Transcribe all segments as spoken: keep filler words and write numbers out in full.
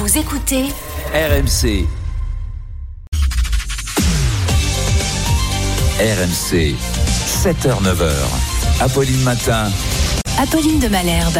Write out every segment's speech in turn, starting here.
Vous écoutez R M C. R M C, sept heures neuf heures. Apolline Matin. Apolline de Malherbe.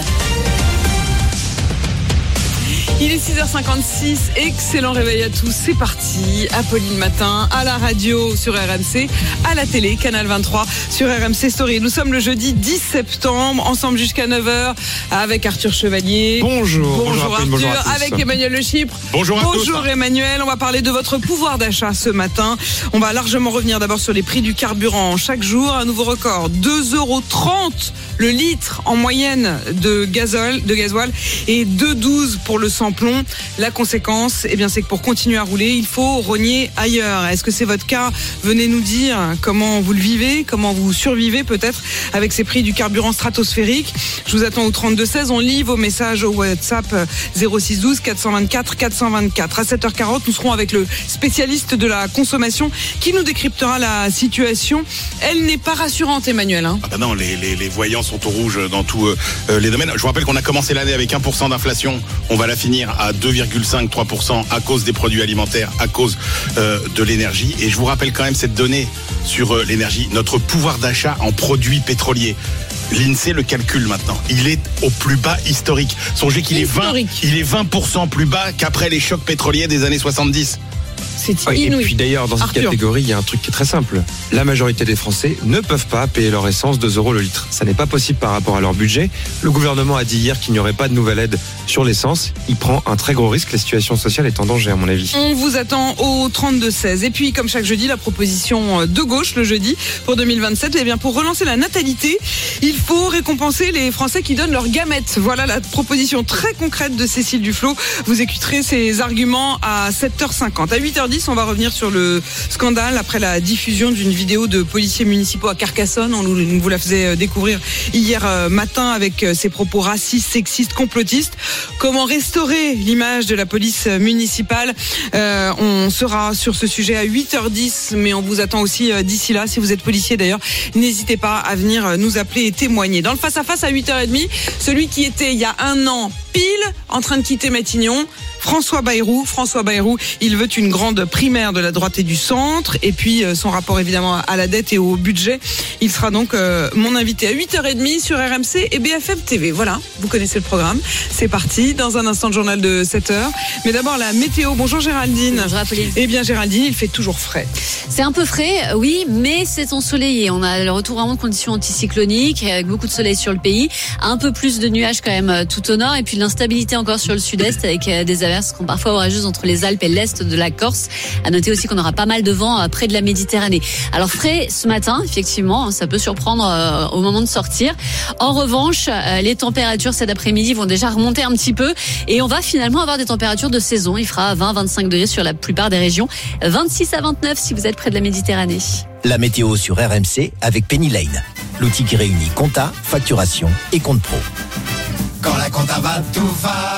Il est six heures cinquante-six, excellent réveil à tous, c'est parti. Apolline Matin, à la radio sur R M C, à la télé, Canal vingt-trois, sur R M C Story. Nous sommes le jeudi dix septembre, ensemble jusqu'à neuf heures, avec Arthur Chevalier. Bonjour. Bonjour, bonjour Arthur, bonjour à tous. avec Emmanuel Le Chypre. Bonjour à Bonjour tous. Emmanuel, on va parler de votre pouvoir d'achat ce matin. On va largement revenir d'abord sur les prix du carburant. Chaque jour, un nouveau record, deux euros trente le litre en moyenne de gazole, de gasoil et deux euros douze pour le sans-plomb. La conséquence, eh bien, c'est que pour continuer à rouler, il faut rogner ailleurs. Est-ce que c'est votre cas? Venez nous dire comment vous le vivez, comment vous survivez peut-être avec ces prix du carburant stratosphérique. Je vous attends au trente-deux seize. On lit vos messages au WhatsApp zéro six douze quatre cent vingt-quatre quatre cent vingt-quatre. À sept heures quarante, nous serons avec le spécialiste de la consommation qui nous décryptera la situation. Elle n'est pas rassurante, Emmanuel. Hein. Ah bah non, les, les, les voyants sont au rouge dans tous euh, les domaines. Je vous rappelle qu'on a commencé l'année avec un pour cent d'inflation. On va la finir à deux virgule cinq trois pour cent à cause des produits alimentaires, à cause euh, de l'énergie. Et je vous rappelle quand même cette donnée sur euh, l'énergie. Notre pouvoir d'achat en produits pétroliers. L'INSEE le calcule maintenant. Il est au plus bas historique. Songez qu'il est vingt, il est vingt pour cent plus bas qu'après les chocs pétroliers des années soixante-dix. C'est oui, inouï. Et puis d'ailleurs, dans cette Arthur. catégorie, il y a un truc qui est très simple. La majorité des Français ne peuvent pas payer leur essence deux euros le litre. Ça n'est pas possible par rapport à leur budget. Le gouvernement a dit hier qu'il n'y aurait pas de nouvelle aide sur l'essence. Il prend un très gros risque. La situation sociale est en danger, à mon avis. On vous attend au trente-deux seize. Et puis, comme chaque jeudi, la proposition de gauche, le jeudi, pour deux mille vingt-sept. Eh bien, pour relancer la natalité, il faut récompenser les Français qui donnent leurs gamètes. Voilà la proposition très concrète de Cécile Duflot. Vous écouterez ses arguments à sept heures cinquante. À huit heures dix, on va revenir sur le scandale après la diffusion d'une vidéo de policiers municipaux à Carcassonne. On vous la faisait découvrir hier matin avec ses propos racistes, sexistes, complotistes. Comment restaurer l'image de la police municipale? euh, On sera sur ce sujet à huit heures dix, mais on vous attend aussi d'ici là. Si vous êtes policier d'ailleurs, n'hésitez pas à venir nous appeler et témoigner. Dans le face-à-face à huit heures trente, celui qui était il y a un an pile en train de quitter Matignon, François Bayrou. François Bayrou, il veut une grande primaire de la droite et du centre, et puis son rapport évidemment à la dette et au budget. Il sera donc euh, mon invité à huit heures trente sur R M C et B F M T V. Voilà, vous connaissez le programme. C'est parti, dans un instant de journal de sept heures. Mais d'abord la météo. Bonjour Géraldine. Bonjour Apolline. Eh bien Géraldine, il fait toujours frais. C'est un peu frais, oui, mais c'est ensoleillé. On a le retour vraiment de conditions anticycloniques, avec beaucoup de soleil sur le pays, un peu plus de nuages quand même tout au nord, et puis de l'instabilité encore sur le sud-est, avec des averses qui sont parfois orageuses entre les Alpes et l'est de la Corse. À noter aussi qu'on aura pas mal de vent près de la Méditerranée. Alors frais ce matin, effectivement, ça peut surprendre euh, au moment de sortir. En revanche, euh, les températures cet après-midi vont déjà remonter un petit peu, et on va finalement avoir des températures de saison. Il fera vingt à vingt-cinq degrés sur la plupart des régions, vingt-six à vingt-neuf si vous êtes près de la Méditerranée. La météo sur R M C avec Penny Lane, l'outil qui réunit compta, facturation et compte pro. Quand la compta va, tout va.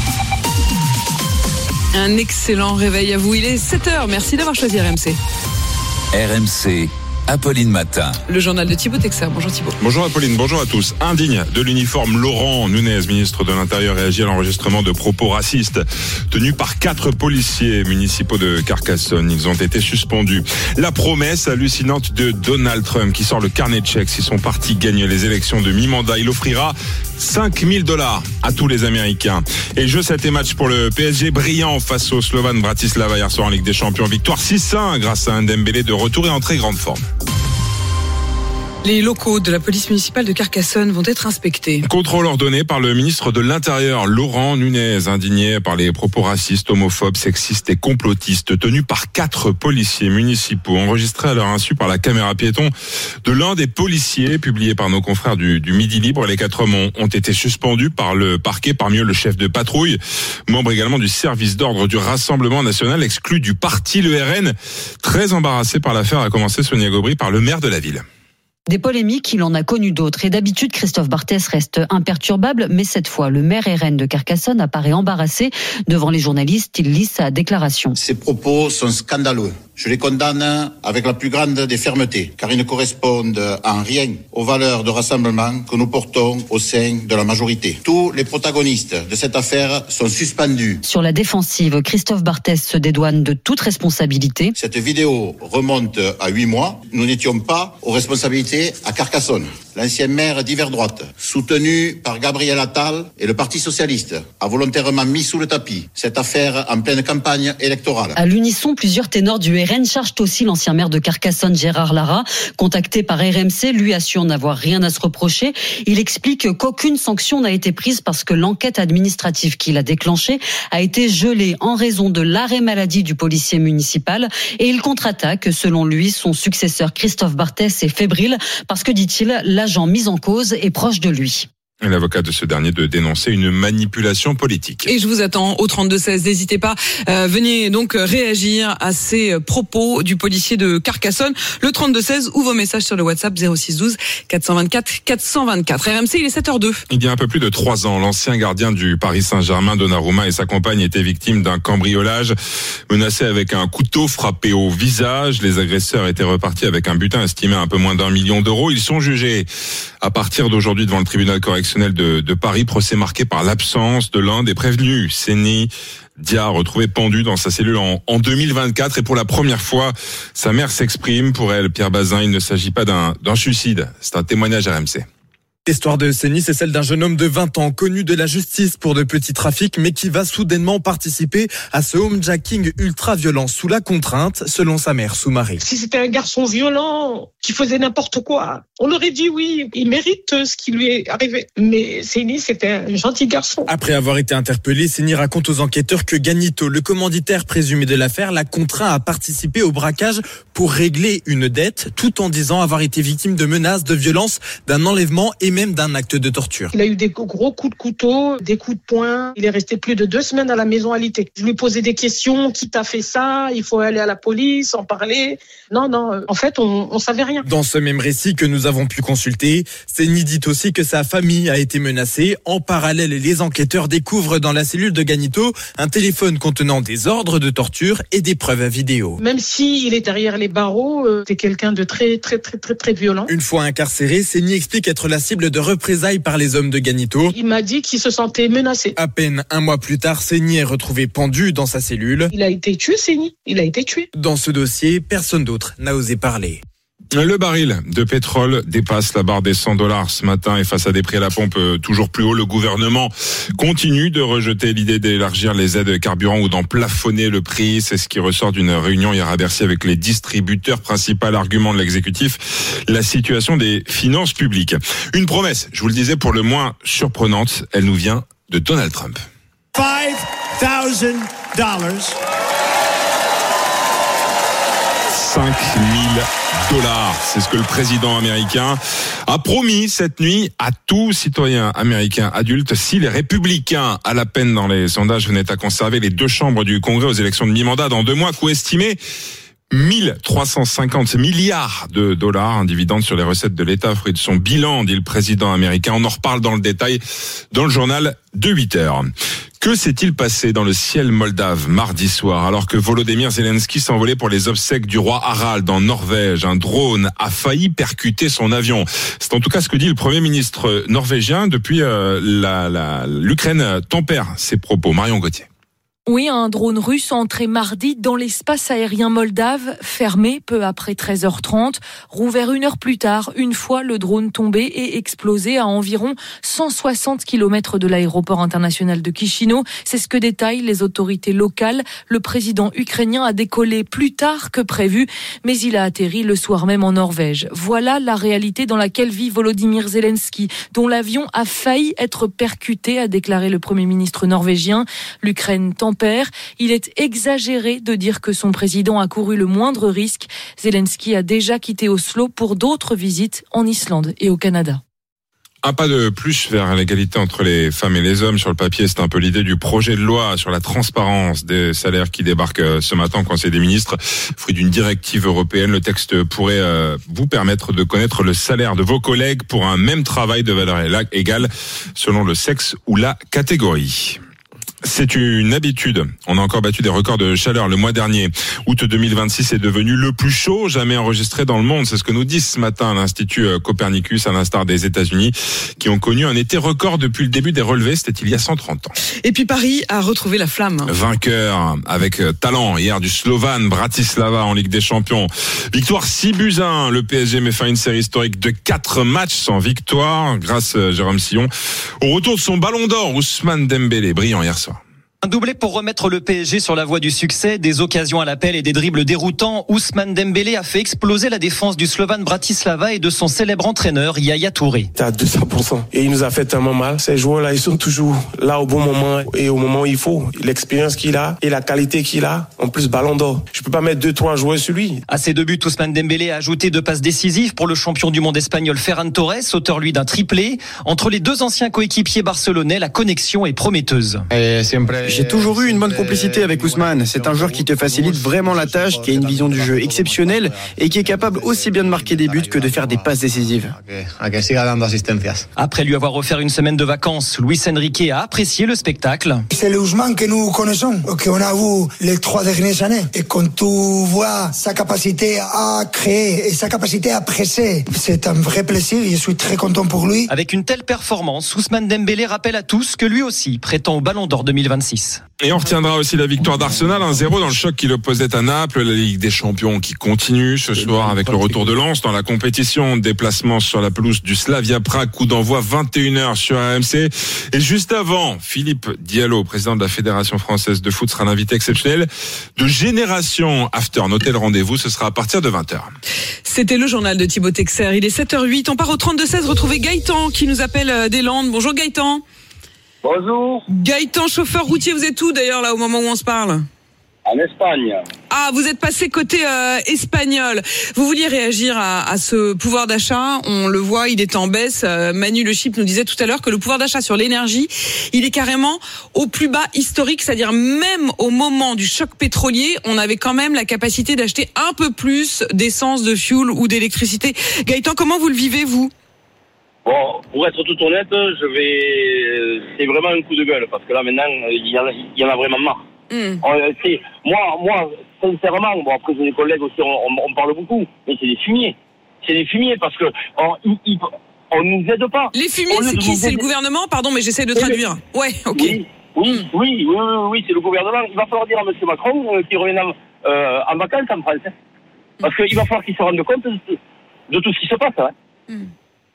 Un excellent réveil à vous. Il est sept heures. Merci d'avoir choisi R M C. R M C, Apolline Matin. Le journal de Thibaut Texer. Bonjour Thibaut. Bonjour Apolline, bonjour à tous. Indigne de l'uniforme, Laurent Nunez, ministre de l'Intérieur, réagit à l'enregistrement de propos racistes tenus par quatre policiers municipaux de Carcassonne. Ils ont été suspendus. La promesse hallucinante de Donald Trump qui sort le carnet de chèques si son parti gagne les élections de mi-mandat. Il offrira cinq mille dollars à tous les Américains. Et jeu sept et match pour le P S G, brillant face au Slovan Bratislava hier soir en Ligue des Champions. Victoire six un grâce à un Dembélé de retour et en très grande forme. Les locaux de la police municipale de Carcassonne vont être inspectés. Contrôle ordonné par le ministre de l'Intérieur, Laurent Nunez, indigné par les propos racistes, homophobes, sexistes et complotistes tenus par quatre policiers municipaux, enregistrés à leur insu par la caméra piéton de l'un des policiers, publié par nos confrères du, du Midi Libre. Les quatre hommes ont, ont été suspendus par le parquet, parmi eux le chef de patrouille, membre également du service d'ordre du Rassemblement National, exclu du parti, le R N. Très embarrassé par l'affaire, a commencé Sonia Gobry par le maire de la ville. Des polémiques, il en a connu d'autres. Et d'habitude, Christophe Barthès reste imperturbable. Mais cette fois, le maire R N de Carcassonne apparaît embarrassé. Devant les journalistes, il lit sa déclaration. Ces propos sont scandaleux. Je les condamne avec la plus grande des fermetés, car ils ne correspondent en rien aux valeurs de rassemblement que nous portons au sein de la majorité. Tous les protagonistes de cette affaire sont suspendus. Sur la défensive, Christophe Barthès se dédouane de toute responsabilité. Cette vidéo remonte à huit mois. Nous n'étions pas aux responsabilités à Carcassonne. L'ancien maire d'hiver droite, soutenu par Gabriel Attal et le Parti socialiste, a volontairement mis sous le tapis cette affaire en pleine campagne électorale. À l'unisson, plusieurs ténors du R N chargent aussi l'ancien maire de Carcassonne, Gérard Lara. Contacté par R M C, lui assure n'avoir rien à se reprocher. Il explique qu'aucune sanction n'a été prise parce que l'enquête administrative qu'il a déclenchée a été gelée en raison de l'arrêt maladie du policier municipal. Et il contre-attaque. Selon lui, son successeur Christophe Barthès est fébrile parce que, dit-il, l'agent mis en cause est proche de lui. L'avocat de ce dernier de dénoncer une manipulation politique. Et je vous attends au trente-deux seize. N'hésitez pas, euh, venez donc réagir à ces propos du policier de Carcassonne. Le trente-deux seize ou vos messages sur le WhatsApp zéro six douze quatre cent vingt-quatre quatre cent vingt-quatre. R M C, il est sept heures deux. Il y a un peu plus de trois ans, l'ancien gardien du Paris Saint-Germain, Donnarumma, et sa compagne étaient victimes d'un cambriolage. Menacés avec un couteau frappé au visage, les agresseurs étaient repartis avec un butin estimé à un peu moins d'un million d'euros. Ils sont jugés à partir d'aujourd'hui devant le tribunal correctionnel De, de Paris, procès marqué par l'absence de l'un des prévenus. Seny Dia, retrouvé pendu dans sa cellule en, en deux mille vingt-quatre, et pour la première fois, sa mère s'exprime. Pour elle, Pierre Bazin, il ne s'agit pas d'un, d'un suicide. C'est un témoignage R M C. L'histoire de Seny, c'est celle d'un jeune homme de vingt ans, connu de la justice pour de petits trafics, mais qui va soudainement participer à ce homejacking ultra violent sous la contrainte, selon sa mère, Soumaré. Si c'était un garçon violent, qui faisait n'importe quoi, on aurait dit oui, il mérite ce qui lui est arrivé. Mais Seny, c'était un gentil garçon. Après avoir été interpellé, Seny raconte aux enquêteurs que Gagnitot, le commanditaire présumé de l'affaire, l'a contraint à participer au braquage pour régler une dette, tout en disant avoir été victime de menaces, de violences, d'un enlèvement et même d'un acte de torture. Il a eu des gros coups de couteau, des coups de poing. Il est resté plus de deux semaines à la maison alité. Je lui posais des questions. Qui t'a fait ça? Il faut aller à la police, en parler. Non, non. En fait, on, on savait rien. Dans ce même récit que nous avons pu consulter, Seny dit aussi que sa famille a été menacée. En parallèle, les enquêteurs découvrent dans la cellule de Gagnitot un téléphone contenant des ordres de torture et des preuves vidéo. Même si il est derrière les barreaux, euh, c'est quelqu'un de très, très, très, très, très violent. Une fois incarcéré, Seny explique être la cible de représailles par les hommes de Gagnitot. Il m'a dit qu'il se sentait menacé. À peine un mois plus tard, Seny est retrouvé pendu dans sa cellule. Il a été tué, Seny. Il a été tué. Dans ce dossier, personne d'autre n'a osé parler. Le baril de pétrole dépasse la barre des cent dollars ce matin, et face à des prix à la pompe toujours plus hauts, le gouvernement continue de rejeter l'idée d'élargir les aides carburant ou d'en plafonner le prix. C'est ce qui ressort d'une réunion hier à Bercy avec les distributeurs. Principal argument de l'exécutif, la situation des finances publiques. Une promesse, je vous le disais, pour le moins surprenante, elle nous vient de Donald Trump. five thousand dollars. cinq mille dollars. C'est ce que le président américain a promis cette nuit à tout citoyen américain adulte si les républicains, à la peine dans les sondages, venaient à conserver les deux chambres du Congrès aux élections de mi-mandat dans deux mois, coût estimé mille trois cent cinquante milliards de dollars, un dividende sur les recettes de l'État, fruit de son bilan, dit le président américain. On en reparle dans le détail dans le journal de huit heures. Que s'est-il passé dans le ciel moldave mardi soir alors que Volodymyr Zelensky s'envolait pour les obsèques du roi Harald en Norvège? Un drone a failli percuter son avion. C'est en tout cas ce que dit le Premier ministre norvégien. Depuis, euh, la, la, l'Ukraine tempère ses propos. Marion Gauthier. Oui, un drone russe entré mardi dans l'espace aérien moldave, fermé peu après treize heures trente, rouvert une heure plus tard, une fois le drone tombé et explosé à environ cent soixante kilomètres de l'aéroport international de Chisinau. C'est ce que détaillent les autorités locales. Le président ukrainien a décollé plus tard que prévu, mais il a atterri le soir même en Norvège. Voilà la réalité dans laquelle vit Volodymyr Zelensky, dont l'avion a failli être percuté, a déclaré le Premier ministre norvégien. L'Ukraine tempère. Il est exagéré de dire que son président a couru le moindre risque. Zelensky a déjà quitté Oslo pour d'autres visites en Islande et au Canada. Un pas de plus vers l'égalité entre les femmes et les hommes. Sur le papier, c'est un peu l'idée du projet de loi sur la transparence des salaires qui débarque ce matin au Conseil des ministres. Fruit d'une directive européenne, le texte pourrait vous permettre de connaître le salaire de vos collègues pour un même travail de valeur égale selon le sexe ou la catégorie. C'est une habitude. On a encore battu des records de chaleur le mois dernier. Août deux mille vingt-six est devenu le plus chaud jamais enregistré dans le monde. C'est ce que nous dit ce matin l'Institut Copernicus, à l'instar des États-Unis, qui ont connu un été record depuis le début des relevés. C'était il y a cent trente ans. Et puis Paris a retrouvé la flamme. Vainqueur avec talent hier du Slovan Bratislava en Ligue des Champions. Victoire six buts à un. Le P S G met fin à une série historique de quatre matchs sans victoire grâce à Jérôme Sillon. Au retour de son ballon d'or, Ousmane Dembélé, brillant hier soir. Un doublé pour remettre le P S G sur la voie du succès, des occasions à l'appel et des dribbles déroutants. Ousmane Dembélé a fait exploser la défense du Slovan Bratislava et de son célèbre entraîneur Yaya Touré. À deux cents pour cent. Et il nous a fait tellement mal. Ces joueurs-là, ils sont toujours là au bon moment et au moment où il faut. L'expérience qu'il a et la qualité qu'il a, en plus ballon d'or. Je peux pas mettre deux, trois joueurs sur lui. À ses deux buts, Ousmane Dembélé a ajouté deux passes décisives pour le champion du monde espagnol Ferran Torres, auteur lui d'un triplé. Entre les deux anciens coéquipiers barcelonais, la connexion est prometteuse. J'ai toujours eu une bonne complicité avec Ousmane. C'est un joueur qui te facilite vraiment la tâche, qui a une vision du jeu exceptionnelle et qui est capable aussi bien de marquer des buts que de faire des passes décisives. Après lui avoir offert une semaine de vacances, Luis Enrique a apprécié le spectacle. C'est le Ousmane que nous connaissons, qu'on a vu les trois dernières années. Et quand tu vois sa capacité à créer et sa capacité à presser, c'est un vrai plaisir et je suis très content pour lui. Avec une telle performance, Ousmane Dembélé rappelle à tous que lui aussi prétend au Ballon d'Or deux mille vingt-six. Et on retiendra aussi la victoire d'Arsenal, un zéro dans le choc qui l'opposait à Naples. La Ligue des Champions qui continue ce soir avec le retour de Lens dans la compétition. Déplacement sur la pelouse du Slavia Prague, coup d'envoi vingt et une heures sur R M C. Et juste avant, Philippe Diallo, président de la Fédération française de foot, sera l'invité exceptionnel de Génération After. Notez le rendez-vous, ce sera à partir de vingt heures. C'était le journal de Thibaut Texer. Il est sept heures huit. On part au trente-deux seize retrouver Gaëtan qui nous appelle des Landes. Bonjour Gaëtan. Bonjour. Gaëtan, chauffeur routier, vous êtes où d'ailleurs là au moment où on se parle ? En Espagne. Ah, vous êtes passé côté euh, espagnol. Vous vouliez réagir à, à ce pouvoir d'achat. On le voit, il est en baisse. Euh, Manu Le Chip nous disait tout à l'heure que le pouvoir d'achat sur l'énergie, il est carrément au plus bas historique. C'est-à-dire même au moment du choc pétrolier, on avait quand même la capacité d'acheter un peu plus d'essence, de fuel ou d'électricité. Gaëtan, comment vous le vivez, vous ? Bon, pour être tout honnête, je vais, c'est vraiment un coup de gueule parce que là maintenant, il y en a, il y en a vraiment marre. Mm. On, c'est, moi, moi, sincèrement, bon après j'ai des collègues aussi, on, on, on parle beaucoup, mais c'est des fumiers, c'est des fumiers parce que on, ils, ils, on nous aide pas. Les fumiers, c'est qui ? C'est le gouvernement ? Pardon, mais j'essaie de traduire. Ouais, ok. Oui, oui, mm. oui, oui, oui, oui, c'est le gouvernement. Il va falloir dire à M. Macron euh, qu'il revienne en, euh, en vacances en France, parce qu'il va falloir qu'il se rende compte de, de tout ce qui se passe. Hein. Mm.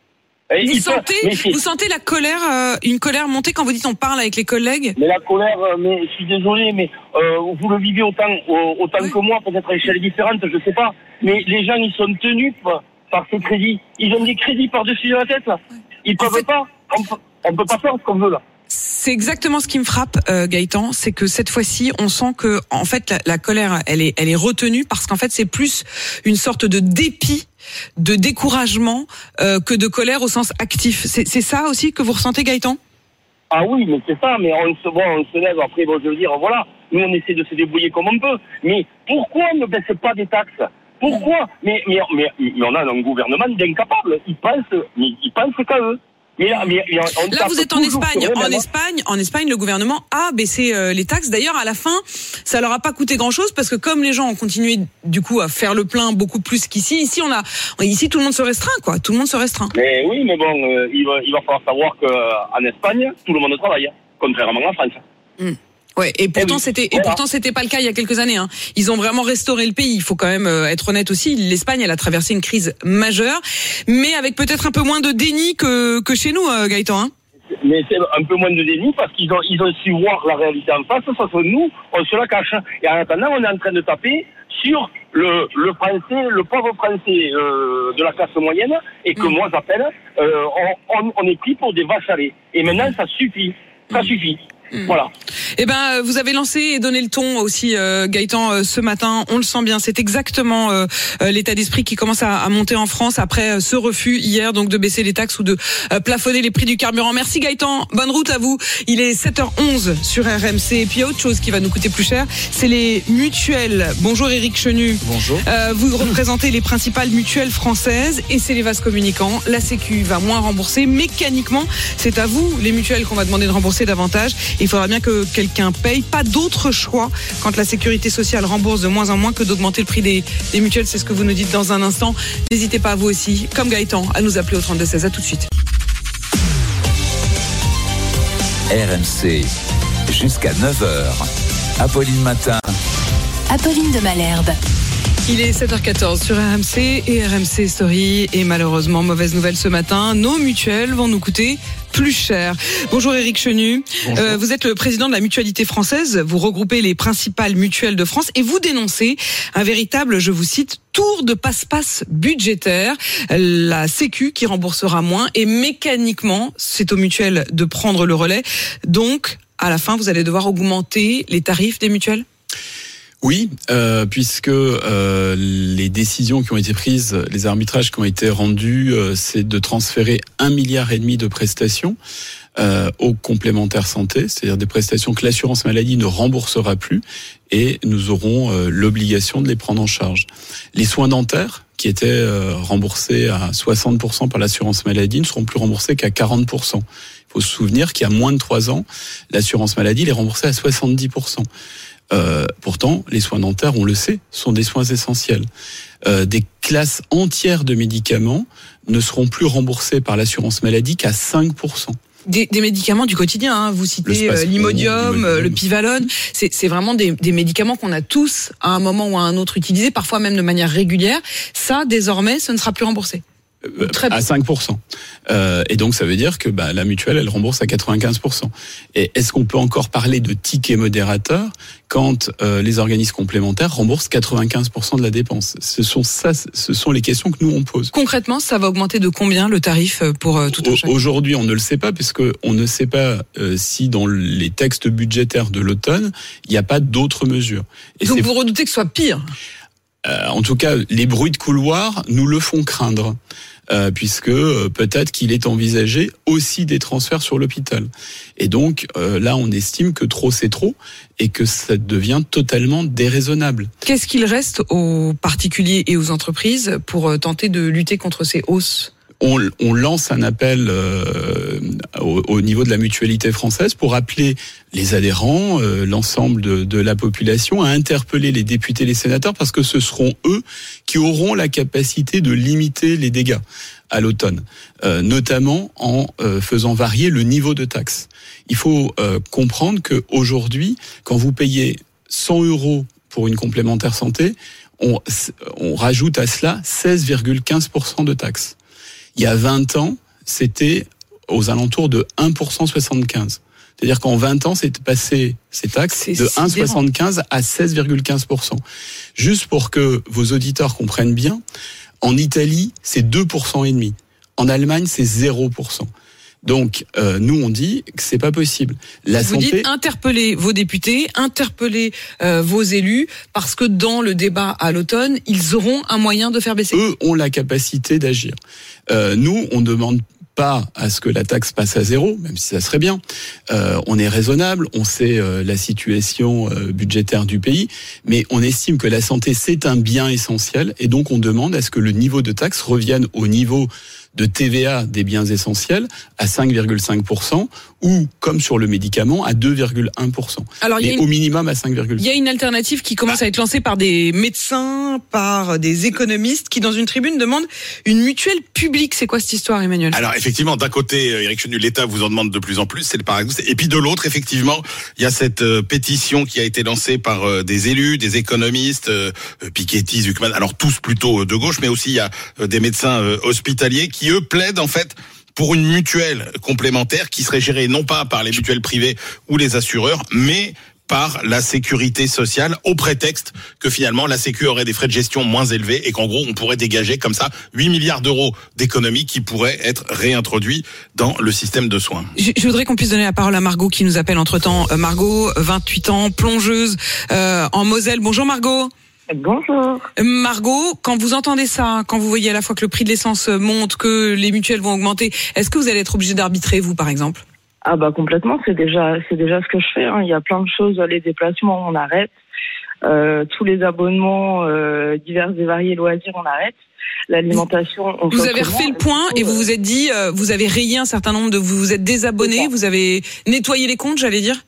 Et vous sentez, peut, vous sentez la colère, euh, une colère monter quand vous dites on parle avec les collègues ? Mais la colère, mais je suis désolé, mais euh, vous le vivez autant, autant oui. que moi, peut-être à échelle différente, je sais pas. Mais les gens, ils sont tenus par, par ces crédits. Ils ont des crédits par-dessus la tête. Ils peuvent fait... pas. On peut, on peut pas faire ce qu'on veut là. C'est exactement ce qui me frappe, euh, Gaëtan, c'est que cette fois-ci, on sent que, en fait, la, la colère, elle est, elle est retenue parce qu'en fait, c'est plus une sorte de dépit, de découragement euh, que de colère au sens actif. C'est, c'est ça aussi que vous ressentez, Gaëtan ? Ah oui, mais c'est ça. Mais on se, bon, on se lève après. Bon, je veux dire, voilà, nous on essaie de se débrouiller comme on peut. Mais pourquoi ne baisse pas des taxes ? Pourquoi ? mais, mais, mais, mais on a un gouvernement d'incapables. Ils pensent, ils pensent qu'à eux. Mais là, mais, mais on là vous êtes en Espagne. En Espagne, en Espagne, le gouvernement a baissé euh, les taxes. D'ailleurs, à la fin, ça leur a pas coûté grand-chose parce que comme les gens ont continué du coup à faire le plein beaucoup plus qu'ici, ici on a, ici tout le monde se restreint, quoi. Tout le monde se restreint. Mais oui, mais bon, euh, il va, il va falloir savoir qu'en Espagne, tout le monde travaille, contrairement en France. Mm. Ouais, et pourtant et oui, c'était voilà. et pourtant c'était pas le cas il y a quelques années. Hein. Ils ont vraiment restauré le pays. Il faut quand même euh, être honnête aussi. L'Espagne, elle a traversé une crise majeure, mais avec peut-être un peu moins de déni que que chez nous, euh, Gaëtan. Hein. Mais c'est un peu moins de déni parce qu'ils ont ils ont su voir la réalité en face. Sauf que nous, on se la cache. Et en attendant, on est en train de taper sur le le français, le pauvre français euh, de la classe moyenne, et que mmh. moi j'appelle, euh, on, on on est pris pour des vaches à lait. Et maintenant, ça suffit, ça mmh. suffit. Mmh. Voilà. Eh ben, vous avez lancé et donné le ton aussi, euh, Gaëtan, euh, ce matin. On le sent bien. C'est exactement euh, euh, l'état d'esprit qui commence à, à monter en France après euh, ce refus hier, donc de baisser les taxes ou de euh, plafonner les prix du carburant. Merci Gaëtan. Bonne route à vous. Il est sept heures onze sur R M C. Et puis il y a autre chose qui va nous coûter plus cher, c'est les mutuelles. Bonjour Éric Chenu. Bonjour. Euh, vous représentez les principales mutuelles françaises et c'est les vases communicants. La Sécu va moins rembourser mécaniquement. C'est à vous, les mutuelles, qu'on va demander de rembourser davantage. Il faudra bien que quelqu'un paye. Pas d'autre choix quand la sécurité sociale rembourse de moins en moins que d'augmenter le prix des, des mutuelles. C'est ce que vous nous dites dans un instant. N'hésitez pas, vous aussi, comme Gaëtan, à nous appeler au trente-deux seize. À tout de suite. R M C, jusqu'à neuf heures. Apolline Matin. Apolline de Malherbe. Il est sept heures quatorze sur R M C et R M C Story. Et malheureusement, mauvaise nouvelle ce matin, nos mutuelles vont nous coûter plus cher. Bonjour Éric Chenu. Bonjour. Euh, vous êtes le président de la Mutualité française. Vous regroupez les principales mutuelles de France et vous dénoncez un véritable, je vous cite, tour de passe-passe budgétaire. La Sécu qui remboursera moins et mécaniquement, c'est aux mutuelles de prendre le relais. Donc, à la fin, vous allez devoir augmenter les tarifs des mutuelles ? Oui, euh, puisque euh, les décisions qui ont été prises, les arbitrages qui ont été rendus, euh, c'est de transférer un milliard et demi de prestations euh, aux complémentaires santé, c'est-à-dire des prestations que l'assurance maladie ne remboursera plus, et nous aurons euh, l'obligation de les prendre en charge. Les soins dentaires, qui étaient euh, remboursés à soixante pour cent par l'assurance maladie, ne seront plus remboursés qu'à quarante pour cent. Il faut se souvenir qu'il y a moins de trois ans, l'assurance maladie les remboursait à soixante-dix pour cent. Euh, pourtant, les soins dentaires, on le sait, sont des soins essentiels. Euh, des classes entières de médicaments ne seront plus remboursées par l'assurance maladie qu'à cinq pour cent. Des, des médicaments du quotidien, hein. Vous citez euh, l'imodium, l'imodium, le pivalone. C'est, c'est vraiment des, des médicaments qu'on a tous à un moment ou à un autre utilisés, parfois même de manière régulière. Ça, désormais, ce ne sera plus remboursé. Très à cinq pour cent. Euh, et donc ça veut dire que bah, la mutuelle, elle rembourse à quatre-vingt-quinze pour cent. Et est-ce qu'on peut encore parler de ticket modérateur quand euh, les organismes complémentaires remboursent quatre-vingt-quinze pour cent de la dépense? Ce sont ça, ce sont les questions que nous on pose. Concrètement, ça va augmenter de combien le tarif pour euh, tout un chacun? Aujourd'hui, on ne le sait pas puisque on ne sait pas euh, si dans les textes budgétaires de l'automne, il n'y a pas d'autres mesures. Et donc vous redoutez que ce soit pire? Euh, en tout cas, les bruits de couloir nous le font craindre, euh, puisque euh, peut-être qu'il est envisagé aussi des transferts sur l'hôpital. Et donc euh, là, on estime que trop c'est trop et que ça devient totalement déraisonnable. Qu'est-ce qu'il reste aux particuliers et aux entreprises pour tenter de lutter contre ces hausses ? On, on lance un appel euh, au, au niveau de la mutualité française pour appeler les adhérents, euh, l'ensemble de, de la population, à interpeller les députés et les sénateurs parce que ce seront eux qui auront la capacité de limiter les dégâts à l'automne, euh, notamment en euh, faisant varier le niveau de taxe. Il faut euh, comprendre qu'aujourd'hui, quand vous payez cent euros pour une complémentaire santé, on, on rajoute à cela seize virgule quinze pour cent de taxes. Il y a vingt ans, c'était aux alentours de un pour cent soixante-quinze. C'est-à-dire qu'en vingt ans, c'est passé ces taxes c'est de un virgule soixante-quinze à seize virgule quinze pour cent. Juste pour que vos auditeurs comprennent bien, en Italie, c'est deux pour cent et demi. En Allemagne, c'est zéro pour cent. Donc, euh, nous, on dit que c'est pas possible. La Vous santé... dites interpeller vos députés, interpeller euh, vos élus, parce que dans le débat à l'automne, ils auront un moyen de faire baisser. Eux ont la capacité d'agir. Euh, nous, on demande pas à ce que la taxe passe à zéro, même si ça serait bien. Euh, on est raisonnable, on sait euh, la situation euh, budgétaire du pays, mais on estime que la santé, c'est un bien essentiel, et donc on demande à ce que le niveau de taxe revienne au niveau de T V A des biens essentiels à cinq virgule cinq pour cent ou, comme sur le médicament, à deux virgule un pour cent. Alors, mais une, au minimum à cinq virgule cinq pour cent. Il y a une alternative qui commence à être lancée par des médecins, par des économistes qui, dans une tribune, demandent une mutuelle publique. C'est quoi cette histoire, Emmanuel ? Alors, effectivement, d'un côté, Éric Chenu, l'État vous en demande de plus en plus, c'est le paradoxe. Et puis de l'autre, effectivement, il y a cette euh, pétition qui a été lancée par euh, des élus, des économistes, euh, Piketty, Zucman, alors tous plutôt de gauche, mais aussi il y a euh, des médecins euh, hospitaliers qui, eux, plaident en fait pour une mutuelle complémentaire qui serait gérée non pas par les mutuelles privées ou les assureurs, mais par la sécurité sociale, au prétexte que finalement la Sécu aurait des frais de gestion moins élevés et qu'en gros on pourrait dégager comme ça huit milliards d'euros d'économies qui pourraient être réintroduits dans le système de soins. Je, je voudrais qu'on puisse donner la parole à Margot qui nous appelle entre-temps. Euh, Margot, vingt-huit ans, plongeuse euh, en Moselle. Bonjour Margot. Bonjour. Margot, quand vous entendez ça, quand vous voyez à la fois que le prix de l'essence monte, que les mutuelles vont augmenter, est-ce que vous allez être obligé d'arbitrer, vous, par exemple ? Ah bah complètement, c'est déjà c'est déjà ce que je fais. Hein. Il y a plein de choses, les déplacements, on arrête. Euh, tous les abonnements euh, divers et variés, loisirs, on arrête. L'alimentation, on Vous avez refait le point et vous vous êtes dit, euh, vous avez rayé un certain nombre de, vous vous êtes désabonné, vous avez nettoyé les comptes, j'allais dire.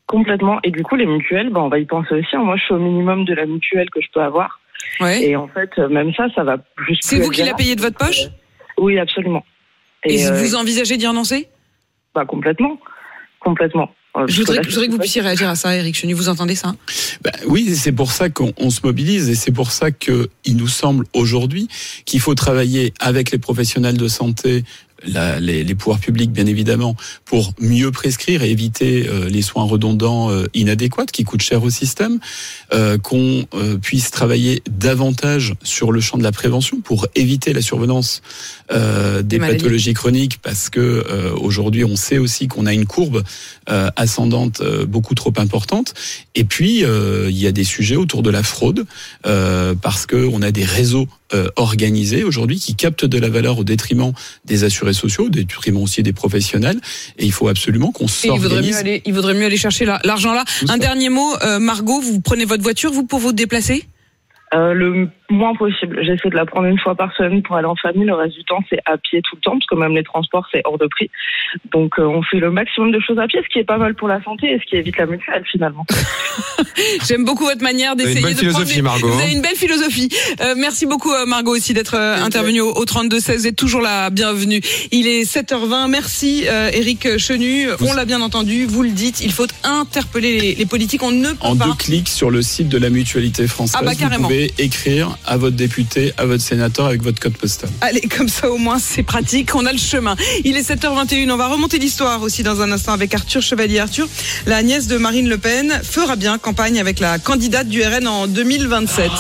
Complètement. Et du coup, les mutuelles, ben, on va y penser aussi. Moi, je suis au minimum de la mutuelle que je peux avoir. Ouais. Et en fait, même ça, ça va juste. C'est vous qui la payez de votre poche ? Oui, absolument. Et, Et euh, vous envisagez d'y renoncer ? Bah, complètement. Complètement. Je voudrais, je voudrais que vous puissiez réagir à ça, Éric Chenu. Vous entendez ça ? Ben oui, c'est pour ça qu'on on se mobilise et c'est pour ça qu'il nous semble aujourd'hui qu'il faut travailler avec les professionnels de santé, La, les, les pouvoirs publics bien évidemment, pour mieux prescrire et éviter euh, les soins redondants euh, inadéquats qui coûtent cher au système, euh, qu'on euh, puisse travailler davantage sur le champ de la prévention pour éviter la survenance euh, des, des pathologies chroniques, parce que euh, aujourd'hui on sait aussi qu'on a une courbe euh, ascendante euh, beaucoup trop importante. Et puis euh, il y a des sujets autour de la fraude, euh, parce que on a des réseaux euh, organisés aujourd'hui qui captent de la valeur au détriment des assurés sociaux, au détriment aussi des professionnels, et il faut absolument qu'on s'organise. Il vaudrait mieux aller, il vaudrait mieux aller chercher la, l'argent là. Tout Un ça. Dernier mot, euh, Margot, vous prenez votre voiture, vous, pour vous déplacer ? Euh, le moins possible. J'essaie de la prendre une fois par semaine pour aller en famille. Le reste du temps, c'est à pied tout le temps, parce que même les transports, c'est hors de prix. Donc, euh, on fait le maximum de choses à pied, ce qui est pas mal pour la santé et ce qui évite la mutuelle, finalement. J'aime beaucoup votre manière d'essayer une bonne de philosophie, prendre... Des... Margot. Vous avez une belle philosophie. Euh, merci beaucoup, Margot, aussi, d'être euh, intervenue au, au trente-deux seize. Vous êtes toujours la bienvenue. Il est sept heures vingt. Merci, euh, Éric Chenu. On l'a bien entendu, vous le dites, il faut interpeller les, les politiques. On ne peut en pas... En deux clics sur le site de la Mutualité française, ah bah, vous pouvez écrire à votre député, à votre sénateur avec votre code postal. Allez, comme ça au moins c'est pratique, on a le chemin. Il est sept heures vingt et une, on va remonter l'histoire aussi dans un instant avec Arthur Chevalier. Arthur, la nièce de Marine Le Pen, fera bien campagne avec la candidate du R N en deux mille vingt-sept.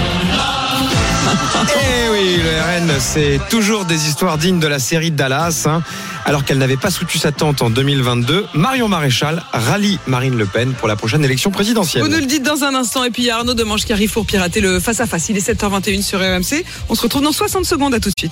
Eh oui, le R N, c'est toujours des histoires dignes de la série Dallas. Hein. Alors qu'elle n'avait pas soutenu sa tante en deux mille vingt-deux, Marion Maréchal rallie Marine Le Pen pour la prochaine élection présidentielle. Vous nous le dites dans un instant. Et puis il y a Arnaud Demange qui arrive pour pirater le face-à-face. Il est sept heures vingt et une sur R M C. On se retrouve dans soixante secondes. À tout de suite.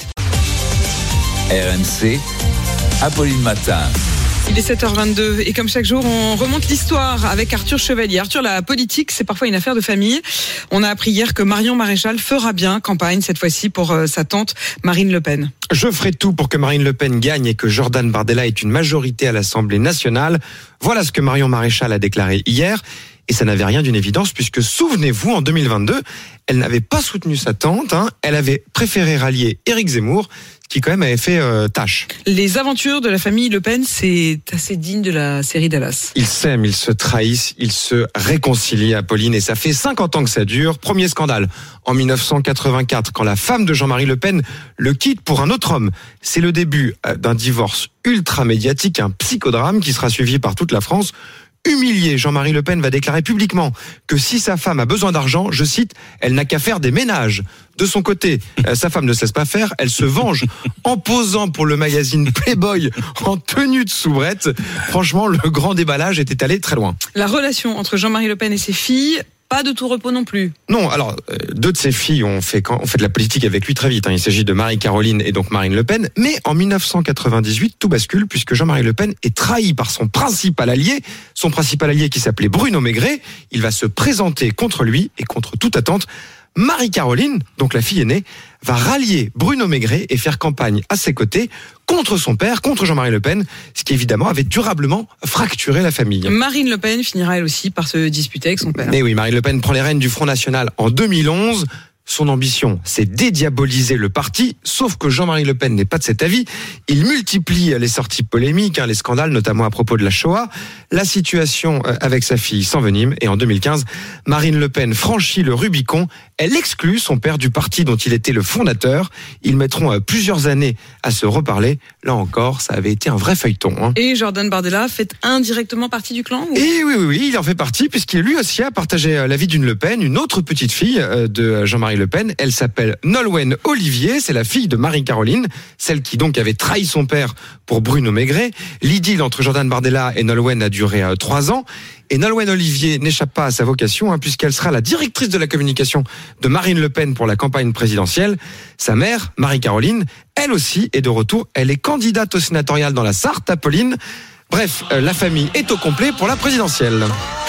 R M C, Apolline Matin. Il est sept heures vingt-deux et comme chaque jour, on remonte l'histoire avec Arthur Chevalier. Arthur, la politique, c'est parfois une affaire de famille. On a appris hier que Marion Maréchal fera bien campagne, cette fois-ci pour euh, sa tante Marine Le Pen. Je ferai tout pour que Marine Le Pen gagne et que Jordan Bardella ait une majorité à l'Assemblée nationale. Voilà ce que Marion Maréchal a déclaré hier. Et ça n'avait rien d'une évidence puisque, souvenez-vous, en deux mille vingt-deux, elle n'avait pas soutenu sa tante. Hein. Elle avait préféré rallier Éric Zemmour, qui quand même avait fait euh, tâche. Les aventures de la famille Le Pen, c'est assez digne de la série Dallas. Ils s'aiment, ils se trahissent, ils se réconcilient, Apolline, et ça fait cinquante ans que ça dure. Premier scandale, en dix-neuf cent quatre-vingt-quatre, quand la femme de Jean-Marie Le Pen le quitte pour un autre homme. C'est le début d'un divorce ultra médiatique, un psychodrame qui sera suivi par toute la France. Humilié, Jean-Marie Le Pen va déclarer publiquement que si sa femme a besoin d'argent, je cite, elle n'a qu'à faire des ménages. De son côté, sa femme ne cesse pas faire, elle se venge en posant pour le magazine Playboy en tenue de soubrette. Franchement, le grand déballage était allé très loin. La relation entre Jean-Marie Le Pen et ses filles, pas de tout repos non plus. Non, alors, deux de ses filles ont fait, ont fait de la politique avec lui très vite. Hein. Il s'agit de Marie-Caroline et donc Marine Le Pen. Mais en dix-neuf cent quatre-vingt-dix-huit, tout bascule puisque Jean-Marie Le Pen est trahi par son principal allié. Son principal allié qui s'appelait Bruno Maigret. Il va se présenter contre lui et contre toute attente. Marie-Caroline, donc la fille aînée, va rallier Bruno Maigret et faire campagne à ses côtés contre son père, contre Jean-Marie Le Pen, ce qui évidemment avait durablement fracturé la famille. Marine Le Pen finira elle aussi par se disputer avec son père. Mais oui, Marine Le Pen prend les rênes du Front National en deux mille onze. Son ambition, c'est dédiaboliser le parti, sauf que Jean-Marie Le Pen n'est pas de cet avis. Il multiplie les sorties polémiques, hein, les scandales, notamment à propos de la Shoah. La situation avec sa fille s'envenime et en deux mille quinze, Marine Le Pen franchit le Rubicon. Elle exclut son père du parti dont il était le fondateur. Ils mettront plusieurs années à se reparler. Là encore, ça avait été un vrai feuilleton. Hein. Et Jordan Bardella fait indirectement partie du clan ou... Et oui, oui, oui, il en fait partie puisqu'il lui aussi a partagé la vie d'une Le Pen, une autre petite fille de Jean-Marie Le Pen. Elle s'appelle Nolwenn Olivier, c'est la fille de Marie-Caroline, celle qui donc avait trahi son père pour Bruno Maigret. L'idylle entre Jordan Bardella et Nolwenn a duré euh, trois ans. Et Nolwenn Olivier n'échappe pas à sa vocation, hein, puisqu'elle sera la directrice de la communication de Marine Le Pen pour la campagne présidentielle. Sa mère, Marie-Caroline, elle aussi est de retour. Elle est candidate au sénatorial dans la Sarthe, Apolline. Bref, euh, la famille est au complet pour la présidentielle.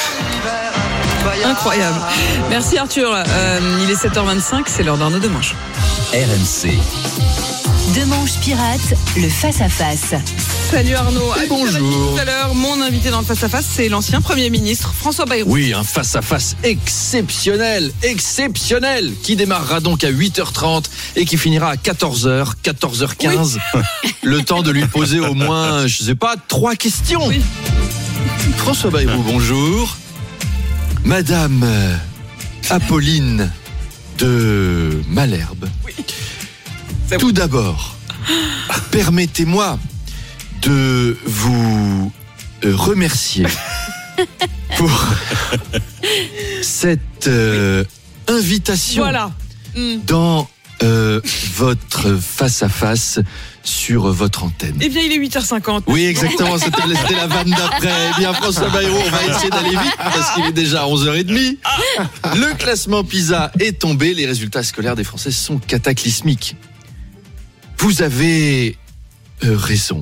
Incroyable. Merci Arthur. Euh, il est sept heures vingt-cinq, c'est l'heure d'Arnaud Demange. R M C. Demange pirate, le face-à-face. Salut Arnaud. Et Ah, bonjour. Tout à l'heure, mon invité dans le face-à-face, c'est l'ancien Premier ministre François Bayrou. Oui, un face-à-face exceptionnel, exceptionnel, qui démarrera donc à huit heures trente et qui finira à quatorze heures, quatorze heures quinze. Oui. Le temps de lui poser au moins, je sais pas, trois questions. Oui. François Bayrou, bonjour. Madame Apolline de Malherbe. Oui. Tout d'abord, permettez-moi de vous remercier pour cette euh, invitation voilà. mm. dans euh, votre face-à-face sur votre antenne. Eh bien, il est huit heures cinquante. Oui, exactement, c'était, c'était la vanne d'après. Eh bien, François Bayrou, on va essayer d'aller vite parce qu'il est déjà onze heures trente. Le classement PISA est tombé, les résultats scolaires des Français sont cataclysmiques. Vous avez euh, raison.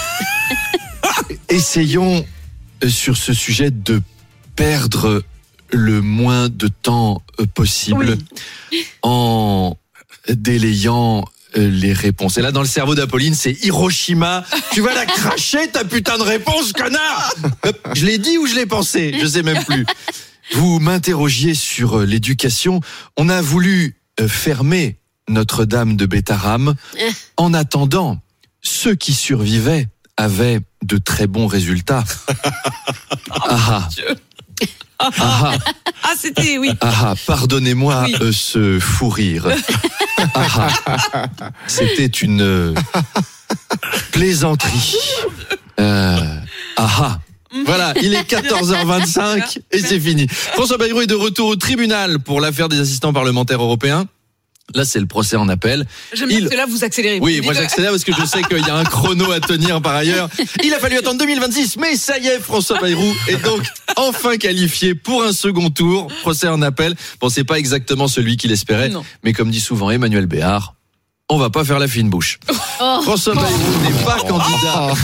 Essayons euh, sur ce sujet de perdre le moins de temps euh, possible oui. en délayant euh, les réponses. Et là, dans le cerveau d'Apolline, c'est Hiroshima. Tu vas la cracher, ta putain de réponse, connard. Je l'ai dit ou je l'ai pensé, je sais même plus. Vous m'interrogiez sur euh, l'éducation. On a voulu euh, fermer Notre-Dame de Bétarame. En attendant, ceux qui survivaient avaient de très bons résultats. Ah ah. Ah, ah c'était, oui. Ah, pardonnez-moi oui. euh, ce fou rire. Ah, c'était une euh, plaisanterie. Euh, ah, voilà, il est quatorze heures vingt-cinq et c'est fini. François Bayrou est de retour au tribunal pour l'affaire des assistants parlementaires européens. Là, c'est le procès en appel. J'aime bien il... que là, vous accélérez. Oui, moi j'accélère parce que je sais qu'il y a un chrono à tenir par ailleurs. Il a fallu attendre deux mille vingt-six, mais ça y est, François Bayrou est donc enfin qualifié pour un second tour. Procès en appel. Bon, c'est pas exactement celui qu'il espérait, non. Mais comme dit souvent Emmanuel Béard, on va pas faire la fine bouche. Oh. François Bayrou n'est pas candidat.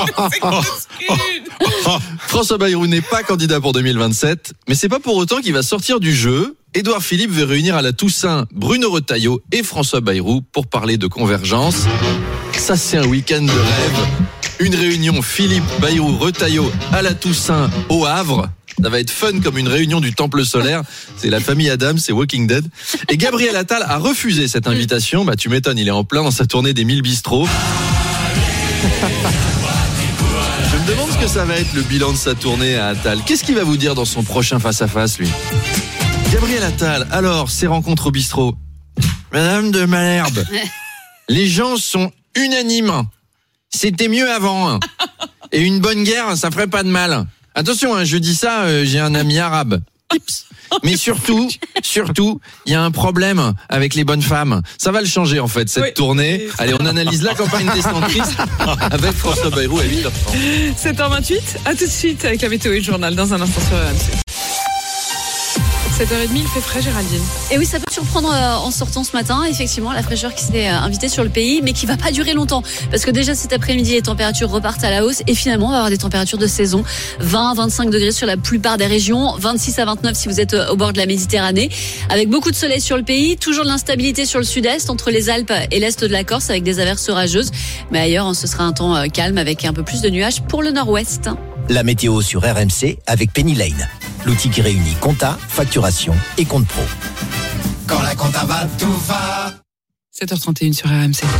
Oh. François Bayrou n'est pas candidat pour deux mille vingt-sept, mais c'est pas pour autant qu'il va sortir du jeu. Édouard Philippe veut réunir à la Toussaint Bruno Retailleau et François Bayrou pour parler de convergence. Ça, c'est un week-end de rêve. Une réunion Philippe Bayrou Retailleau à la Toussaint au Havre. Ça va être fun comme une réunion du Temple solaire. C'est la famille Adam, c'est Walking Dead. Et Gabriel Attal a refusé cette invitation. Bah, tu m'étonnes, il est en plein dans sa tournée des mille bistrots. Je me demande ce que ça va être le bilan de sa tournée à Attal. Qu'est-ce qu'il va vous dire dans son prochain face-à-face, lui ? Gabriel Attal, alors, ses rencontres au bistrot. Madame de Malherbe, les gens sont unanimes. C'était mieux avant. Et une bonne guerre, ça ferait pas de mal. Attention, hein, je dis ça, euh, j'ai un ami arabe. Mais surtout, surtout, il y a un problème avec les bonnes femmes. Ça va le changer en fait, cette oui. tournée. Allez, on analyse la campagne descendrice avec François Bayrou à huit heures trente. sept heures vingt-huit, à tout de suite avec la météo et le journal dans un instant sur R M C. sept heures trente, il fait frais, Géraldine. Et oui, ça peut surprendre euh, en sortant ce matin. Effectivement, la fraîcheur qui s'est euh, invitée sur le pays, mais qui va pas durer longtemps. Parce que déjà cet après-midi, les températures repartent à la hausse. Et finalement, on va avoir des températures de saison. vingt à vingt-cinq degrés sur la plupart des régions. vingt-six à vingt-neuf si vous êtes au bord de la Méditerranée. Avec beaucoup de soleil sur le pays. Toujours de l'instabilité sur le sud-est, entre les Alpes et l'est de la Corse, avec des averses orageuses. Mais ailleurs, ce sera un temps euh, calme avec un peu plus de nuages pour le nord-ouest. La météo sur R M C avec Penny Lane. L'outil qui réunit compta, facturation et compte pro. Quand la compta va, tout va. sept heures trente et une sur R M C.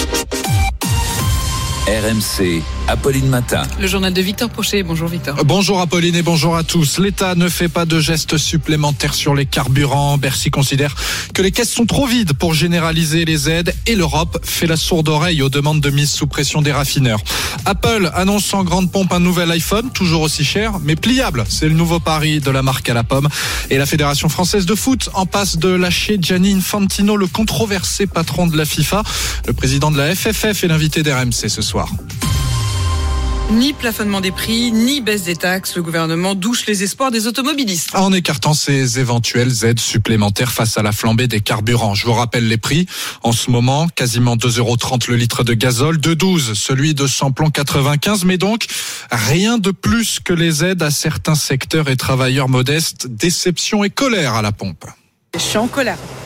R M C, Apolline Matin. Le journal de Victor Pochet. Bonjour Victor. Bonjour Apolline et bonjour à tous. L'État ne fait pas de gestes supplémentaires sur les carburants. Bercy considère que les caisses sont trop vides pour généraliser les aides et l'Europe fait la sourde oreille aux demandes de mise sous pression des raffineurs. Apple annonce en grande pompe un nouvel iPhone, toujours aussi cher, mais pliable. C'est le nouveau pari de la marque à la pomme. Et la Fédération française de foot en passe de lâcher Gianni Infantino, le controversé patron de la FIFA. Le président de la F F F est l'invité d'R M C ce soir. Ni plafonnement des prix, ni baisse des taxes. Le gouvernement douche les espoirs des automobilistes. En écartant ces éventuelles aides supplémentaires face à la flambée des carburants. Je vous rappelle les prix. En ce moment, quasiment deux euros trente le litre de gazole, deux euros douze celui de samplon quatre-vingt-quinze. Mais donc, rien de plus que les aides à certains secteurs et travailleurs modestes. Déception et colère à la pompe. Je suis en colère.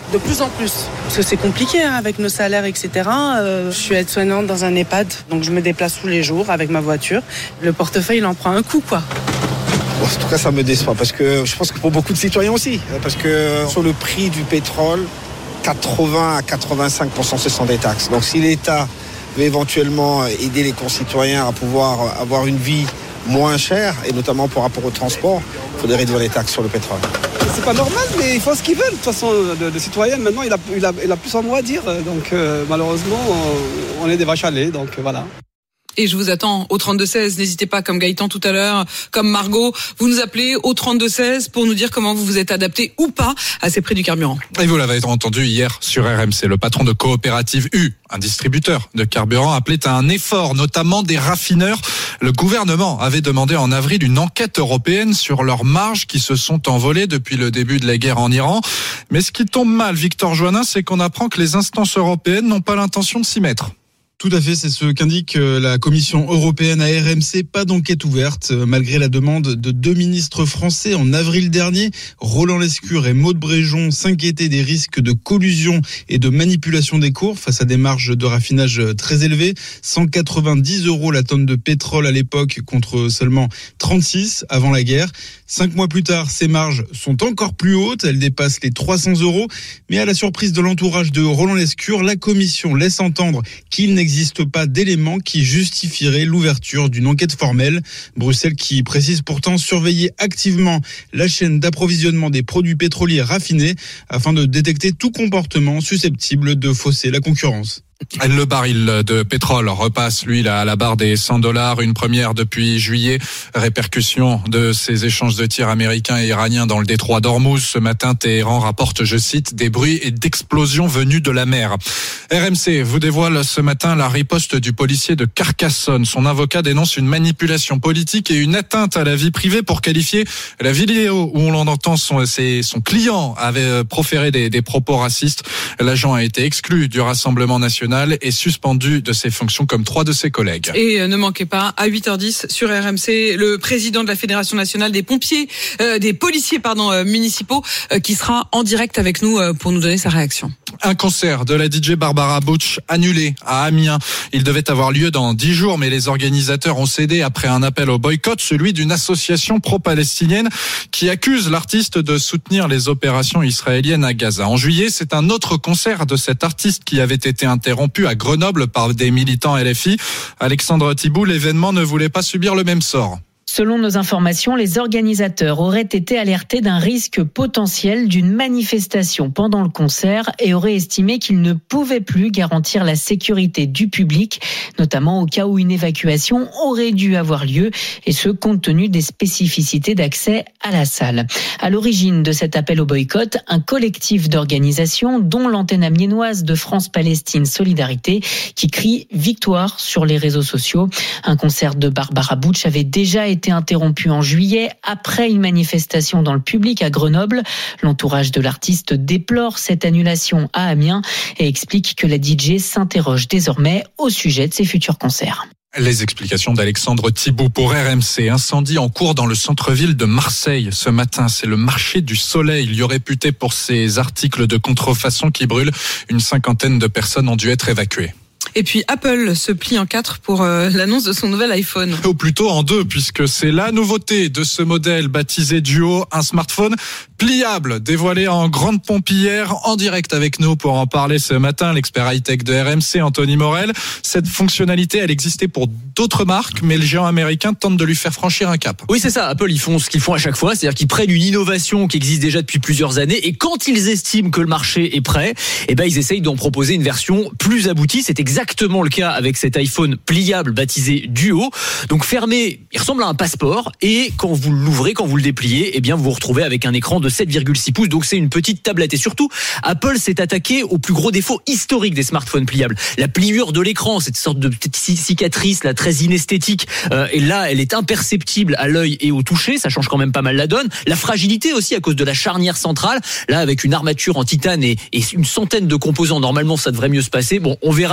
de plus en plus. Parce que c'est compliqué hein, avec nos salaires, et cetera. Euh, je suis aide-soignante dans un EHPAD, donc je me déplace tous les jours avec ma voiture. Le portefeuille, il en prend un coup, quoi. Bon, en tout cas, ça me déçoit parce que je pense que pour beaucoup de citoyens aussi, parce que sur le prix du pétrole, quatre-vingts à quatre-vingt-cinq pour cent ce sont des taxes. Donc si l'État veut éventuellement aider les concitoyens à pouvoir avoir une vie moins chère, et notamment par rapport au transport, il faudrait réduire les taxes sur le pétrole. C'est pas normal, mais ils font ce qu'ils veulent. De toute façon, le, le citoyen, maintenant, il a, il, a, il a plus son mot à dire. Donc, euh, malheureusement, on est des vaches à lait. Donc, voilà. Et je vous attends au trente-deux seize. N'hésitez pas, comme Gaëtan tout à l'heure, comme Margot, vous nous appelez au trente-deux seize pour nous dire comment vous vous êtes adapté ou pas à ces prix du carburant. Et vous l'avez entendu hier sur R M C, le patron de Coopérative U, un distributeur de carburant, appelait à un effort, notamment des raffineurs. Le gouvernement avait demandé en avril une enquête européenne sur leurs marges qui se sont envolées depuis le début de la guerre en Iran. Mais ce qui tombe mal, Victor Joannin, c'est qu'on apprend que les instances européennes n'ont pas l'intention de s'y mettre. Tout à fait, c'est ce qu'indique la Commission européenne à R M C. Pas d'enquête ouverte, malgré la demande de deux ministres français en avril dernier. Roland Lescure et Maud Bréjon s'inquiétaient des risques de collusion et de manipulation des cours face à des marges de raffinage très élevées. cent quatre-vingt-dix euros la tonne de pétrole à l'époque contre seulement trente-six avant la guerre. Cinq mois plus tard, ces marges sont encore plus hautes. Elles dépassent les trois cents euros. Mais à la surprise de l'entourage de Roland Lescure, la Commission laisse entendre qu'il n'existe pas d'éléments qui justifieraient l'ouverture d'une enquête formelle. Bruxelles qui précise pourtant surveiller activement la chaîne d'approvisionnement des produits pétroliers raffinés afin de détecter tout comportement susceptible de fausser la concurrence. Le baril de pétrole repasse, lui, là, à la barre des cent dollars, une première depuis juillet. Répercussion de ces échanges de tirs américains et iraniens dans le détroit d'Ormuz. Ce matin, Téhéran rapporte, je cite, des bruits et d'explosions venus de la mer. R M C vous dévoile ce matin la riposte du policier de Carcassonne. Son avocat dénonce une manipulation politique et une atteinte à la vie privée pour qualifier la vidéo où on l'entend, son, ses, son client avait proféré des, des propos racistes. L'agent a été exclu du Rassemblement national et suspendu de ses fonctions comme trois de ses collègues. Et ne manquez pas, à huit heures dix sur R M C, le président de la Fédération nationale des pompiers, euh, des policiers pardon, euh, municipaux, euh, qui sera en direct avec nous euh, pour nous donner sa réaction. Un concert de la D J Barbara Butch annulé à Amiens. Il devait avoir lieu dans dix jours, mais les organisateurs ont cédé après un appel au boycott, celui d'une association pro-palestinienne qui accuse l'artiste de soutenir les opérations israéliennes à Gaza. En juillet, c'est un autre concert de cet artiste qui avait été interrompu à Grenoble par des militants L F I. Alexandre Thibault, l'événement ne voulait pas subir le même sort. Selon nos informations, les organisateurs auraient été alertés d'un risque potentiel d'une manifestation pendant le concert et auraient estimé qu'ils ne pouvaient plus garantir la sécurité du public, notamment au cas où une évacuation aurait dû avoir lieu, et ce compte tenu des spécificités d'accès à la salle. À l'origine de cet appel au boycott, un collectif d'organisations, dont l'antenne amiénoise de France-Palestine Solidarité, qui crie victoire sur les réseaux sociaux. Un concert de Barbara Butch avait déjà été été interrompu en juillet après une manifestation dans le public à Grenoble. L'entourage de l'artiste déplore cette annulation à Amiens et explique que la D J s'interroge désormais au sujet de ses futurs concerts. Les explications d'Alexandre Thibault pour R M C. Incendie en cours dans le centre-ville de Marseille ce matin. C'est le marché du Soleil, lieu réputé pour ses articles de contrefaçon qui brûlent. Une cinquantaine de personnes ont dû être évacuées. Et puis Apple se plie en quatre pour euh, l'annonce de son nouvel iPhone. Ou plutôt en deux, puisque c'est la nouveauté de ce modèle baptisé Duo, un smartphone pliable, dévoilé en grande pompe hier, en direct avec nous pour en parler ce matin, l'expert high-tech de R M C, Anthony Morel. Cette fonctionnalité, elle existait pour d'autres marques, mais le géant américain tente de lui faire franchir un cap. Oui, c'est ça. Apple, ils font ce qu'ils font à chaque fois, c'est-à-dire qu'ils prennent une innovation qui existe déjà depuis plusieurs années, et quand ils estiment que le marché est prêt, eh ben, ils essayent d'en proposer une version plus aboutie. C'est exactement Exactement le cas avec cet iPhone pliable baptisé Duo. Donc fermé, il ressemble à un passeport, et quand vous l'ouvrez, quand vous le dépliez, eh bien vous vous retrouvez avec un écran de sept virgule six pouces. Donc c'est une petite tablette. Et surtout, Apple s'est attaqué au plus gros défaut historique des smartphones pliables. La pliure de l'écran, cette sorte de petite cicatrice là très inesthétique. Euh, et là, elle est imperceptible à l'œil et au toucher. Ça change quand même pas mal la donne. La fragilité aussi à cause de la charnière centrale. Là, avec une armature en titane et, et une centaine de composants, normalement ça devrait mieux se passer. Bon, on verra quand même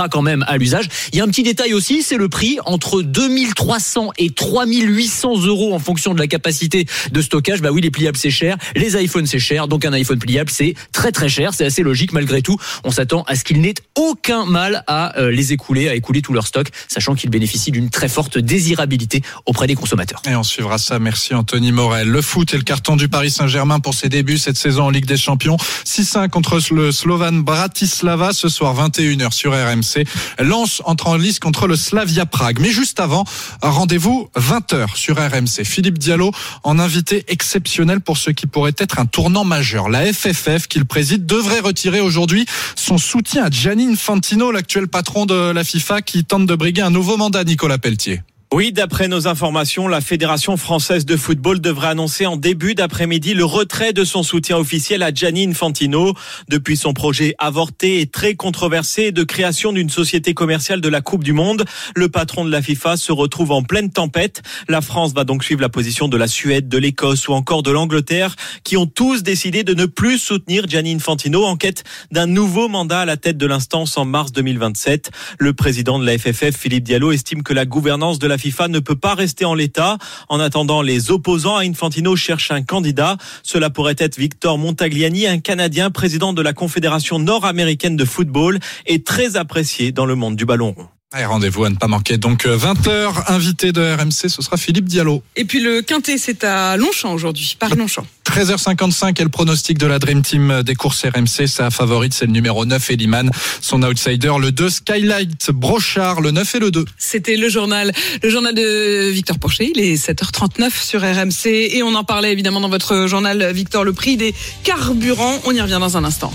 même à l'usage. Il y a un petit détail aussi, c'est le prix entre deux mille trois cents et trois mille huit cents euros en fonction de la capacité de stockage. Bah oui, les pliables c'est cher, les iPhones c'est cher, donc un iPhone pliable c'est très très cher. C'est assez logique malgré tout. On s'attend à ce qu'il n'ait aucun mal à euh, les écouler, à écouler tout leur stock, sachant qu'ils bénéficient d'une très forte désirabilité auprès des consommateurs. Et on suivra ça. Merci Anthony Morel. Le foot et le carton du Paris Saint-Germain pour ses débuts cette saison en Ligue des Champions. six cinq contre le Slovan Bratislava ce soir vingt et une heures sur R M C. Lens entre en lice contre le Slavia Prague. Mais juste avant, rendez-vous vingt heures sur R M C. Philippe Diallo en invité exceptionnel pour ce qui pourrait être un tournant majeur. La F F F qu'il préside devrait retirer aujourd'hui son soutien à Gianni Infantino, l'actuel patron de la FIFA qui tente de briguer un nouveau mandat. Nicolas Pelletier. Oui, d'après nos informations, la Fédération française de football devrait annoncer en début d'après-midi le retrait de son soutien officiel à Gianni Infantino. Depuis son projet avorté et très controversé de création d'une société commerciale de la Coupe du Monde, le patron de la FIFA se retrouve en pleine tempête. La France va donc suivre la position de la Suède, de l'Écosse ou encore de l'Angleterre, qui ont tous décidé de ne plus soutenir Gianni Infantino en quête d'un nouveau mandat à la tête de l'instance en mars deux mille vingt-sept. Le président de la F F F, Philippe Diallo, estime que la gouvernance de la FIFA ne peut pas rester en l'état. En attendant, les opposants à Infantino cherchent un candidat. Cela pourrait être Victor Montagliani, un Canadien président de la Confédération nord-américaine de football et très apprécié dans le monde du ballon rond. Et rendez-vous à ne pas manquer. Donc vingt heures, invité de R M C, ce sera Philippe Diallo. Et puis le Quintet, c'est à Longchamp aujourd'hui, Paris-Longchamp. treize heures cinquante-cinq et le pronostic de la Dream Team des courses R M C. Sa favorite, c'est le numéro neuf, Eliman. Son outsider, le deux, Skylight Brochard, le neuf et le deux. C'était le journal, le journal de Victor Porcher. Il est sept heures trente-neuf sur R M C. Et on en parlait évidemment dans votre journal, Victor, le prix des carburants. On y revient dans un instant.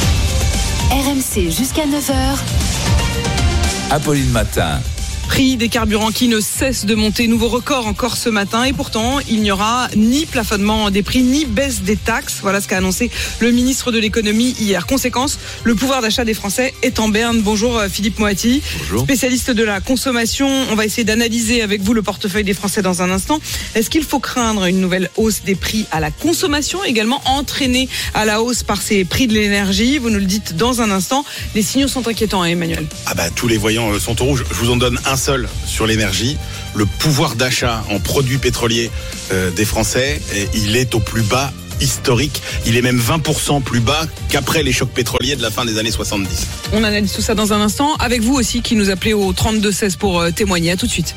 R M C jusqu'à neuf heures. Apolline Matin. Prix des carburants qui ne cesse de monter, nouveau record encore ce matin et pourtant il n'y aura ni plafonnement des prix ni baisse des taxes. Voilà ce qu'a annoncé le ministre de l'économie hier. Conséquence, le pouvoir d'achat des Français est en berne. Bonjour Philippe Moati. Bonjour. Spécialiste de la consommation. On va essayer d'analyser avec vous le portefeuille des Français dans un instant. Est-ce qu'il faut craindre une nouvelle hausse des prix à la consommation, également entraînée à la hausse par ces prix de l'énergie? Vous nous le dites dans un instant. Les signaux sont inquiétants, hein, Emmanuel. Ah bah tous les voyants sont au rouge. Je vous en donne un seul sur l'énergie. Le pouvoir d'achat en produits pétroliers euh, des Français, il est au plus bas historique. Il est même vingt pour cent plus bas qu'après les chocs pétroliers de la fin des années soixante-dix. On analyse tout ça dans un instant. Avec vous aussi qui nous appelez au trente-deux seize pour euh, témoigner. À tout de suite.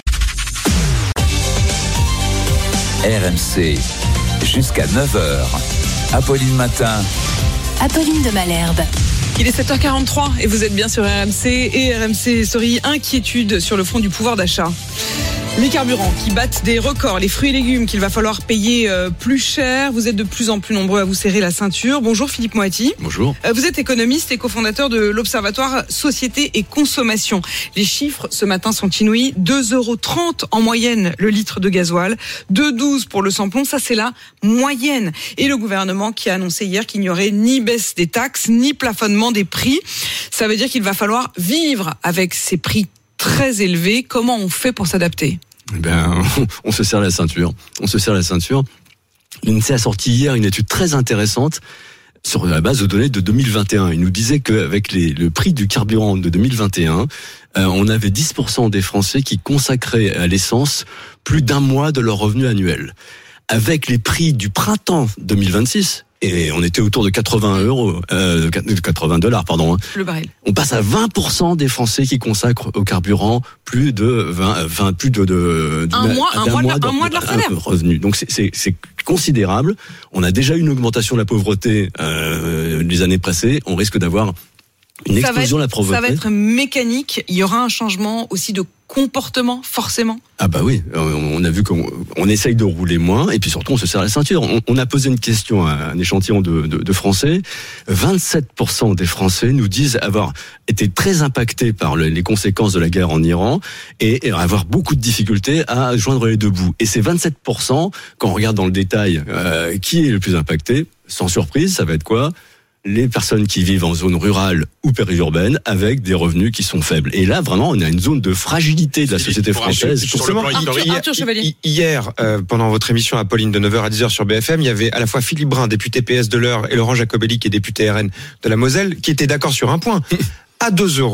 R M C, jusqu'à neuf heures. Apolline Matin. Apolline de Malherbe. Il est sept heures quarante-trois et vous êtes bien sur R M C et R M C Story, inquiétude sur le front du pouvoir d'achat. Les carburants qui battent des records, les fruits et légumes qu'il va falloir payer plus cher. Vous êtes de plus en plus nombreux à vous serrer la ceinture. Bonjour Philippe Moati. Bonjour. Vous êtes économiste et cofondateur de l'Observatoire Société et Consommation. Les chiffres ce matin sont inouïs. deux euros trente en moyenne le litre de gasoil, deux euros douze pour le samplon. Ça c'est la moyenne. Et le gouvernement qui a annoncé hier qu'il n'y aurait ni baisse des taxes, ni plafonnement des prix. Ça veut dire qu'il va falloir vivre avec ces prix très élevé. Comment on fait pour s'adapter ? Ben, on se serre la ceinture. On se serre la ceinture. L'INSEE a sorti hier une étude très intéressante sur la base de données de deux mille vingt et un. Il nous disait qu'avec les, le prix du carburant de deux mille vingt et un, euh, on avait dix pour cent des Français qui consacraient à l'essence plus d'un mois de leur revenu annuel. Avec les prix du printemps deux mille vingt-six, et on était autour de quatre-vingts euros, euh, quatre-vingts dollars, pardon. Le baril. On passe à vingt pour cent des Français qui consacrent au carburant plus de vingt, vingt plus de, de un mois, un mois, mois de, un mois de leur salaire. Revenu. Donc c'est, c'est, c'est considérable. On a déjà eu une augmentation de la pauvreté euh, les années passées. On risque d'avoir une explosion de la pauvreté. Ça va être mécanique. Il y aura un changement aussi de comportement, forcément. Ah bah oui, on a vu qu'on on essaye de rouler moins et puis surtout on se serre la ceinture. On, on a posé une question à un échantillon de, de, de Français. vingt-sept pour cent des Français nous disent avoir été très impactés par le, les conséquences de la guerre en Iran et, et avoir beaucoup de difficultés à joindre les deux bouts. Et ces vingt-sept pour cent, quand on regarde dans le détail euh, qui est le plus impacté, sans surprise, ça va être quoi ? Les personnes qui vivent en zone rurale ou périurbaine avec des revenus qui sont faibles. Et là, vraiment, on a une zone de fragilité de la société française. Arthur, Arthur Chevalier. Hier, euh, pendant votre émission Apolline de neuf heures à dix heures sur B F M, il y avait à la fois Philippe Brun, député P S de l'Eure, et Laurent Jacobelli, qui est député R N de la Moselle, qui étaient d'accord sur un point. À deux euros,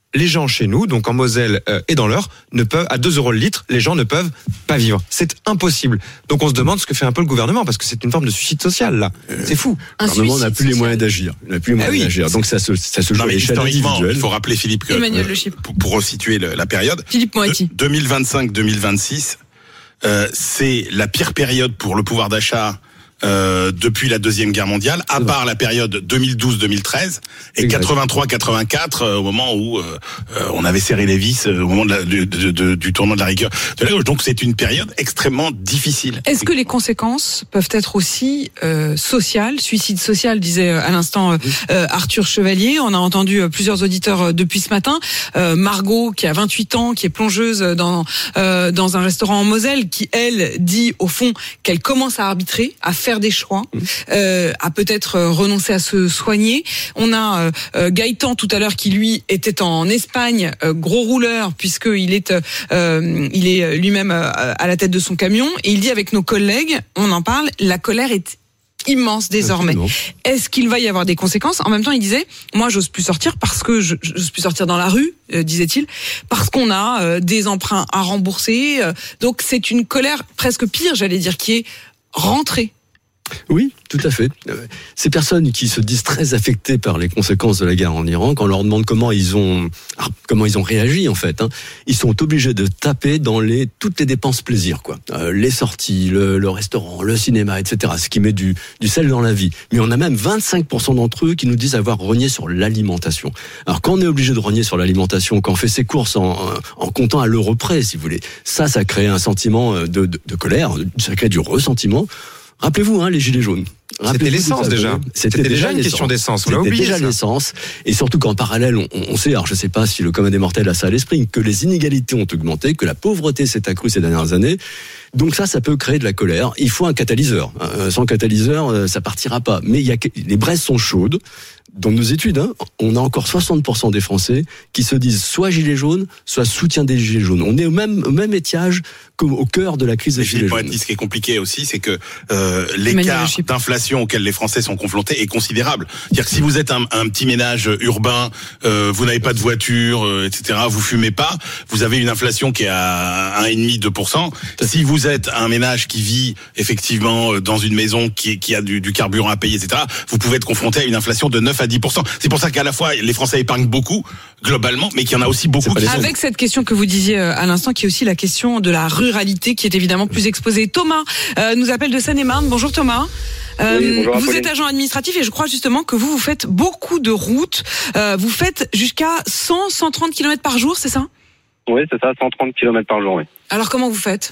les gens chez nous, donc en Moselle euh, et dans l'Eure, ne peuvent, à deux euros le litre, les gens ne peuvent pas vivre. C'est impossible. Donc on se demande ce que fait un peu le gouvernement, parce que c'est une forme de suicide social, là. C'est fou. Le gouvernement n'a plus les moyens d'agir. Il n'a plus les moyens ah oui, d'agir. Donc ça se, ça se joue à l'échelle individuelle. Il faut rappeler, Philippe, que Emmanuel euh, Le Chypre. pour, pour resituer le, la période, Philippe Moiti. deux mille vingt-cinq deux mille vingt-six, euh, c'est la pire période pour le pouvoir d'achat Euh, depuis la Deuxième Guerre mondiale, à part la période deux mille douze deux mille treize et quatre-vingt-trois quatre-vingt-quatre, euh, au moment où euh, euh, on avait serré les vis, euh, au moment de la, de, de, de, du tournant de la rigueur de la gauche. Donc c'est une période extrêmement difficile. Est-ce que les conséquences peuvent être aussi euh, sociales, suicide social, disait à l'instant euh, Arthur Chevalier. On a entendu euh, plusieurs auditeurs euh, depuis ce matin. Euh, Margot, qui a vingt-huit ans, qui est plongeuse dans euh, dans un restaurant en Moselle, qui elle dit au fond qu'elle commence à arbitrer, à faire faire des choix, euh, à peut-être renoncer à se soigner. On a euh, Gaëtan tout à l'heure qui lui était en Espagne, euh, gros rouleur puisqu'il est, euh, il est lui-même euh, à la tête de son camion et il dit avec nos collègues, on en parle, la colère est immense désormais. Absolument. Est-ce qu'il va y avoir des conséquences? En même temps, il disait, moi, j'ose plus sortir parce que je, j'ose plus sortir dans la rue, euh, disait-il, parce qu'on a euh, des emprunts à rembourser. Euh, donc, c'est une colère presque pire, j'allais dire, qui est rentrée. Oui, tout à fait. Ces personnes qui se disent très affectées par les conséquences de la guerre en Iran, quand on leur demande comment ils ont, comment ils ont réagi en fait, hein, ils sont obligés de taper dans les toutes les dépenses plaisir, quoi. Euh, les sorties, le, le restaurant, le cinéma, et cetera. Ce qui met du, du sel dans la vie. Mais on a même vingt-cinq pour cent d'entre eux qui nous disent avoir renié sur l'alimentation. Alors quand on est obligé de renier sur l'alimentation, quand on fait ses courses en, en comptant à l'euro près, si vous voulez, ça, ça crée un sentiment de, de, de colère, ça crée du ressentiment. Rappelez-vous, hein, les gilets jaunes. C'était l'essence déjà. C'était, C'était déjà une question d'essence. On l'a oublié. C'était déjà l'essence. Et surtout qu'en parallèle, on, on sait, alors je sais pas si le commun des mortels a ça à l'esprit, que les inégalités ont augmenté, que la pauvreté s'est accrue ces dernières années. Donc ça, ça peut créer de la colère. Il faut un catalyseur. Sans catalyseur, ça partira pas. Mais il y a, les braises sont chaudes. Dans nos études, hein, on a encore soixante pour cent des Français qui se disent soit gilets jaunes, soit soutien des gilets jaunes. On est au même, au même étiage qu'au cœur de la crise des gilets jaunes. Ce qui est compliqué aussi, c'est que euh, l'écart d'inflation auquel les Français sont confrontés est considérable. C'est-à-dire que si vous êtes un, un petit ménage urbain, euh, vous n'avez pas de voiture, euh, et cetera, vous fumez pas, vous avez une inflation qui est à un virgule cinq deux pour cent. Si vous êtes un ménage qui vit effectivement dans une maison qui, qui a du, du carburant à payer, et cetera, vous pouvez être confronté à une inflation de neuf à dix pour cent. C'est pour ça qu'à la fois les Français épargnent beaucoup globalement, mais qu'il y en a aussi beaucoup qui avec cette question que vous disiez à l'instant, qui est aussi la question de la ruralité, qui est évidemment plus exposée. Thomas euh, nous appelle de Seine-et-Marne. Bonjour Thomas. Euh, oui, bonjour, vous êtes agent administratif et je crois justement que vous vous faites beaucoup de routes. Euh, vous faites jusqu'à cent, cent trente kilomètres par jour, c'est ça? Oui, c'est ça, cent trente kilomètres par jour. Oui. Alors comment vous faites?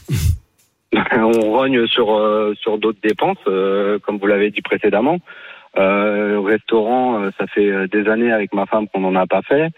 On rogne sur euh, sur d'autres dépenses, euh, comme vous l'avez dit précédemment. Euh, restaurant, euh, ça fait des années avec ma femme qu'on n'en a pas fait.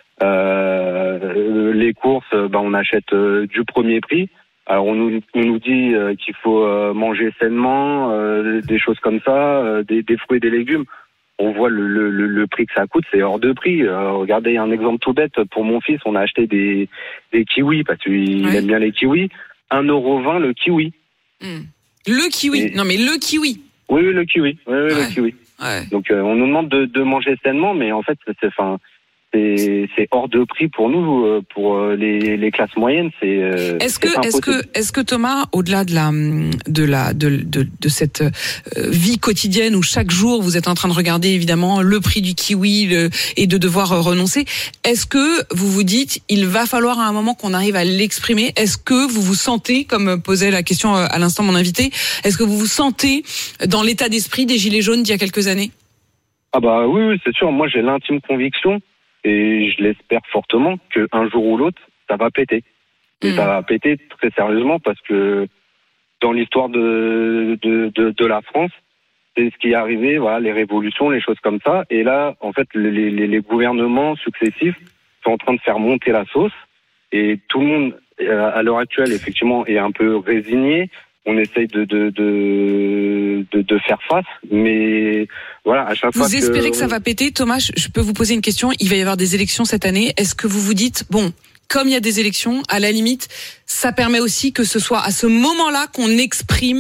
Euh, les courses, ben on achète euh, du premier prix. Alors on nous, on nous dit euh, qu'il faut euh, manger sainement, euh, des choses comme ça, euh, des, des fruits et des légumes. On voit le, le, le prix que ça coûte, c'est hors de prix. Euh, regardez un exemple tout bête, pour mon fils, on a acheté des, des kiwis parce qu'il ouais. aime bien les kiwis. un euro vingt le kiwi. Mmh. Le kiwi et... Non mais le kiwi. Oui, oui le kiwi. Oui, oui, ouais. le kiwi. Ouais. Donc euh, on nous demande de, de manger sainement, mais en fait c'est, enfin, c'est, c'est hors de prix pour nous, euh, pour euh, les, les classes moyennes. C'est. Euh, est-ce que, est-ce que, est-ce que Thomas, au-delà de la, de la, de, de, de cette euh, vie quotidienne où chaque jour vous êtes en train de regarder évidemment le prix du kiwi le, et de devoir euh, renoncer, est-ce que vous vous dites il va falloir à un moment qu'on arrive à l'exprimer? Est-ce que vous vous sentez, comme posait la question à l'instant mon invité, est-ce que vous vous sentez dans l'état d'esprit des gilets jaunes d'il y a quelques années? Ah bah oui, oui, c'est sûr. Moi j'ai l'intime conviction. Et je l'espère fortement qu'un jour ou l'autre, ça va péter. Et mmh. ça va péter très sérieusement parce que dans l'histoire de, de, de, de la France, c'est ce qui est arrivé, voilà, les révolutions, les choses comme ça. Et là, en fait, les, les, les gouvernements successifs sont en train de faire monter la sauce. Et tout le monde, à l'heure actuelle, effectivement, est un peu résigné. On essaye de de, de de de faire face, mais voilà, à chaque vous fois. Vous espérez que, que ça va péter, Thomas? Je peux vous poser une question. Il va y avoir des élections cette année. Est-ce que vous vous dites, bon, comme il y a des élections, à la limite, ça permet aussi que ce soit à ce moment-là qu'on exprime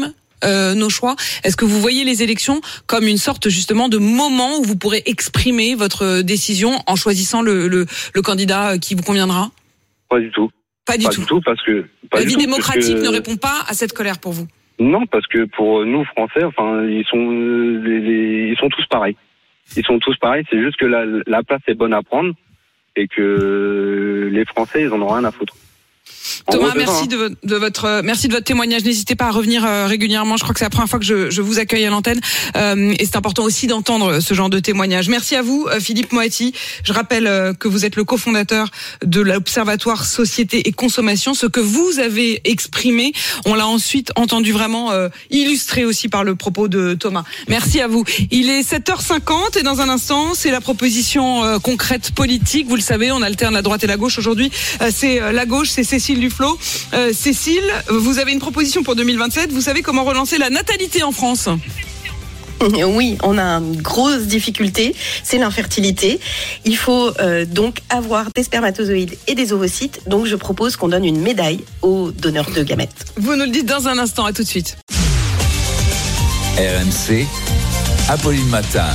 euh, nos choix. Est-ce que vous voyez les élections comme une sorte justement de moment où vous pourrez exprimer votre décision en choisissant le, le, le candidat qui vous conviendra ? Pas du tout. Pas du pas tout. Du tout parce que pas la du vie tout, démocratique que... ne répond pas à cette colère pour vous. Non, parce que pour nous Français, enfin, ils sont les, les, ils sont tous pareils. Ils sont tous pareils. C'est juste que la, la place est bonne à prendre et que les Français, ils en ont rien à foutre. Thomas, merci de, votre, de votre merci de votre témoignage. N'hésitez pas à revenir euh, régulièrement. Je crois que c'est la première fois que je, je vous accueille à l'antenne euh, et c'est important aussi d'entendre ce genre de témoignage. Merci à vous, euh, Philippe Moati. Je rappelle euh, que vous êtes le cofondateur de l'Observatoire Société et Consommation. Ce que vous avez exprimé, on l'a ensuite entendu vraiment euh, illustré aussi par le propos de Thomas. Merci à vous. Il est sept heures cinquante et dans un instant, c'est la proposition euh, concrète politique. Vous le savez, on alterne la droite et la gauche. Aujourd'hui, euh, c'est euh, la gauche, c'est Cécile Duflot. Euh, Cécile, vous avez une proposition pour deux mille vingt-sept. Vous savez comment relancer la natalité en France ? Oui, on a une grosse difficulté, c'est l'infertilité. Il faut euh, donc avoir des spermatozoïdes et des ovocytes. Donc je propose qu'on donne une médaille aux donneurs de gamètes. Vous nous le dites dans un instant, à tout de suite. R M C, Apolline Matin.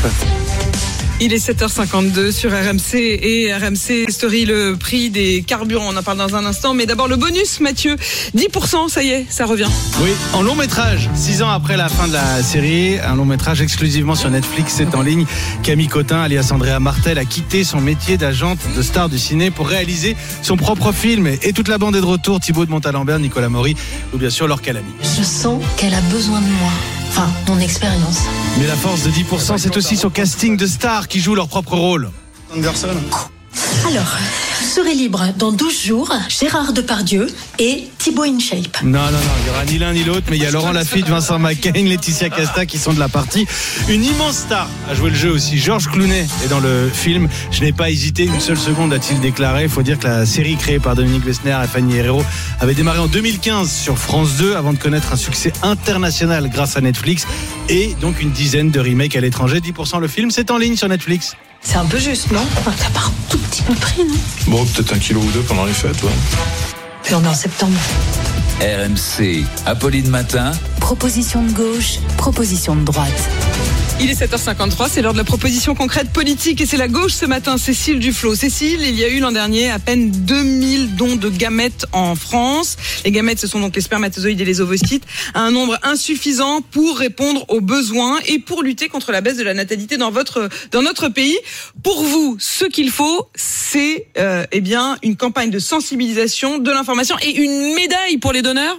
Il est sept heures cinquante-deux sur R M C et R M C Story, le prix des carburants. On en parle dans un instant, mais d'abord le bonus, Mathieu. dix pour cent, ça y est, ça revient. Oui, en long métrage. Six ans après la fin de la série, un long métrage exclusivement sur Netflix, c'est en ligne. Camille Cotin, alias Andrea Martel, a quitté son métier d'agente de star du ciné pour réaliser son propre film. Et toute la bande est de retour, Thibaut de Montalembert, Nicolas Maury ou bien sûr Laure Calamy. Je sens qu'elle a besoin de moi. Enfin, mon expérience. Mais la force de dix pour cent, c'est aussi son casting de stars qui jouent leur propre rôle. Anderson. Alors, je serai libre dans douze jours, Gérard Depardieu et Thibaut InShape. Non, non, non, il n'y aura ni l'un ni l'autre, mais il y a Laurent Lafitte, Vincent Macaigne, Laetitia Casta qui sont de la partie. Une immense star a joué le jeu aussi. Georges Clooney est dans le film. Je n'ai pas hésité une seule seconde, a-t-il déclaré. Il faut dire que la série créée par Dominique Besnéard et Fanny Herrero avait démarré en deux mille quinze sur France deux avant de connaître un succès international grâce à Netflix et donc une dizaine de remakes à l'étranger. dix pour cent le film, c'est en ligne sur Netflix. C'est un peu juste, non ? T'as pas un tout petit peu pris, non ? Bon, peut-être un kilo ou deux pendant les fêtes, ouais. Puis on est en septembre. R M C, Apolline Matin. Proposition de gauche, proposition de droite. Il est sept heures cinquante-trois, c'est l'heure de la proposition concrète politique et c'est la gauche ce matin, Cécile Duflot. Cécile, il y a eu l'an dernier à peine deux mille dons de gamètes en France. Les gamètes, ce sont donc les spermatozoïdes et les ovocytes, un nombre insuffisant pour répondre aux besoins et pour lutter contre la baisse de la natalité dans votre, dans notre pays. Pour vous, ce qu'il faut, c'est euh, eh bien une campagne de sensibilisation, de l'information et une médaille pour les donneurs.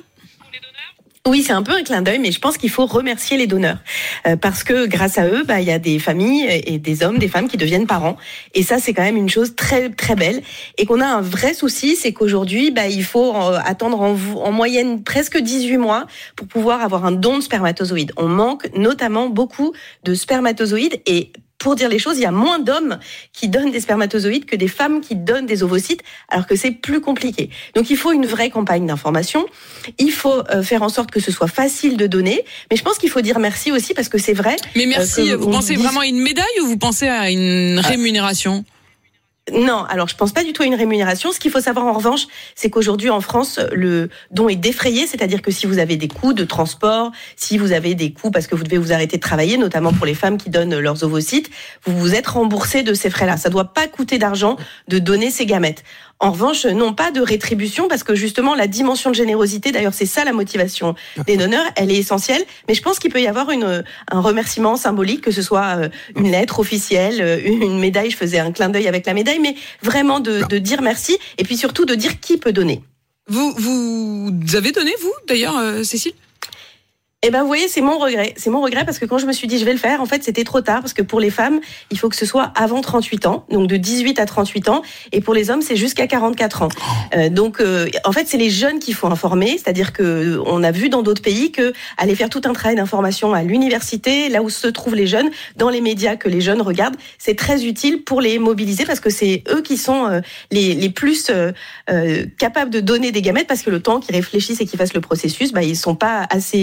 Oui, c'est un peu un clin d'œil, mais je pense qu'il faut remercier les donneurs euh, parce que grâce à eux, bah il y a des familles et des hommes, des femmes qui deviennent parents. Et ça, c'est quand même une chose très très belle. Et qu'on a un vrai souci, c'est qu'aujourd'hui, bah il faut euh, attendre en, en moyenne presque dix-huit mois pour pouvoir avoir un don de spermatozoïdes. On manque notamment beaucoup de spermatozoïdes et pour dire les choses, il y a moins d'hommes qui donnent des spermatozoïdes que des femmes qui donnent des ovocytes, alors que c'est plus compliqué. Donc il faut une vraie campagne d'information. Il faut euh, faire en sorte que ce soit facile de donner. Mais je pense qu'il faut dire merci aussi parce que c'est vrai. Mais merci, euh, vous pensez dit... vraiment à une médaille ou vous pensez à une rémunération ? Non, alors je pense pas du tout à une rémunération. Ce qu'il faut savoir en revanche, c'est qu'aujourd'hui en France, le don est défrayé, c'est-à-dire que si vous avez des coûts de transport, si vous avez des coûts parce que vous devez vous arrêter de travailler, notamment pour les femmes qui donnent leurs ovocytes, vous vous êtes remboursé de ces frais-là. Ça doit pas coûter d'argent de donner ces gamètes. En revanche, non pas de rétribution, parce que justement, la dimension de générosité, d'ailleurs, c'est ça la motivation des donneurs, elle est essentielle. Mais je pense qu'il peut y avoir une, un remerciement symbolique, que ce soit une lettre officielle, une médaille, je faisais un clin d'œil avec la médaille, mais vraiment de, de dire merci, et puis surtout de dire qui peut donner. Vous, vous avez donné, vous, d'ailleurs, euh, Cécile ? Eh ben, vous voyez, c'est mon regret. C'est mon regret parce que quand je me suis dit je vais le faire, en fait, c'était trop tard parce que pour les femmes, il faut que ce soit avant trente-huit ans, donc de dix-huit à trente-huit ans, et pour les hommes, c'est jusqu'à quarante-quatre ans. Euh, donc, euh, en fait, c'est les jeunes qu'il faut informer, c'est-à-dire que on a vu dans d'autres pays que aller faire tout un travail d'information à l'université, là où se trouvent les jeunes, dans les médias que les jeunes regardent, c'est très utile pour les mobiliser parce que c'est eux qui sont euh, les, les plus euh, euh, capables de donner des gamètes parce que le temps qu'ils réfléchissent et qu'ils fassent le processus, bah, ils sont pas assez, euh, ils sont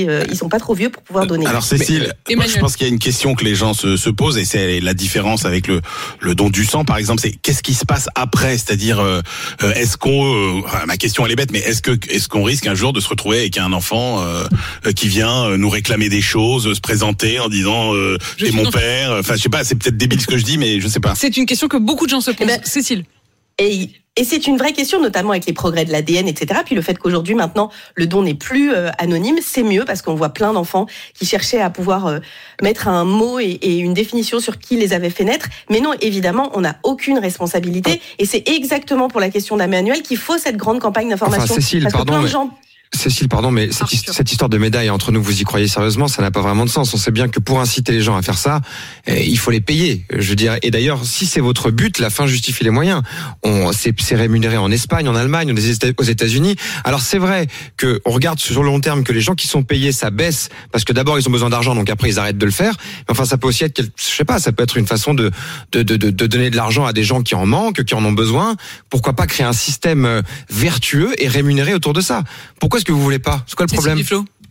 sont pas trop vieux pour pouvoir donner. Alors Cécile, Mais, moi, je pense qu'il y a une question que les gens se, se posent et c'est la différence avec le, le don du sang, par exemple, c'est qu'est-ce qui se passe après, c'est-à-dire euh, est-ce qu'on, euh, ma question elle est bête, mais est-ce que est-ce qu'on risque un jour de se retrouver avec un enfant euh, qui vient nous réclamer des choses, se présenter en disant euh, t'es mon père, enfin je sais pas, c'est peut-être débile ce que je dis, mais je sais pas. C'est une question que beaucoup de gens se posent. Eh ben, Cécile. Et Et c'est une vraie question, notamment avec les progrès de l'A D N, et cetera. Puis le fait qu'aujourd'hui, maintenant, le don n'est plus euh, anonyme, c'est mieux parce qu'on voit plein d'enfants qui cherchaient à pouvoir euh, mettre un mot et, et une définition sur qui les avait fait naître. Mais non, évidemment, on n'a aucune responsabilité. Et c'est exactement pour la question d'Emmanuel qu'il faut cette grande campagne d'information. Enfin, Cécile, parce que pardon, plein de mais... gens... Cécile, pardon, mais cette, his- cette histoire de médaille entre nous, vous y croyez sérieusement? Ça n'a pas vraiment de sens. On sait bien que pour inciter les gens à faire ça, eh, il faut les payer. Je dirais. Et d'ailleurs, si c'est votre but, la fin justifie les moyens. On, c'est, c'est rémunéré en Espagne, en Allemagne, aux États-Unis. Alors c'est vrai que on regarde sur le long terme que les gens qui sont payés, ça baisse parce que d'abord ils ont besoin d'argent, donc après ils arrêtent de le faire. Mais enfin, ça peut aussi être, je sais pas, ça peut être une façon de de de, de donner de l'argent à des gens qui en manquent, qui en ont besoin. Pourquoi pas créer un système vertueux et rémunéré autour de ça? Pourquoi est-ce que vous voulez pas? C'est quoi le problème?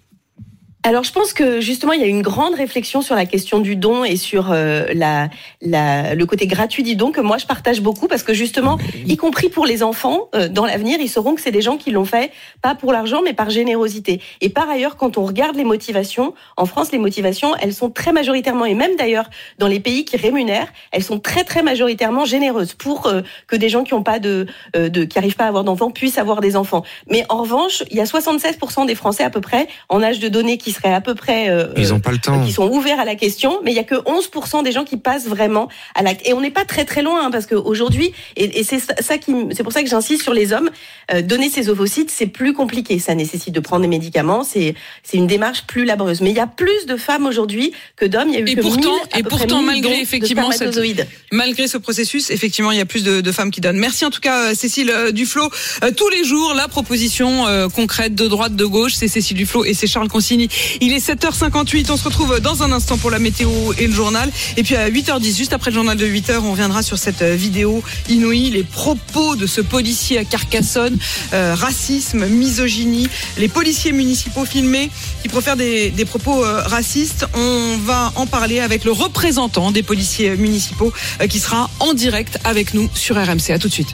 Alors je pense que justement il y a une grande réflexion sur la question du don et sur euh, la, la le côté gratuit du don que moi je partage beaucoup parce que justement y compris pour les enfants euh, dans l'avenir ils sauront que c'est des gens qui l'ont fait pas pour l'argent mais par générosité. Et par ailleurs quand on regarde les motivations en France, les motivations elles sont très majoritairement et même d'ailleurs dans les pays qui rémunèrent elles sont très très majoritairement généreuses pour euh, que des gens qui ont pas de, euh, de qui arrivent pas à avoir d'enfants puissent avoir des enfants. Mais en revanche il y a soixante-seize pour cent des Français à peu près en âge de donner qui seraient à peu près euh, ils ont pas le temps. qui sont ouverts à la question, mais il y a que onze pour cent des gens qui passent vraiment à l'acte. Et on n'est pas très très loin hein, parce que aujourd'hui et, et c'est ça qui c'est pour ça que j'insiste sur les hommes, euh, donner ses ovocytes, c'est plus compliqué, ça nécessite de prendre des médicaments, c'est c'est une démarche plus laboureuse. Mais il y a plus de femmes aujourd'hui que d'hommes, il y a eu et que pourtant mille, et pourtant malgré effectivement cette, malgré ce processus, effectivement, il y a plus de, de femmes qui donnent. Merci en tout cas Cécile Duflot. Euh, tous les jours la proposition euh, concrète de droite de gauche, c'est Cécile Duflot et c'est Charles Consigny. Il est sept heures cinquante-huit, on se retrouve dans un instant pour la météo et le journal. Et puis à huit heures dix, juste après le journal de huit heures, on reviendra sur cette vidéo inouïe, les propos de ce policier à Carcassonne, euh, racisme, misogynie, les policiers municipaux filmés qui profèrent des, des propos euh, racistes. On va en parler avec le représentant des policiers municipaux euh, qui sera en direct avec nous sur R M C. À tout de suite.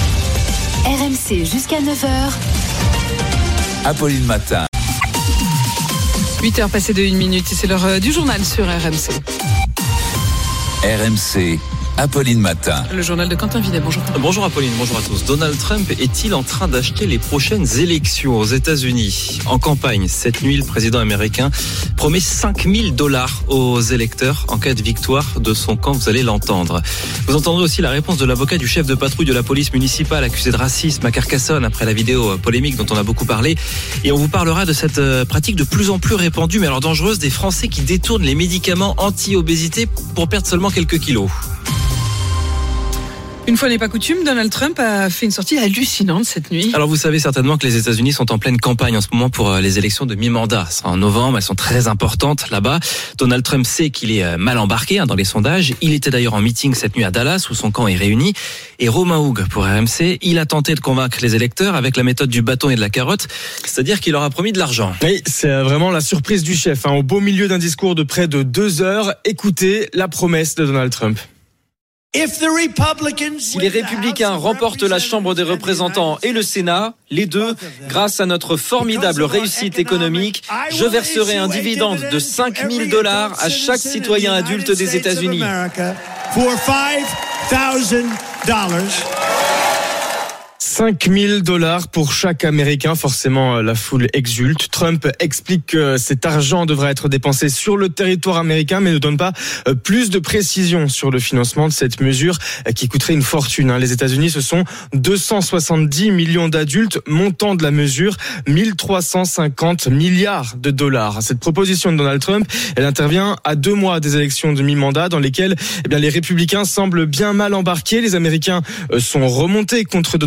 R M C jusqu'à neuf heures. Apolline Matin. huit heures passées de une minute et c'est l'heure du journal sur R M C. R M C, Apolline Matin. Le journal de Quentin Videt, bonjour. Bonjour Apolline, bonjour à tous. Donald Trump est-il en train d'acheter les prochaines élections aux États-Unis? En campagne, cette nuit, le président américain promet cinq mille dollars aux électeurs en cas de victoire de son camp, vous allez l'entendre. Vous entendrez aussi la réponse de l'avocat du chef de patrouille de la police municipale accusé de racisme à Carcassonne après la vidéo polémique dont on a beaucoup parlé. Et on vous parlera de cette pratique de plus en plus répandue, mais alors dangereuse, des Français qui détournent les médicaments anti-obésité pour perdre seulement quelques kilos. Une fois n'est pas coutume, Donald Trump a fait une sortie hallucinante cette nuit. Alors vous savez certainement que les États-Unis sont en pleine campagne en ce moment pour les élections de mi-mandat. Ce sera en novembre, elles sont très importantes là-bas. Donald Trump sait qu'il est mal embarqué hein, dans les sondages. Il était d'ailleurs en meeting cette nuit à Dallas où son camp est réuni. Et Romain Houg pour R M C, il a tenté de convaincre les électeurs avec la méthode du bâton et de la carotte, c'est-à-dire qu'il leur a promis de l'argent. Oui, c'est vraiment la surprise du chef. Hein. Au beau milieu d'un discours de près de deux heures, écoutez la promesse de Donald Trump. Si les républicains remportent la Chambre des représentants et le Sénat, les deux, grâce à notre formidable réussite économique, je verserai un dividende de cinq mille dollars à chaque citoyen adulte des États-Unis. cinq mille dollars pour chaque Américain, forcément la foule exulte. Trump explique que cet argent devrait être dépensé sur le territoire américain, mais ne donne pas plus de précisions sur le financement de cette mesure qui coûterait une fortune. Les États-Unis, ce sont deux cent soixante-dix millions d'adultes, montant de la mesure mille trois cent cinquante milliards de dollars. Cette proposition de Donald Trump, elle intervient à deux mois des élections de mi-mandat dans lesquelles eh bien, les républicains semblent bien mal embarqués. Les Américains sont remontés contre Donald Trump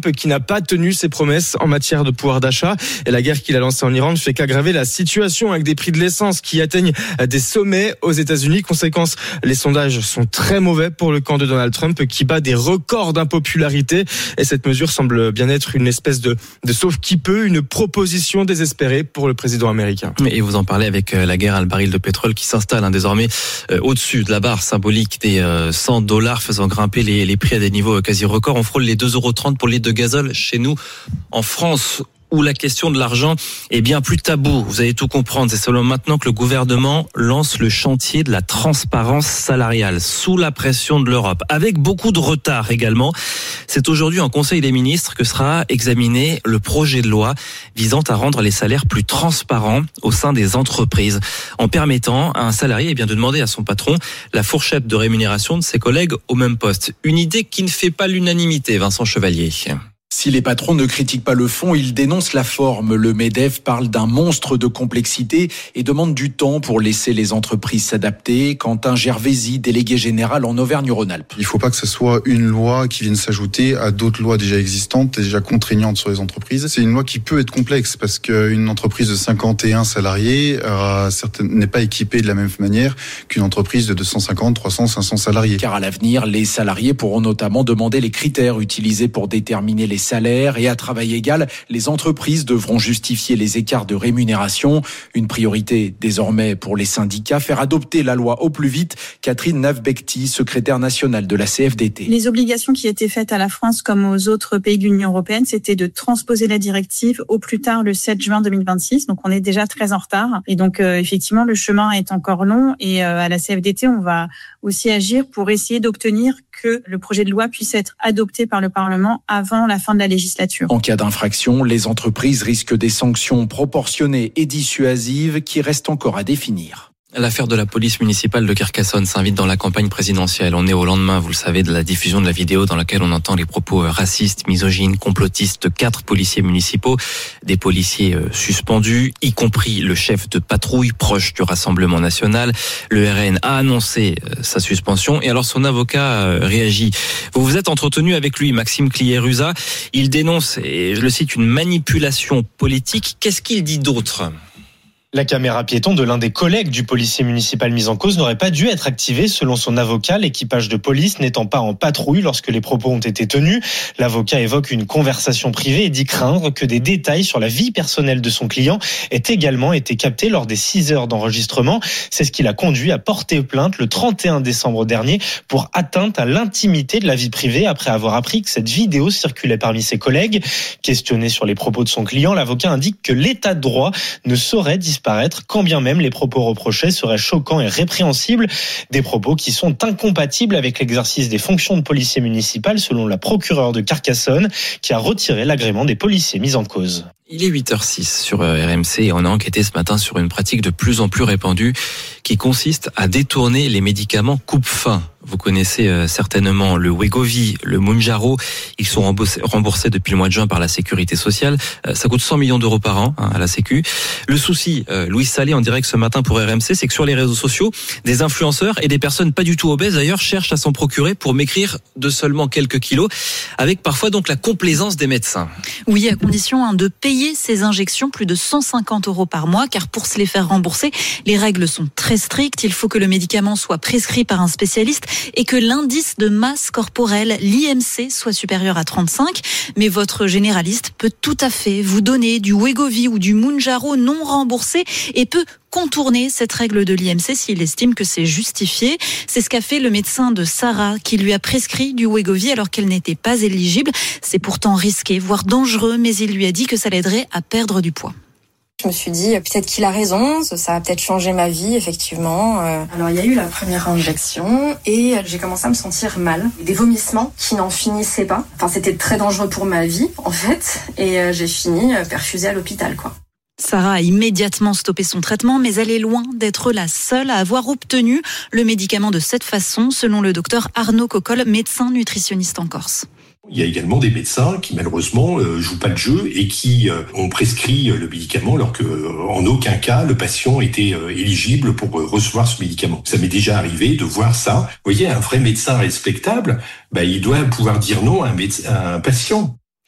Trump qui n'a pas tenu ses promesses en matière de pouvoir d'achat. Et la guerre qu'il a lancée en Iran ne fait qu'aggraver la situation avec des prix de l'essence qui atteignent des sommets aux États-Unis. Conséquence, les sondages sont très mauvais pour le camp de Donald Trump qui bat des records d'impopularité. Et cette mesure semble bien être une espèce de, de sauve qui peut, une proposition désespérée pour le président américain. Et vous en parlez avec la guerre à le baril de pétrole qui s'installe hein, désormais euh, au-dessus de la barre symbolique des euh, cent dollars, faisant grimper les, les prix à des niveaux quasi records. On frôle les deux euros trente pour le litre de gazole chez nous en France, où la question de l'argent est bien plus tabou. Vous allez tout comprendre. C'est seulement maintenant que le gouvernement lance le chantier de la transparence salariale sous la pression de l'Europe, avec beaucoup de retard également. C'est aujourd'hui en Conseil des ministres que sera examiné le projet de loi visant à rendre les salaires plus transparents au sein des entreprises, en permettant à un salarié eh bien, de demander à son patron la fourchette de rémunération de ses collègues au même poste. Une idée qui ne fait pas l'unanimité, Vincent Chevalier. Si les patrons ne critiquent pas le fond, ils dénoncent la forme. Le MEDEF parle d'un monstre de complexité et demande du temps pour laisser les entreprises s'adapter. Quentin Gervaisi, délégué général en Auvergne-Rhône-Alpes. Il ne faut pas que ce soit une loi qui vienne s'ajouter à d'autres lois déjà existantes, déjà contraignantes sur les entreprises. C'est une loi qui peut être complexe parce qu'une entreprise de cinquante et un salariés euh, n'est pas équipée de la même manière qu'une entreprise de deux cent cinquante, trois cents, cinq cents salariés. Car à l'avenir, les salariés pourront notamment demander les critères utilisés pour déterminer les salaires et à travail égal, les entreprises devront justifier les écarts de rémunération. Une priorité désormais pour les syndicats, faire adopter la loi au plus vite. Catherine Navbekti, secrétaire nationale de la C F D T. Les obligations qui étaient faites à la France comme aux autres pays de l'Union européenne, c'était de transposer la directive au plus tard le sept juin deux mille vingt-six. Donc on est déjà très en retard. Et donc euh, effectivement, le chemin est encore long. Et euh, à la C F D T, on va aussi agir pour essayer d'obtenir que le projet de loi puisse être adopté par le Parlement avant la fin de la législature. En cas d'infraction, les entreprises risquent des sanctions proportionnées et dissuasives qui restent encore à définir. L'affaire de la police municipale de Carcassonne s'invite dans la campagne présidentielle. On est au lendemain, vous le savez, de la diffusion de la vidéo dans laquelle on entend les propos racistes, misogynes, complotistes de quatre policiers municipaux, des policiers suspendus, y compris le chef de patrouille proche du Rassemblement national. Le R N a annoncé sa suspension et alors son avocat réagit. Vous vous êtes entretenu avec lui, Maxime Clier-Ruza. Il dénonce, et je le cite, une manipulation politique. Qu'est-ce qu'il dit d'autre ? La caméra piéton de l'un des collègues du policier municipal mis en cause n'aurait pas dû être activée selon son avocat, l'équipage de police n'étant pas en patrouille lorsque les propos ont été tenus. L'avocat évoque une conversation privée et dit craindre que des détails sur la vie personnelle de son client aient également été captés lors des six heures d'enregistrement. C'est ce qui l'a conduit à porter plainte le trente et un décembre dernier pour atteinte à l'intimité de la vie privée après avoir appris que cette vidéo circulait parmi ses collègues. Questionné sur les propos de son client, l'avocat indique que l'état de droit ne saurait disparaître quand bien même les propos reprochés seraient choquants et répréhensibles, des propos qui sont incompatibles avec l'exercice des fonctions de policier municipal selon la procureure de Carcassonne qui a retiré l'agrément des policiers mis en cause. Il est huit heures six sur R M C et on a enquêté ce matin sur une pratique de plus en plus répandue qui consiste à détourner les médicaments coupe-faim. Vous connaissez euh, certainement le Wegovy, le Mounjaro. Ils sont remboursés, remboursés depuis le mois de juin par la Sécurité sociale. Euh, ça coûte cent millions d'euros par an hein, à la Sécu. Le souci, euh, Louis Salé en direct ce matin pour R M C, c'est que sur les réseaux sociaux, des influenceurs et des personnes pas du tout obèses d'ailleurs cherchent à s'en procurer pour maigrir de seulement quelques kilos, avec parfois donc la complaisance des médecins. Oui, à condition hein, de payer ces injections plus de cent cinquante euros par mois, car pour se les faire rembourser, les règles sont très strictes. Il faut que le médicament soit prescrit par un spécialiste et que l'indice de masse corporelle, l'I M C, soit supérieur à trente-cinq. Mais votre généraliste peut tout à fait vous donner du Wegovy ou du Mounjaro non remboursé et peut contourner cette règle de l'I M C s'il estime que c'est justifié. C'est ce qu'a fait le médecin de Sarah qui lui a prescrit du Wegovy alors qu'elle n'était pas éligible. C'est pourtant risqué, voire dangereux, mais il lui a dit que ça l'aiderait à perdre du poids. Je me suis dit, peut-être qu'il a raison, ça a peut-être changé ma vie, effectivement. Alors, il y a eu la première injection et j'ai commencé à me sentir mal. Des vomissements qui n'en finissaient pas. Enfin, c'était très dangereux pour ma vie, en fait. Et j'ai fini perfusée à l'hôpital, quoi. Sarah a immédiatement stoppé son traitement, mais elle est loin d'être la seule à avoir obtenu le médicament de cette façon, selon le docteur Arnaud Cocolle, médecin nutritionniste en Corse. Il y a également des médecins qui malheureusement euh, jouent pas le jeu et qui euh, ont prescrit euh, le médicament alors que euh, en aucun cas le patient était euh, éligible pour euh, recevoir ce médicament. Ça m'est déjà arrivé de voir ça. Vous voyez, un vrai médecin respectable, bah, il doit pouvoir dire non à un, médecin, à un patient.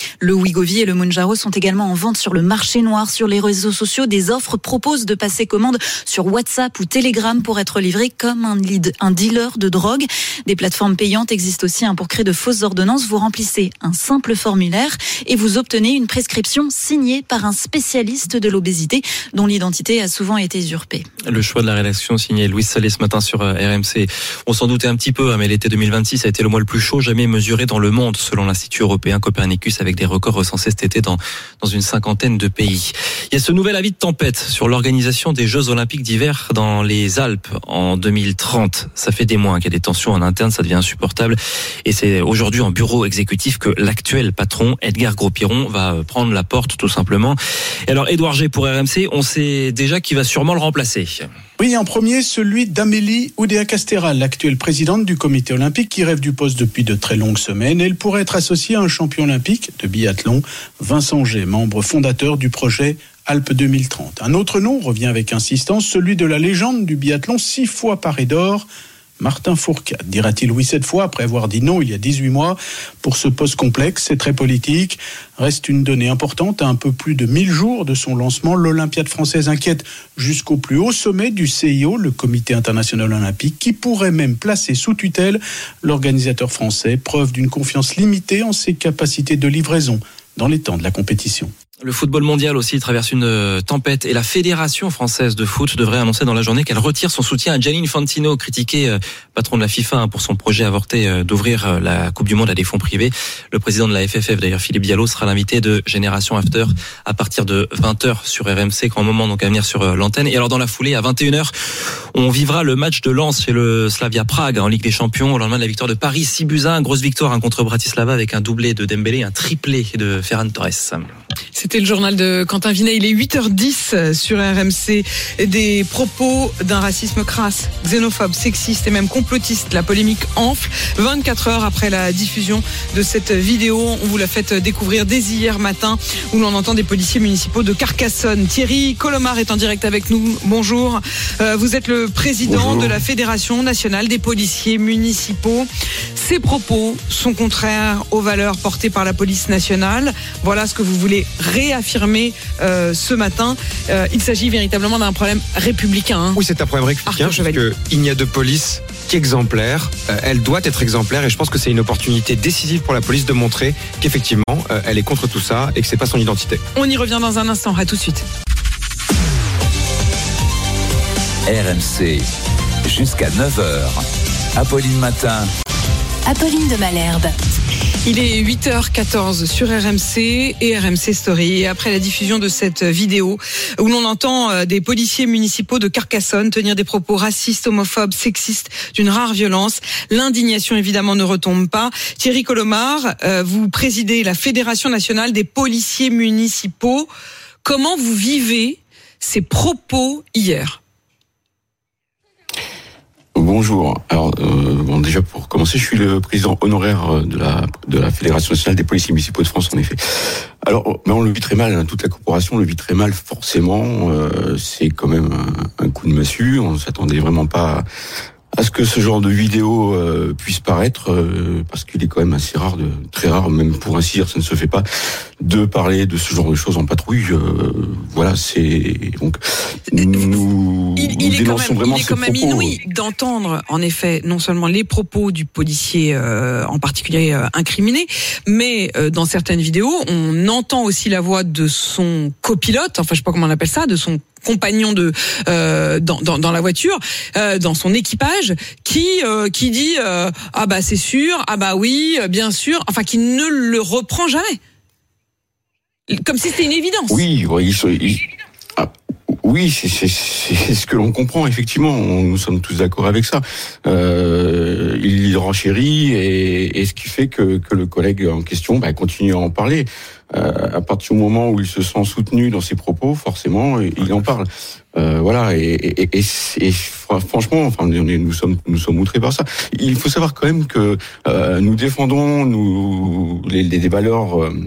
Le Wegovy et le Mounjaro sont également en vente sur le marché noir. Sur les réseaux sociaux, des offres proposent de passer commande sur WhatsApp ou Telegram pour être livré comme un, lead, un dealer de drogue. Des plateformes payantes existent aussi hein, pour créer de fausses ordonnances. Vous remplissez un simple formulaire et vous obtenez une prescription signée par un spécialiste de l'obésité dont l'identité a souvent été usurpée. Le choix de la rédaction signé Louis Salé ce matin sur R M C. On s'en doutait un petit peu, mais l'été deux mille vingt-six a été le mois le plus chaud jamais mesuré dans le monde, selon l'Institut européen Copernicus, avec des records recensés cet été dans, dans une cinquantaine de pays. Il y a ce nouvel avis de tempête sur l'organisation des Jeux Olympiques d'hiver dans les Alpes en deux mille trente. Ça fait des mois qu'il y a des tensions en interne, ça devient insupportable. Et c'est aujourd'hui en bureau exécutif que l'actuel patron, Edgar Gros-Piron, va prendre la porte tout simplement. Et alors, Édouard G pour R M C, on sait déjà qui va sûrement le remplacer. Oui, en premier, celui d'Amélie Oudéa-Castéra, l'actuelle présidente du comité olympique qui rêve du poste depuis de très longues semaines. Elle pourrait être associée à un champion olympique de biathlon, Vincent G, membre fondateur du projet Alpes deux mille trente. Un autre nom revient avec insistance, celui de la légende du biathlon, six fois paré d'or, Martin Fourcade. Dira-t-il oui cette fois, après avoir dit non il y a dix-huit mois. Pour ce poste complexe, c'est très politique. Reste une donnée importante, à un peu plus de mille jours de son lancement, l'Olympiade française inquiète jusqu'au plus haut sommet du C I O, le Comité international olympique, qui pourrait même placer sous tutelle l'organisateur français, preuve d'une confiance limitée en ses capacités de livraison dans les temps de la compétition. Le football mondial aussi traverse une tempête et la Fédération française de foot devrait annoncer dans la journée qu'elle retire son soutien à Gianni Infantino, critiqué patron de la FIFA pour son projet avorté d'ouvrir la Coupe du Monde à des fonds privés. Le président de la F F F, d'ailleurs Philippe Diallo, sera l'invité de Génération After à partir de vingt heures sur R M C, grand moment donc à venir sur l'antenne. Et alors dans la foulée, à vingt et une heures, on vivra le match de Lens chez le Slavia Prague en Ligue des Champions au lendemain de la victoire de Paris, six buts à un, grosse victoire hein, contre Bratislava avec un doublé de Dembélé, un triplé de Ferran Torres. C'était le journal de Quentin Vinet, il est huit heures dix sur R M C. Des propos d'un racisme crasse, xénophobe, sexiste et même complotiste. La polémique enfle vingt-quatre heures après la diffusion de cette vidéo. On vous l'a fait découvrir dès hier matin où l'on entend des policiers municipaux de Carcassonne. Thierry Colomar est en direct avec nous. Bonjour. Euh, vous êtes le président Bonjour. de la Fédération nationale des policiers municipaux. Ces propos sont contraires aux valeurs portées par la police nationale. Voilà ce que vous voulez réaffirmer euh, ce matin. Euh, il s'agit véritablement d'un problème républicain. Hein. Oui, c'est un problème républicain parce qu'il n'y a de police qu'exemplaire. Euh, elle doit être exemplaire et je pense que c'est une opportunité décisive pour la police de montrer qu'effectivement, euh, elle est contre tout ça et que c'est pas son identité. On y revient dans un instant. À tout de suite. R M C, jusqu'à neuf heures. Apolline Matin. Apolline de Malherbe. Il est huit heures quatorze sur R M C et R M C Story. Et après la diffusion de cette vidéo où l'on entend des policiers municipaux de Carcassonne tenir des propos racistes, homophobes, sexistes, d'une rare violence, l'indignation évidemment ne retombe pas. Thierry Colomar, vous présidez la Fédération nationale des policiers municipaux. Comment vous vivez ces propos hier ? Bonjour. Alors, euh, bon, déjà pour commencer, je suis le président honoraire de la de la Fédération nationale des policiers municipaux de France, en effet. Alors, mais on le vit très mal. Hein, toute la corporation le vit très mal, forcément. Euh, c'est quand même un, un coup de massue. On ne s'attendait vraiment pas à ce que ce genre de vidéo euh, puisse paraître, euh, parce qu'il est quand même assez rare, de très rare, même pour ainsi dire, ça ne se fait pas, de parler de ce genre de choses en patrouille. Euh, voilà, c'est donc nous, il, il nous est dénonçons quand même, vraiment il est ces quand même propos. inouï d'entendre, en effet, non seulement les propos du policier, euh, en particulier euh, incriminé, mais euh, dans certaines vidéos, on entend aussi la voix de son copilote, enfin je sais pas comment on appelle ça, de son compagnon de euh, dans, dans dans la voiture, euh, dans son équipage, qui euh, qui dit euh, ah bah c'est sûr, ah bah oui, bien sûr, enfin qui ne le reprend jamais, comme si c'était une évidence. Oui, oui, il, il, ah, oui, c'est, c'est, c'est ce que l'on comprend effectivement. Nous sommes tous d'accord avec ça. Euh, il renchérit et, et ce qui fait que que le collègue en question bah, continue à en parler. Euh, à partir du moment où il se sent soutenu dans ses propos, forcément, il en parle. Euh, voilà, et, et, et, et, et franchement, enfin, nous sommes nous sommes outrés par ça. Il faut savoir quand même que euh, nous défendons nous les, les des valeurs euh,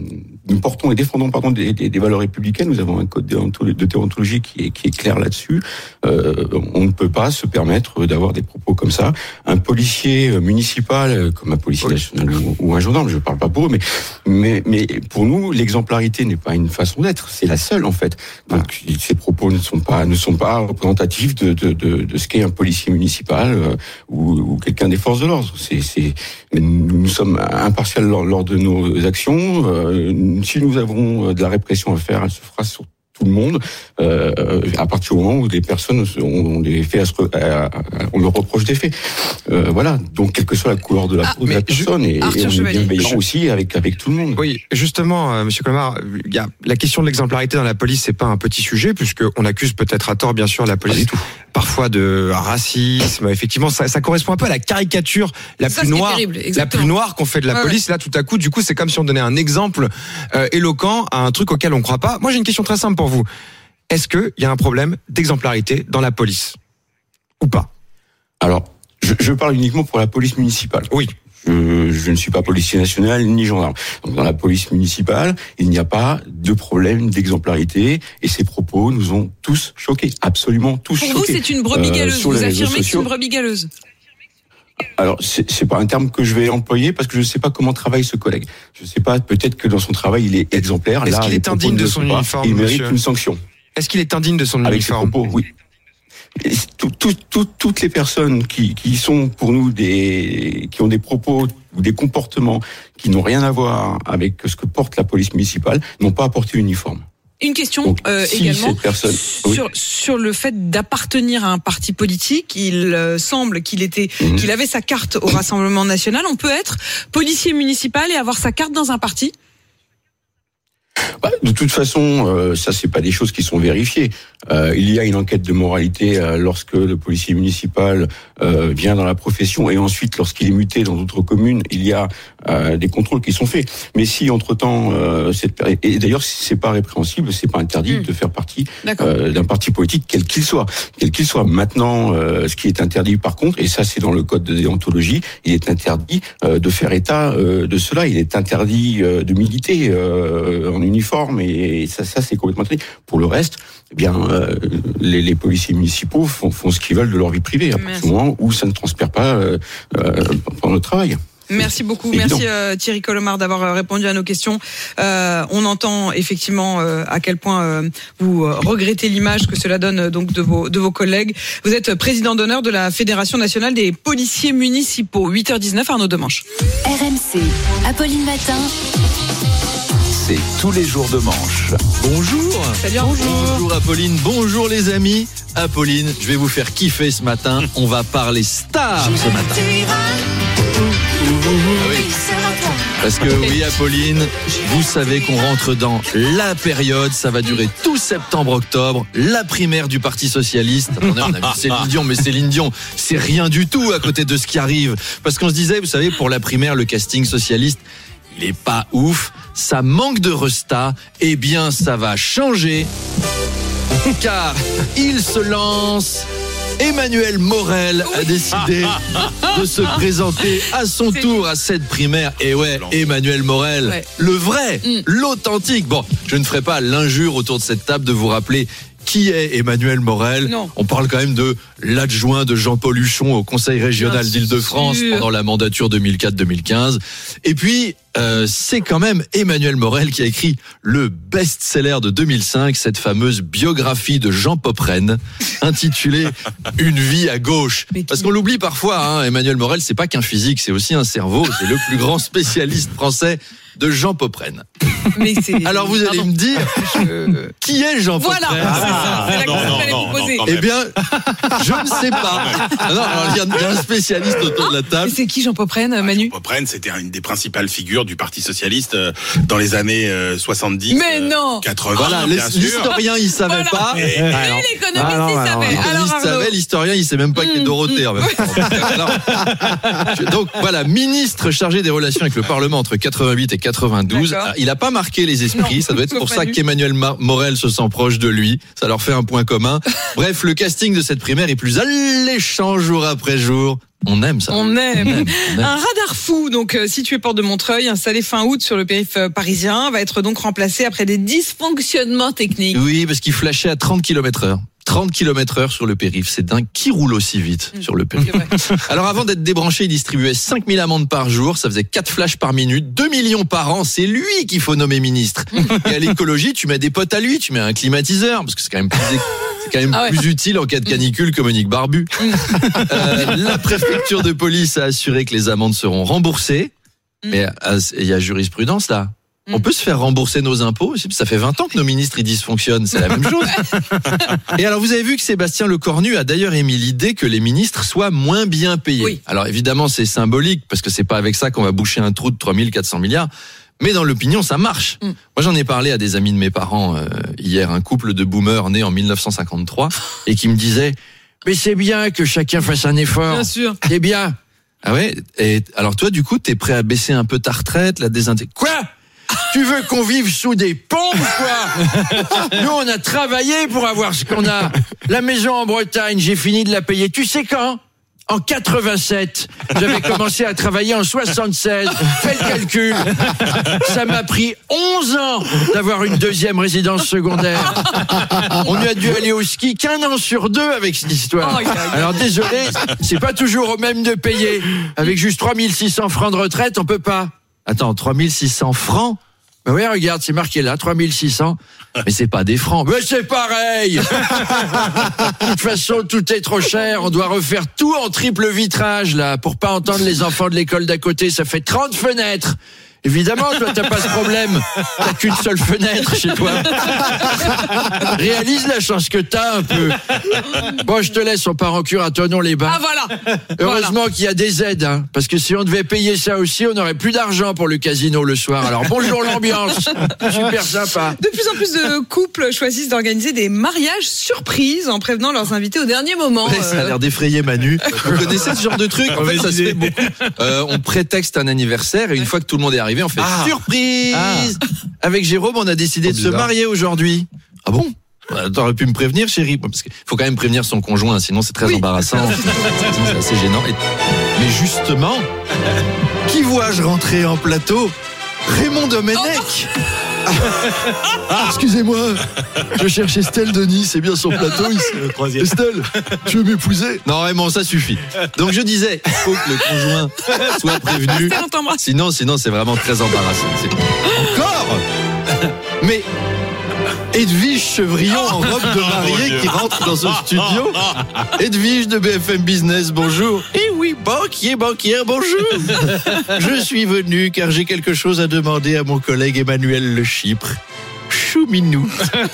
nous portons et défendons pardon des, des, des valeurs républicaines. Nous avons un code de déontologie qui est, qui est clair là-dessus. Euh, on ne peut pas se permettre d'avoir des propos comme ça. Un policier municipal, comme un policier national ou, ou un gendarme, je ne parle pas pour eux, mais, mais, mais pour nous, l'exemplarité n'est pas une façon d'être, c'est la seule en fait. Donc ces propos ne sont pas, ne sont pas représentatifs de, de, de, de ce qu'est un policier municipal euh, ou, ou quelqu'un des forces de l'ordre. C'est, c'est, nous, nous sommes impartials lors, lors de nos actions. Euh, si nous avons de la répression à faire, elle se fera sur tout le monde, euh, à partir du moment où les personnes ont des faits, à, à, on leur reproche des faits. Euh, voilà. Donc, quelle que soit la couleur de la peau ah, de la personne, je, et, et on est bienveillant je... aussi avec avec tout le monde. Oui, justement, euh, Monsieur Colmar, il y a la question de l'exemplarité dans la police, c'est pas un petit sujet, puisque on accuse peut-être à tort, bien sûr, la police. Parfois de racisme, effectivement, ça, ça correspond un peu à la caricature la ça, plus noire, terrible, la plus noire qu'on fait de la ouais, police. Ouais. Là, tout à coup, du coup, c'est comme si on donnait un exemple euh, éloquent à un truc auquel on ne croit pas. Moi, j'ai une question très simple pour vous. Est-ce qu'il y a un problème d'exemplarité dans la police ou pas? Alors, je, je parle uniquement pour la police municipale. Oui. Je, je ne suis pas policier national ni gendarme. Donc dans la police municipale, il n'y a pas de problème d'exemplarité et ces propos nous ont tous choqués, absolument tous Pour choqués. Pour vous, c'est une brebis galeuse. Euh, vous affirmez que c'est une brebis galeuse. Alors, c'est, c'est pas un terme que je vais employer parce que je ne sais pas comment travaille ce collègue. Je ne sais pas, peut-être que dans son travail, il est exemplaire. Est-ce Là, qu'il est indigne de son uniforme, il mérite monsieur une sanction. Est-ce qu'il est indigne de son Avec uniforme? Ses propos, oui. Tout, tout, tout, toutes les personnes qui, qui sont pour nous des, qui ont des propos ou des comportements qui n'ont rien à voir avec ce que porte la police municipale n'ont pas à porter uniforme. Une question Donc, euh, si également personne, sur, oui. sur le fait d'appartenir à un parti politique. Il euh, semble qu'il était, mmh. qu'il avait sa carte au Rassemblement national. On peut être policier municipal et avoir sa carte dans un parti? Bah, de toute façon, euh, ça c'est pas des choses qui sont vérifiées. Euh, il y a une enquête de moralité euh, lorsque le policier municipal euh, vient dans la profession et ensuite lorsqu'il est muté dans d'autres communes, il y a euh, des contrôles qui sont faits. Mais si entre-temps, euh, cette et d'ailleurs si c'est pas répréhensible, c'est pas interdit mmh. de faire partie euh, d'un parti politique quel qu'il soit, quel qu'il soit. Maintenant, euh, ce qui est interdit par contre, et ça c'est dans le code de déontologie, il est interdit euh, de faire état euh, de cela. Il est interdit euh, de militer euh, en uniforme et ça, ça c'est complètement interdit. Pour le reste, eh bien, euh, les, les policiers municipaux font, font ce qu'ils veulent de leur vie privée à partir du moment où ça ne transpire pas euh, euh, pendant le travail. Merci beaucoup, Évident. merci euh, Thierry Colomard d'avoir répondu à nos questions. Euh, on entend effectivement euh, à quel point euh, vous euh, regrettez l'image que cela donne euh, donc de vos de vos collègues. Vous êtes président d'honneur de la Fédération nationale des policiers municipaux. huit heures dix-neuf, Arnaud Demanche. R M C, Apolline Matin. C'est tous les jours de manche. Bonjour. Salut, bonjour. Bonjour Apolline, bonjour les amis. Apolline, je vais vous faire kiffer ce matin. On va parler stars ce matin. Ah oui. Parce que oui Apolline, vous savez qu'on rentre dans la période, ça va durer tout septembre-octobre, la primaire du Parti Socialiste. Attendez, on a vu Céline Dion, mais Céline Dion, c'est rien du tout à côté de ce qui arrive. Parce qu'on se disait, vous savez, pour la primaire, le casting socialiste, il est pas ouf, ça manque de resta, eh bien ça va changer, car il se lance. Emmanuel Morel a décidé de se présenter à son tour à cette primaire. Et ouais, Emmanuel Morel, ouais. le vrai, mm. l'authentique. Bon, je ne ferai pas l'injure autour de cette table de vous rappeler qui est Emmanuel Morel. Non. On parle quand même de l'adjoint de Jean-Paul Huchon au Conseil régional Bien d'Île-de-France sûr. pendant la mandature deux mille quatre deux mille quinze. Et puis, euh, c'est quand même Emmanuel Morel qui a écrit le best-seller de deux mille cinq, cette fameuse biographie de Jean Popren, intitulée « Une vie à gauche ». Parce qu'on l'oublie parfois, hein, Emmanuel Morel, c'est pas qu'un physique, c'est aussi un cerveau. C'est le plus grand spécialiste français de Jean Popren. Mais c'est... Alors vous allez Pardon. me dire, je... qui est Jean voilà. Popren? Voilà, c'est ça. C'est la question que j'allais vous poser. Eh bien, je ne sais pas. Non, alors, il y a un spécialiste autour de la table. Mais c'est qui Jean Popren, Manu? Jean Popren, c'était une des principales figures du Parti Socialiste dans les années soixante-dix, Mais non quatre-vingts. Voilà, bien sûr. L'historien, il savait voilà. pas. Et, et alors, l'économiste, ah non, il savait. L'économiste alors, savait, l'historien, il sait même pas mmh. qu'il est Dorothée. En même temps. Alors, donc voilà, ministre chargé des relations avec le Parlement entre quatre-vingt-huit et quatre-vingt-douze. D'accord. Il n'a pas marqué les esprits. Non, ça doit être pour ça fallu. qu'Emmanuel Morel se sent proche de lui. Ça leur fait un point commun. Bref, le casting de cette primaire est plus alléchant jour après jour. On aime ça. On aime. On aime, on aime. Un radar fou, donc euh, situé porte de Montreuil, installé fin août sur le périph' parisien, va être donc remplacé après des dysfonctionnements techniques. Oui, parce qu'il flashait à trente kilomètres heure. trente kilomètres heure sur le périph', c'est dingue. Qui roule aussi vite mmh. sur le périph'? Alors avant d'être débranché, il distribuait cinq mille amendes par jour, ça faisait quatre flashs par minute, deux millions par an, c'est lui qu'il faut nommer ministre. Et à l'écologie, tu mets des potes à lui, tu mets un climatiseur, parce que c'est quand même plus, c'est quand même ah ouais. plus utile en cas de canicule que Monique Barbu. euh, la préfecture de police a assuré que les amendes seront remboursées, mmh. mais il y a jurisprudence là. On peut se faire rembourser nos impôts aussi, ça fait vingt ans que nos ministres ils dysfonctionnent, c'est la même chose. Et alors vous avez vu que Sébastien Lecornu a d'ailleurs émis l'idée que les ministres soient moins bien payés. Oui. Alors évidemment c'est symbolique, parce que c'est pas avec ça qu'on va boucher un trou de trois mille quatre cents milliards, mais dans l'opinion ça marche. Mm. Moi j'en ai parlé à des amis de mes parents euh, hier, un couple de boomers nés en mille neuf cent cinquante-trois, et qui me disaient « Mais c'est bien que chacun fasse un effort. Bien sûr. C'est bien. » Ah ouais. Et alors toi du coup t'es prêt à baisser un peu ta retraite, la désintégrer? Quoi? Tu veux qu'on vive sous des ponts ou quoi? Nous, on a travaillé pour avoir ce qu'on a. La maison en Bretagne, j'ai fini de la payer. Tu sais quand? En quatre-vingt-sept. J'avais commencé à travailler en soixante-seize. Fais le calcul. Ça m'a pris onze ans d'avoir une deuxième résidence secondaire. On a dû aller au ski qu'un an sur deux avec cette histoire. Alors désolé, c'est pas toujours au même de payer. Avec juste trois mille six cents francs de retraite, on peut pas. Attends, trois mille six cents francs? Ben oui, regarde, c'est marqué là, trois mille six cents. Mais c'est pas des francs. Mais c'est pareil! De toute façon, tout est trop cher. On doit refaire tout en triple vitrage, là, pour pas entendre les enfants de l'école d'à côté. Ça fait trente fenêtres. Évidemment, toi, t'as pas ce problème. T'as qu'une seule fenêtre chez toi. Réalise la chance que t'as un peu. Bon, je te laisse, on part en cure à Thonon-les-Bains. Ah, voilà. Heureusement voilà. qu'il y a des aides, hein, parce que si on devait payer ça aussi, on n'aurait plus d'argent pour le casino le soir. Alors, bonjour l'ambiance. Super sympa. De plus en plus de couples choisissent d'organiser des mariages surprises en prévenant leurs invités au dernier moment. Ouais, ça a l'air d'effrayé Manu. Vous connaissez ce genre de truc? En fait, ça se fait beaucoup. Euh, on prétexte un anniversaire et une fois que tout le monde est arrivé, on fait ah. surprise. Ah. Avec Jérôme, on a décidé oh, de bizarre. se marier aujourd'hui. Ah bon? Bah, t'aurais pu me prévenir, chérie, parce qu'il faut quand même prévenir son conjoint, sinon c'est très oui. embarrassant, sinon c'est assez gênant. Et... Mais justement, qui vois-je rentrer en plateau? Raymond Domenech. Oh. Ah, excusez-moi, je cherche Estelle Denis, c'est bien son plateau ici. Estelle, tu veux m'épouser? Non, Raymond, ça suffit. Donc je disais, il faut que le conjoint soit prévenu. Sinon, sinon c'est vraiment très embarrassant. C'est... Encore? Mais Edwige Chevrillon en robe de mariée oh, qui rentre dans ce studio. Edwige de B F M Business, bonjour. Eh oui, banquier, banquière, bonjour. Je suis venu car j'ai quelque chose à demander à mon collègue Emmanuel Le Chypre. Chouminou,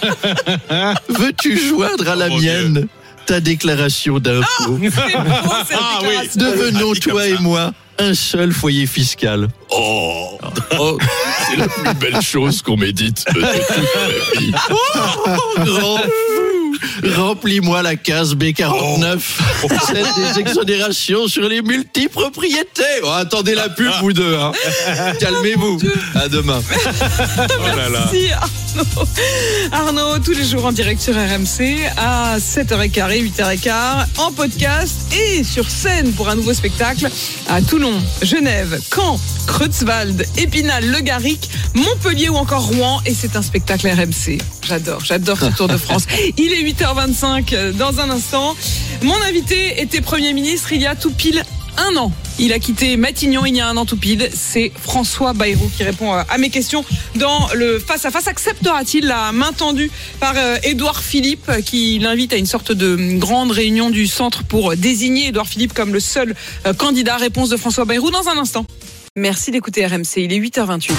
veux-tu joindre à la oh, mienne Dieu. ta déclaration d'impôt? Oh, c'est beau, cette ah, oui. Devenons toi et moi un seul foyer fiscal. Oh, oh c'est la plus belle chose qu'on m'ait dite de toute ma vie. Oh, grand fou, remplis-moi la case B quarante-neuf. Oh. Celle des exonérations sur les multipropriétés. Oh, attendez la pub, vous deux. Hein. Calmez-vous. À demain. Oh là là. Merci Arnaud. Arnaud, tous les jours en direct sur R M C à sept heures quinze, huit heures quinze, en podcast et sur scène pour un nouveau spectacle à Toulon, Genève, Caen, Creutzwald, Épinal, Le Garric, Montpellier ou encore Rouen. Et c'est un spectacle R M C. J'adore, j'adore ce Tour de France. Il est huit heures vingt-cinq dans un instant. Mon invité était Premier ministre il y a tout pile un an. Il a quitté Matignon il y a un an tout pile. C'est François Bayrou qui répond à mes questions dans le face-à-face. Acceptera-t-il la main tendue par Édouard Philippe qui l'invite à une sorte de grande réunion du centre pour désigner Édouard Philippe comme le seul candidat? Réponse de François Bayrou dans un instant. Merci d'écouter R M C, il est huit heures vingt-huit.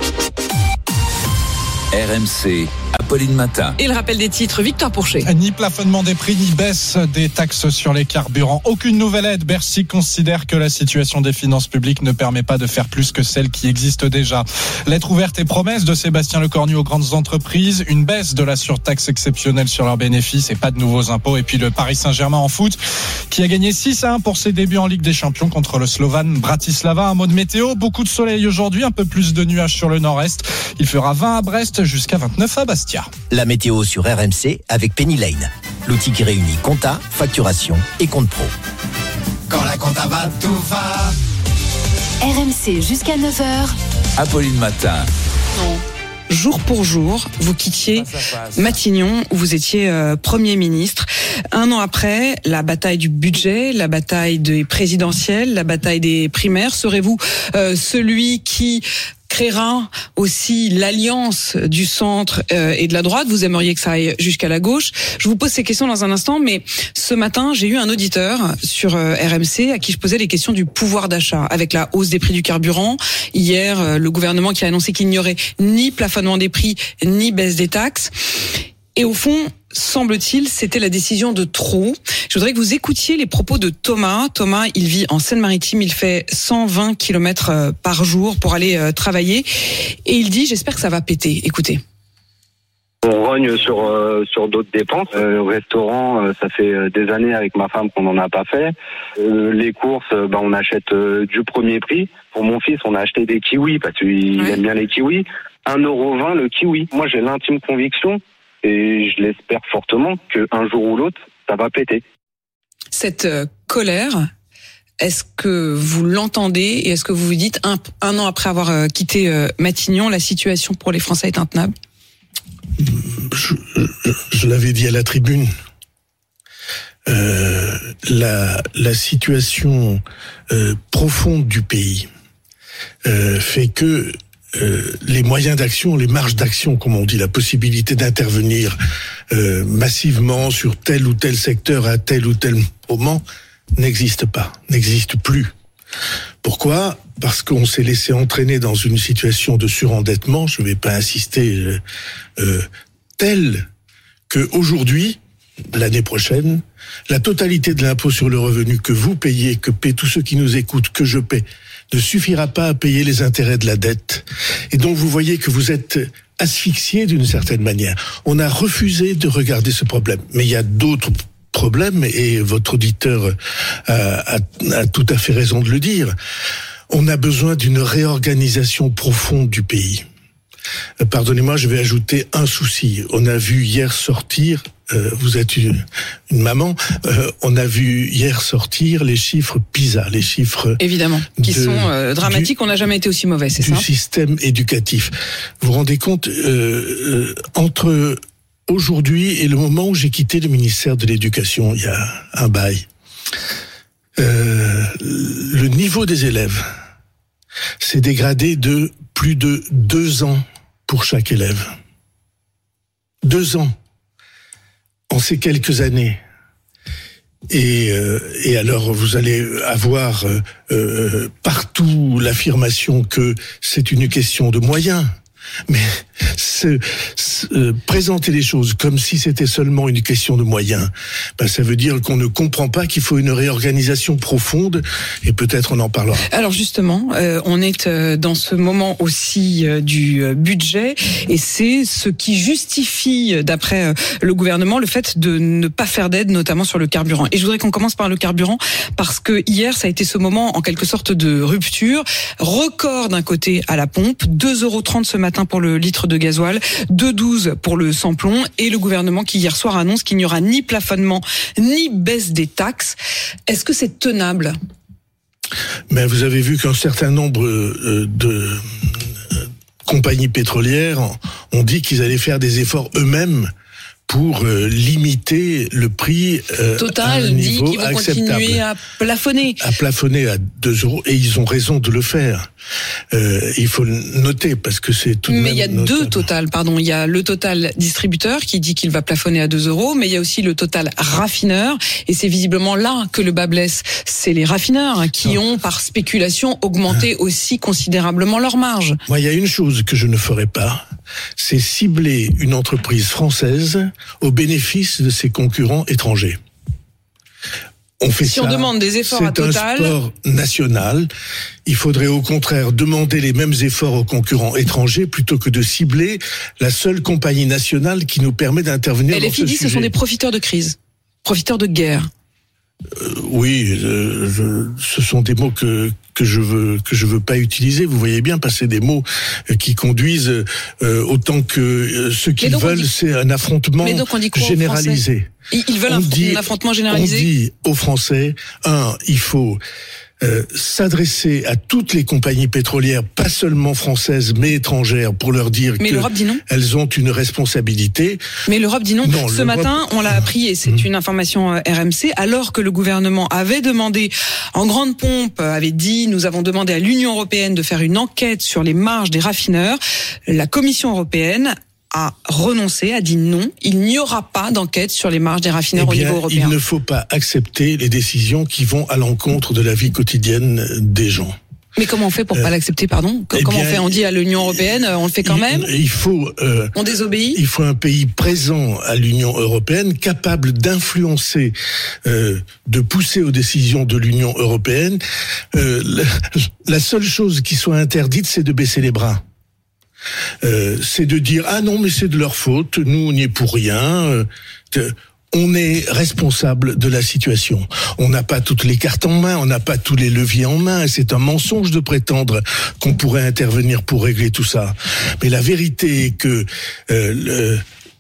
R M C, Apolline Matin. Et le rappel des titres, Victor Pourchet. Ni plafonnement des prix, ni baisse des taxes sur les carburants. Aucune nouvelle aide. Bercy considère que la situation des finances publiques ne permet pas de faire plus que celle qui existe déjà. Lettre ouverte et promesse de Sébastien Lecornu aux grandes entreprises. Une baisse de la surtaxe exceptionnelle sur leurs bénéfices et pas de nouveaux impôts. Et puis le Paris Saint-Germain en foot qui a gagné six à un pour ses débuts en Ligue des Champions contre le Slovan Bratislava. Un mot de météo. Beaucoup de soleil aujourd'hui, un peu plus de nuages sur le nord-est. Il fera vingt à Brest jusqu'à vingt-neuf à Bastia. La météo sur R M C avec Penny Lane, l'outil qui réunit compta, facturation et compte pro. Quand la compta va, tout va. R M C jusqu'à neuf heures. Apolline Matin. Non. Jour pour jour, vous quittiez Matignon où vous étiez euh, Premier ministre. Un an après, la bataille du budget, la bataille des présidentielles, la bataille des primaires, serez-vous euh, celui qui créera aussi l'alliance du centre euh, et de la droite? Vous aimeriez que ça aille jusqu'à la gauche. Je vous pose ces questions dans un instant, mais ce matin, j'ai eu un auditeur sur euh, R M C à qui je posais les questions du pouvoir d'achat. Avec la hausse des prix du carburant, hier, euh, le gouvernement qui a annoncé qu'il n'y aurait ni plafonnement des prix, ni baisse des taxes. Et au fond, semble-t-il, c'était la décision de trop. Je voudrais que vous écoutiez les propos de Thomas. Thomas, il vit en Seine-Maritime, il fait cent vingt kilomètres par jour pour aller travailler. Et il dit, j'espère que ça va péter. Écoutez. On rogne sur euh, sur d'autres dépenses. Euh, au restaurant, euh, ça fait des années avec ma femme qu'on n'en a pas fait. Euh, les courses, euh, bah, on achète euh, du premier prix. Pour mon fils, on a acheté des kiwis parce qu'il ouais. aime bien les kiwis. un euro vingt le kiwi. Moi, j'ai l'intime conviction, et je l'espère fortement, qu'un jour ou l'autre, ça va péter. Cette euh, colère, est-ce que vous l'entendez et est-ce que vous vous dites, un, un an après avoir euh, quitté euh, Matignon, la situation pour les Français est intenable? Je, je, je l'avais dit à la tribune, euh, la, la situation euh, profonde du pays euh, fait que Euh, les moyens d'action, les marges d'action, comme on dit, la possibilité d'intervenir euh, massivement sur tel ou tel secteur à tel ou tel moment n'existe pas, n'existe plus. Pourquoi ? Parce qu'on s'est laissé entraîner dans une situation de surendettement, je ne vais pas insister, euh, euh, telle qu'aujourd'hui, l'année prochaine, la totalité de l'impôt sur le revenu que vous payez, que paient tous ceux qui nous écoutent, que je paie, ne suffira pas à payer les intérêts de la dette. Et donc vous voyez que vous êtes asphyxié d'une certaine manière. On a refusé de regarder ce problème. Mais il y a d'autres problèmes, et votre auditeur a, a, a tout à fait raison de le dire. On a besoin d'une réorganisation profonde du pays. Pardonnez-moi, je vais ajouter un souci. On a vu hier sortir, euh, vous êtes une, une maman, euh, on a vu hier sortir les chiffres PISA, les chiffres évidemment qui de, sont euh, dramatiques. Du, on n'a jamais été aussi mauvais, c'est du ça? Du système éducatif. Vous vous rendez compte, euh, euh, entre aujourd'hui et le moment où j'ai quitté le ministère de l'Éducation, il y a un bail, euh, le niveau des élèves s'est dégradé de plus de deux ans pour chaque élève. Deux ans en ces quelques années. Et, euh, et alors vous allez avoir euh, euh, partout l'affirmation que c'est une question de moyens. Mais se, se, euh, présenter les choses comme si c'était seulement une question de moyens, ben ça veut dire qu'on ne comprend pas qu'il faut une réorganisation profonde, et peut-être on en parlera. Alors justement, euh, on est euh, dans ce moment aussi euh, du euh, budget, et c'est ce qui justifie, d'après euh, le gouvernement, le fait de ne pas faire d'aide, notamment sur le carburant. Et je voudrais qu'on commence par le carburant, parce que hier, ça a été ce moment en quelque sorte de rupture. Record d'un côté à la pompe, deux euros trente ce matin pour le litre de gasoil, deux euros douze pour le sans-plomb, et le gouvernement qui hier soir annonce qu'il n'y aura ni plafonnement ni baisse des taxes. Est-ce que c'est tenable ? Mais vous avez vu qu'un certain nombre de compagnies pétrolières ont dit qu'ils allaient faire des efforts eux-mêmes pour euh, limiter le prix euh, Total à un niveau dit qu'ils vont acceptable. continuer à plafonner. À plafonner à deux euros, et ils ont raison de le faire. Euh, il faut le noter, parce que c'est tout de mais même il y a notable. deux Total, pardon. Il y a le Total distributeur qui dit qu'il va plafonner à deux euros, mais il y a aussi le Total raffineur, et c'est visiblement là que le bas blesse. C'est les raffineurs hein, qui non. ont, par spéculation, augmenté ah. aussi considérablement leur marge. Moi, il y a une chose que je ne ferai pas, c'est cibler une entreprise française au bénéfice de ses concurrents étrangers. On fait si ça, on demande des efforts à Total, c'est un sport national. Il faudrait au contraire demander les mêmes efforts aux concurrents étrangers plutôt que de cibler la seule compagnie nationale qui nous permet d'intervenir dans ce sujet. L F I dit que ce sont des profiteurs de crise, profiteurs de guerre. Euh, oui, euh, je, ce sont des mots que que je veux que je veux pas utiliser. Vous voyez bien passer des mots qui conduisent euh, autant que euh, ce qu'ils veulent, dit... c'est un affrontement généralisé. Ils veulent un, dit, un affrontement généralisé. On dit aux Français, un, il faut Euh, s'adresser à toutes les compagnies pétrolières, pas seulement françaises mais étrangères, pour leur dire mais l'Europe dit non. Elles ont une responsabilité. Mais l'Europe dit non. non Ce matin, on l'a appris et c'est mmh. une information R M C, alors que le gouvernement avait demandé, en grande pompe, avait dit, nous avons demandé à l'Union européenne de faire une enquête sur les marges des raffineurs. La Commission européenne a renoncé, a dit non, il n'y aura pas d'enquête sur les marges des raffineurs eh bien, au niveau européen. Il ne faut pas accepter les décisions qui vont à l'encontre de la vie quotidienne des gens. Mais comment on fait pour euh, pas l'accepter, pardon Comment eh bien, on fait On dit à l'Union européenne, on le fait quand il, même Il faut... Euh, on désobéit Il faut un pays présent à l'Union européenne, capable d'influencer, euh, de pousser aux décisions de l'Union européenne. Euh, la, la seule chose qui soit interdite, c'est de baisser les bras. Euh, c'est de dire ah non mais c'est de leur faute, nous on n'y est pour rien. Euh, on est responsable de la situation. On n'a pas toutes les cartes en main, on n'a pas tous les leviers en main. Et c'est un mensonge de prétendre qu'on pourrait intervenir pour régler tout ça. Mais la vérité est que euh, le,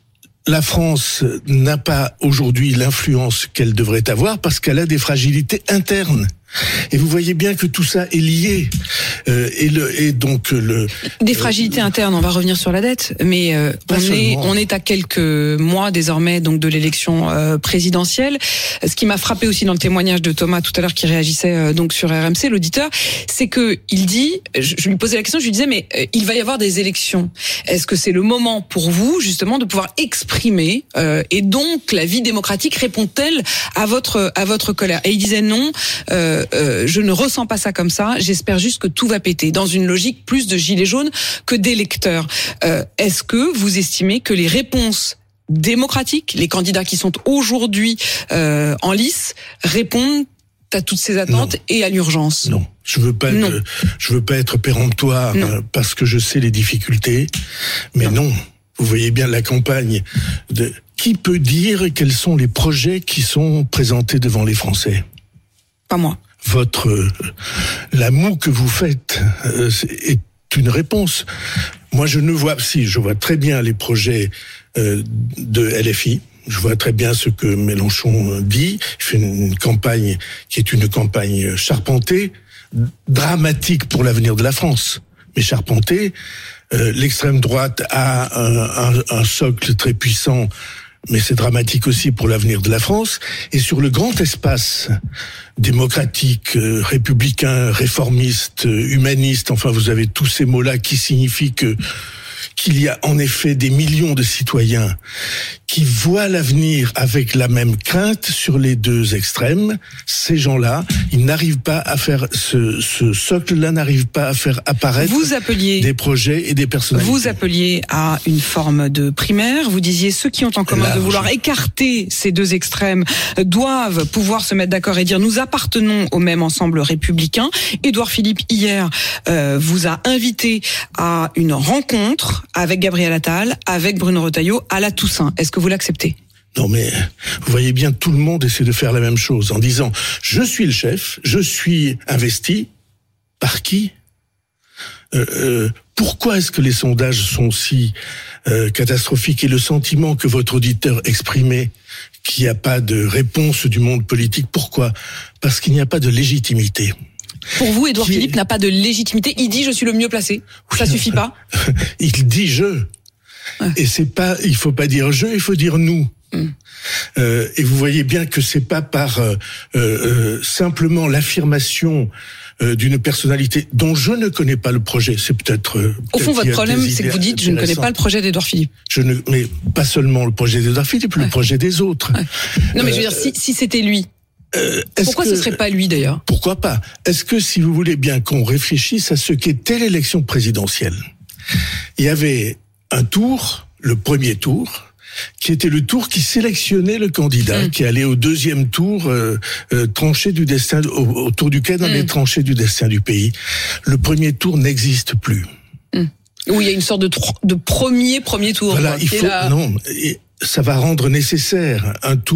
la France n'a pas aujourd'hui l'influence qu'elle devrait avoir parce qu'elle a des fragilités internes. Et vous voyez bien que tout ça est lié. Euh, et, le, et donc le des fragilités euh, internes. On va revenir sur la dette, mais euh, on seulement. est on est à quelques mois désormais donc de l'élection euh, présidentielle. Ce qui m'a frappé aussi dans le témoignage de Thomas tout à l'heure qui réagissait euh, donc sur R M C, l'auditeur, c'est que il dit, je, je lui posais la question, je lui disais mais euh, il va y avoir des élections. Est-ce que c'est le moment pour vous justement de pouvoir exprimer euh, et donc la vie démocratique répond-elle à votre à votre colère? Et il disait non. Euh, Euh, je ne ressens pas ça comme ça. J'espère juste que tout va péter dans une logique plus de gilets jaunes que d'électeurs. Euh, est-ce que vous estimez que les réponses démocratiques, les candidats qui sont aujourd'hui euh, en lice, répondent à toutes ces attentes non. et à l'urgence? Non. Je veux pas, non. Être, je veux pas être péremptoire non. parce que je sais les difficultés, mais non. non. Vous voyez bien la campagne de qui peut dire quels sont les projets qui sont présentés devant les Français? Pas moi. Votre euh, la moue que vous faites euh, est une réponse. Moi, je ne vois si je vois très bien les projets euh, de L F I. Je vois très bien ce que Mélenchon dit. Il fait une, une campagne qui est une campagne charpentée, dramatique pour l'avenir de la France, mais charpentée. Euh, l'extrême droite a un, un, un socle très puissant. Mais c'est dramatique aussi pour l'avenir de la France. Et sur le grand espace démocratique, euh, républicain, réformiste, euh, humaniste, enfin vous avez tous ces mots-là qui signifient que qu'il y a en effet des millions de citoyens qui voient l'avenir avec la même crainte sur les deux extrêmes. Ces gens-là, ils n'arrivent pas à faire ce, ce socle-là n'arrive pas à faire apparaître vous appeliez, des projets et des personnalités. Vous appeliez à une forme de primaire. Vous disiez ceux qui ont en commun Large. de vouloir écarter ces deux extrêmes doivent pouvoir se mettre d'accord et dire nous appartenons au même ensemble républicain. Édouard Philippe hier euh, vous a invité à une rencontre avec Gabriel Attal, avec Bruno Retailleau à la Toussaint. Est-ce que vous l'acceptez? Non mais, vous voyez bien, tout le monde essaie de faire la même chose en disant « Je suis le chef, je suis investi. » Par qui? euh, euh, Pourquoi est-ce que les sondages sont si euh, catastrophiques et le sentiment que votre auditeur exprimait qu'il n'y a pas de réponse du monde politique? Pourquoi? Parce qu'il n'y a pas de légitimité. Pour vous, Édouard Qui... Philippe n'a pas de légitimité. Il dit « je suis le mieux placé oui, ». Ça suffit pas? Il dit « je ». Ouais. Et c'est pas, il faut pas dire je, il faut dire nous. Mm. Euh, et vous voyez bien que c'est pas par euh, euh, simplement l'affirmation euh, d'une personnalité dont je ne connais pas le projet. C'est peut-être. Euh, Au fond, votre problème, c'est que vous dites je ne connais pas le projet d'Édouard Philippe. Je ne, mais pas seulement le projet d'Édouard Philippe, ouais. le projet des autres. Ouais. Non, mais euh, je veux dire, si, si c'était lui. Euh, Pourquoi que, ce serait pas lui d'ailleurs? Pourquoi pas? Est-ce que si vous voulez bien qu'on réfléchisse à ce qu'était l'élection présidentielle, il y avait un tour, le premier tour, qui était le tour qui sélectionnait le candidat, mmh. qui allait au deuxième tour euh, euh, trancher du destin, au, autour duquel on allait mmh. trancher du destin du pays. Le premier tour n'existe plus. Mmh. Où il y a une sorte de, tro- de premier premier tour. Voilà, quoi, il faut là... non, et ça va rendre nécessaire un tour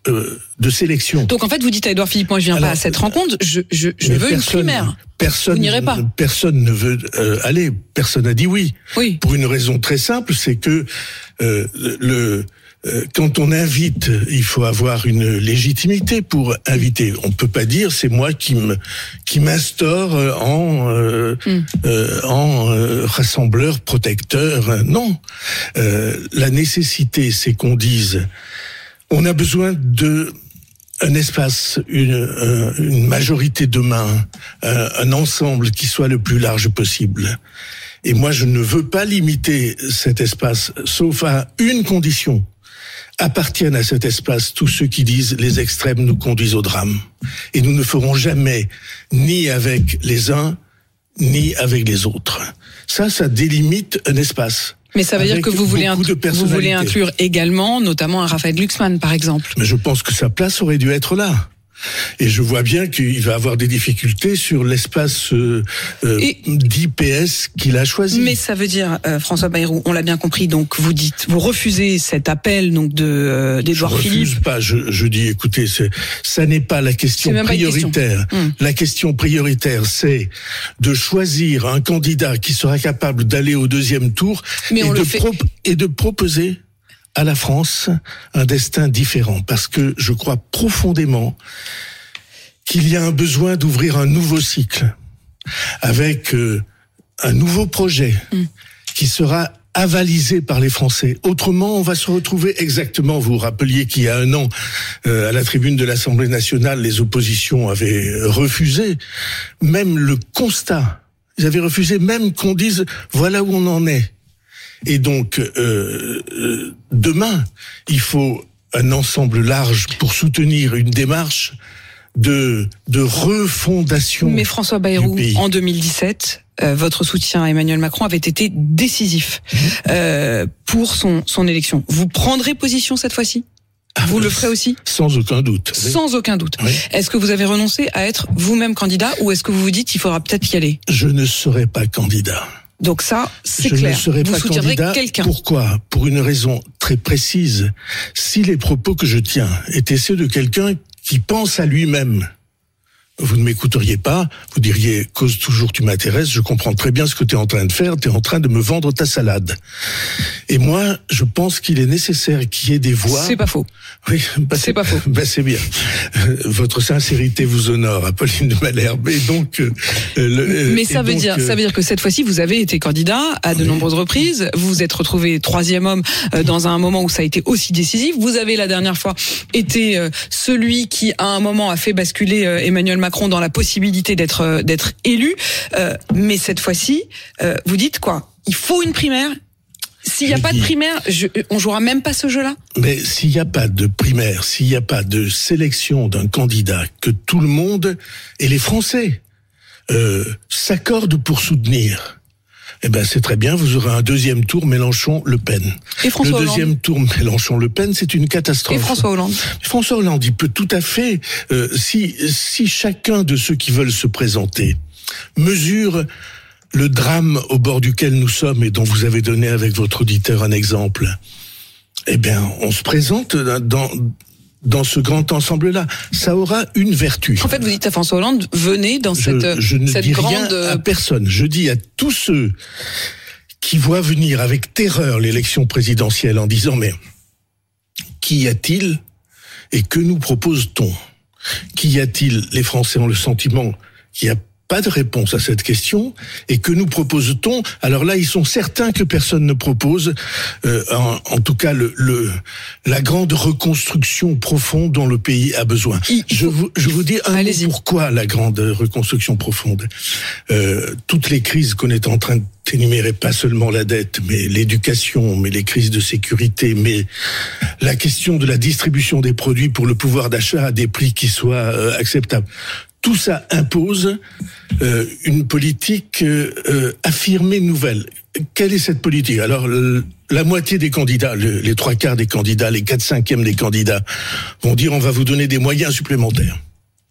euh, de sélection. Donc en fait, vous dites à Édouard Philippe, moi je viens Alors, pas à cette rencontre, je, je, je veux une primaire. Personne, vous n'irez pas. Personne ne veut euh, aller. Personne n'a dit oui. Oui. Pour une raison très simple, c'est que euh, le euh, quand on invite, il faut avoir une légitimité pour inviter. On peut pas dire c'est moi qui me qui m'instaure en euh, mm. euh, en euh, rassembleur protecteur. Non. Euh, la nécessité, c'est qu'on dise on a besoin de un espace, une, euh, une majorité de mains, euh, un ensemble qui soit le plus large possible. Et moi, je ne veux pas limiter cet espace, sauf à une condition. Appartiennent à cet espace tous ceux qui disent les extrêmes nous conduisent au drame. Et nous ne ferons jamais ni avec les uns, ni avec les autres. Ça, ça délimite un espace. Mais ça veut dire que vous voulez, inclu- vous voulez inclure également, notamment un Raphaël Glucksmann, par exemple. Mais je pense que sa place aurait dû être là. Et je vois bien qu'il va avoir des difficultés sur l'espace euh, euh, Et... d'I P S qu'il a choisi. Mais ça veut dire, euh, François Bayrou, on l'a bien compris, donc vous dites, vous refusez cet appel donc de euh, d'Édouard Philippe. Je refuse pas, je, je dis, écoutez, c'est, ça n'est pas la question prioritaire. Question. Hum. La question prioritaire, c'est de choisir un candidat qui sera capable d'aller au deuxième tour Mais et, on de le fait... pro- et de proposer à la France un destin différent, parce que je crois profondément qu'il y a un besoin d'ouvrir un nouveau cycle avec euh, un nouveau projet mm. qui sera avalisé par les Français. Autrement, on va se retrouver exactement, vous vous rappeliez qu'il y a un an, euh, à la tribune de l'Assemblée nationale, les oppositions avaient refusé même le constat. Ils avaient refusé même qu'on dise voilà où on en est. Et donc, euh, euh, demain, il faut un ensemble large pour soutenir une démarche de, de refondation. Mais François Bayrou, en deux mille dix-sept, euh, votre soutien à Emmanuel Macron avait été décisif euh, pour son, son élection. Vous prendrez position cette fois-ci ? Vous le ferez aussi ? Sans aucun doute. Sans aucun doute. Oui. Est-ce que vous avez renoncé à être vous-même candidat ou est-ce que vous vous dites qu'il faudra peut-être y aller ? Je ne serai pas candidat. Donc ça, c'est je clair. Je ne serai vous pas soutiendrez candidat. Quelqu'un. Pourquoi ? Pour une raison très précise. Si les propos que je tiens étaient ceux de quelqu'un qui pense à lui-même, vous ne m'écouteriez pas, vous diriez « cause toujours tu m'intéresses, je comprends très bien ce que tu es en train de faire, tu es en train de me vendre ta salade ». Et moi, je pense qu'il est nécessaire qu'il y ait des voix... C'est pas faux. Oui, bah c'est, c'est pas faux. Bah c'est bien. Votre sincérité vous honore, Apolline de Malherbe. Et donc, euh, le, mais ça veut donc, dire, euh... ça veut dire que cette fois-ci, vous avez été candidat à de oui. nombreuses reprises. Vous vous êtes retrouvé troisième homme euh, dans un moment où ça a été aussi décisif. Vous avez la dernière fois été euh, celui qui, à un moment, a fait basculer euh, Emmanuel Macron dans la possibilité d'être euh, d'être élu. Euh, mais cette fois-ci, euh, vous dites quoi ? Il faut une primaire. S'il n'y a pas de primaire, je, on jouera même pas ce jeu-là ? Mais s'il n'y a pas de primaire, s'il n'y a pas de sélection d'un candidat que tout le monde et les Français euh, s'accordent pour soutenir, eh ben c'est très bien, vous aurez un deuxième tour Mélenchon-Le Pen. Et François Le deuxième Hollande. tour Mélenchon-Le Pen, c'est une catastrophe. Et François Hollande. François Hollande, il peut tout à fait, euh, si, si chacun de ceux qui veulent se présenter mesure le drame au bord duquel nous sommes et dont vous avez donné avec votre auditeur un exemple, eh bien, on se présente dans, dans ce grand ensemble-là. Ça aura une vertu. En fait, vous dites à François Hollande, venez dans cette, je, je ne cette dis grande... rien à personne. Je dis à tous ceux qui voient venir avec terreur l'élection présidentielle en disant, mais qu'y a-t-il et que nous propose-t-on ? Qu'y a-t-il ? Les Français ont le sentiment qu'il y a pas de réponse à cette question. Et que nous propose-t-on ? Alors là, ils sont certains que personne ne propose, euh, en, en tout cas, le, le, la grande reconstruction profonde dont le pays a besoin. Il, je, vous, je vous dis un Allez-y. mot pourquoi la grande reconstruction profonde. Euh, toutes les crises qu'on est en train d'énumérer, pas seulement la dette, mais l'éducation, mais les crises de sécurité, mais la question de la distribution des produits pour le pouvoir d'achat à des prix qui soient euh, acceptables. Tout ça impose euh, une politique euh, affirmée nouvelle. Quelle est cette politique ? Alors, le, la moitié des candidats, le, les trois quarts des candidats, les quatre cinquièmes des candidats vont dire on va vous donner des moyens supplémentaires.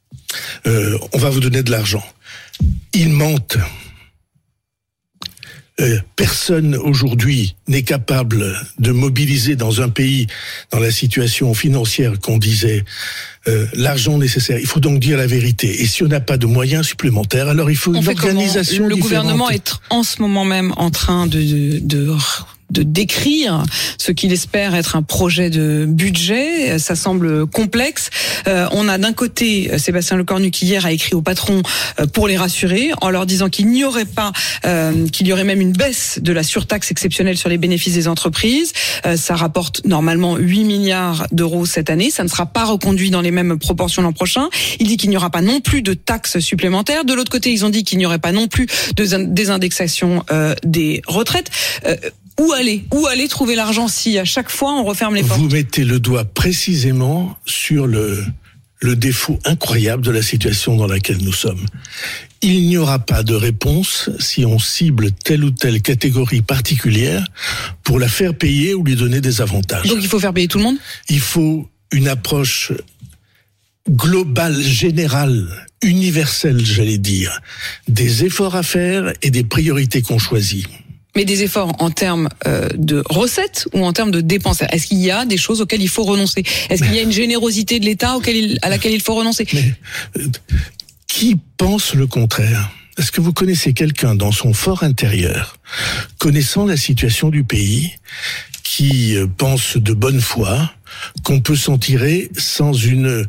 Euh, on va vous donner de l'argent. Ils mentent. euh, personne aujourd'hui n'est capable de mobiliser dans un pays, dans la situation financière qu'on disait, euh, l'argent nécessaire. Il faut donc dire la vérité. Et si on n'a pas de moyens supplémentaires, alors il faut on une fait organisation comment ? Le différente. gouvernement est en ce moment même en train de... de, de... de décrire ce qu'il espère être un projet de budget. Ça semble complexe. Euh, on a d'un côté Sébastien Lecornu qui hier a écrit aux patrons euh, pour les rassurer en leur disant qu'il n'y aurait pas, euh, qu'il y aurait même une baisse de la surtaxe exceptionnelle sur les bénéfices des entreprises. Euh, ça rapporte normalement huit milliards d'euros cette année. Ça ne sera pas reconduit dans les mêmes proportions l'an prochain. Il dit qu'il n'y aura pas non plus de taxes supplémentaires. De l'autre côté, ils ont dit qu'il n'y aurait pas non plus de désindexation euh, des retraites. Euh, Où aller ? Où aller trouver l'argent si à chaque fois on referme les portes ? Vous mettez le doigt précisément sur le, le défaut incroyable de la situation dans laquelle nous sommes. Il n'y aura pas de réponse si on cible telle ou telle catégorie particulière pour la faire payer ou lui donner des avantages. Donc il faut faire payer tout le monde ? Il faut une approche globale, générale, universelle, j'allais dire, des efforts à faire et des priorités qu'on choisit. Mais des efforts en termes euh, de recettes ou en termes de dépenses ? Est-ce qu'il y a des choses auxquelles il faut renoncer ? Est-ce qu'il y a une générosité de l'État auquel il, à laquelle il faut renoncer ? Mais, euh, qui pense le contraire ? Est-ce que vous connaissez quelqu'un dans son fort intérieur, connaissant la situation du pays, qui euh, pense de bonne foi qu'on peut s'en tirer sans une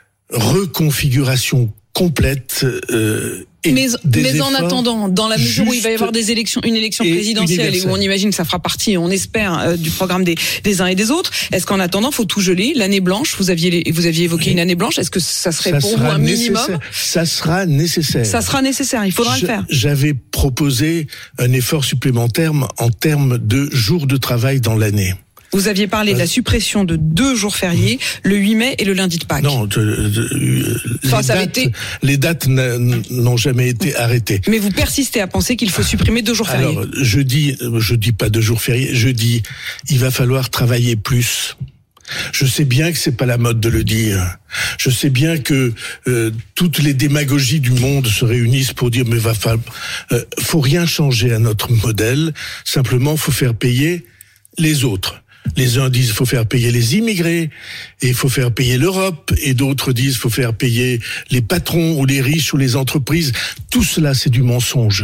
reconfiguration complète euh, et mais, mais en attendant, dans la mesure où il va y avoir des élections, une élection présidentielle et où on imagine que ça fera partie, on espère, euh, du programme des, des uns et des autres, est-ce qu'en attendant, faut tout geler ? L'année blanche, vous aviez, vous aviez évoqué une année blanche, est-ce que ça serait ça pour vous un minimum ? Ça sera nécessaire. Ça sera nécessaire, il faudra Je, le faire. J'avais proposé un effort supplémentaire en termes de jours de travail dans l'année. Vous aviez parlé de la suppression de deux jours fériés, le huit mai et le lundi de Pâques. Non, de, de, enfin, les, ça dates, été... les dates n'ont jamais été arrêtées. Mais vous persistez à penser qu'il faut supprimer deux jours fériés. Alors, je dis, je dis pas deux jours fériés, je dis, il va falloir travailler plus. Je sais bien que c'est pas la mode de le dire. Je sais bien que euh, toutes les démagogies du monde se réunissent pour dire mais va falloir, euh, faut rien changer à notre modèle. Simplement, faut faire payer les autres. Les uns disent qu'il faut faire payer les immigrés et il faut faire payer l'Europe, et d'autres disent qu'il faut faire payer les patrons ou les riches ou les entreprises. Tout cela, c'est du mensonge.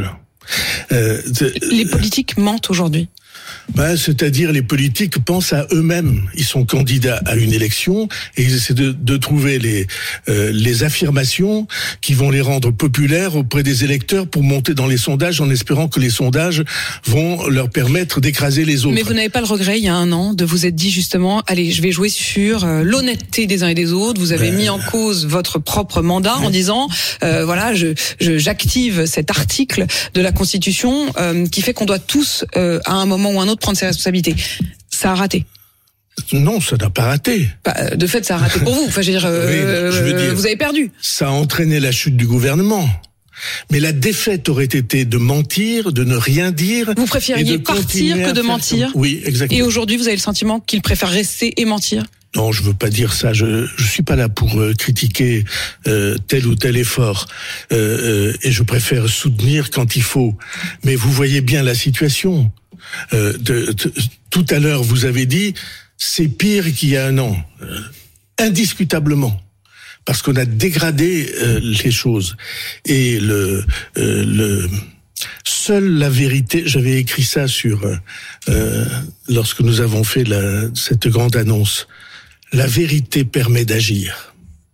Euh, les politiques mentent aujourd'hui. Ben, c'est-à-dire les politiques pensent à eux-mêmes. Ils sont candidats à une élection et ils essaient de, de trouver les, euh, les affirmations qui vont les rendre populaires auprès des électeurs pour monter dans les sondages en espérant que les sondages vont leur permettre d'écraser les autres. Mais vous n'avez pas le regret, il y a un an, de vous être dit justement, allez, je vais jouer sur euh, l'honnêteté des uns et des autres. Vous avez ben... mis en cause votre propre mandat en disant, euh, voilà, je, je, j'active cet article de la Constitution euh, qui fait qu'on doit tous, euh, à un moment ou un autre, prendre ses responsabilités. Ça a raté. Non, ça n'a pas raté. Bah, de fait, ça a raté pour vous. Enfin, je veux dire, euh, oui, je veux dire, vous avez perdu. Ça a entraîné la chute du gouvernement. Mais la défaite aurait été de mentir, de ne rien dire. Vous préfériez partir que de mentir. Oui, exactement. Et aujourd'hui, vous avez le sentiment qu'il préfère rester et mentir. Non, je veux pas dire ça. Je je suis pas là pour euh, critiquer euh, tel ou tel effort, euh, euh, et je préfère soutenir quand il faut. Mais vous voyez bien la situation. Euh, de, de, tout à l'heure, vous avez dit c'est pire qu'il y a un an, euh, indiscutablement, parce qu'on a dégradé euh, les choses. Et le euh, le seule la vérité. J'avais écrit ça sur euh, lorsque nous avons fait la, cette grande annonce. La vérité permet d'agir.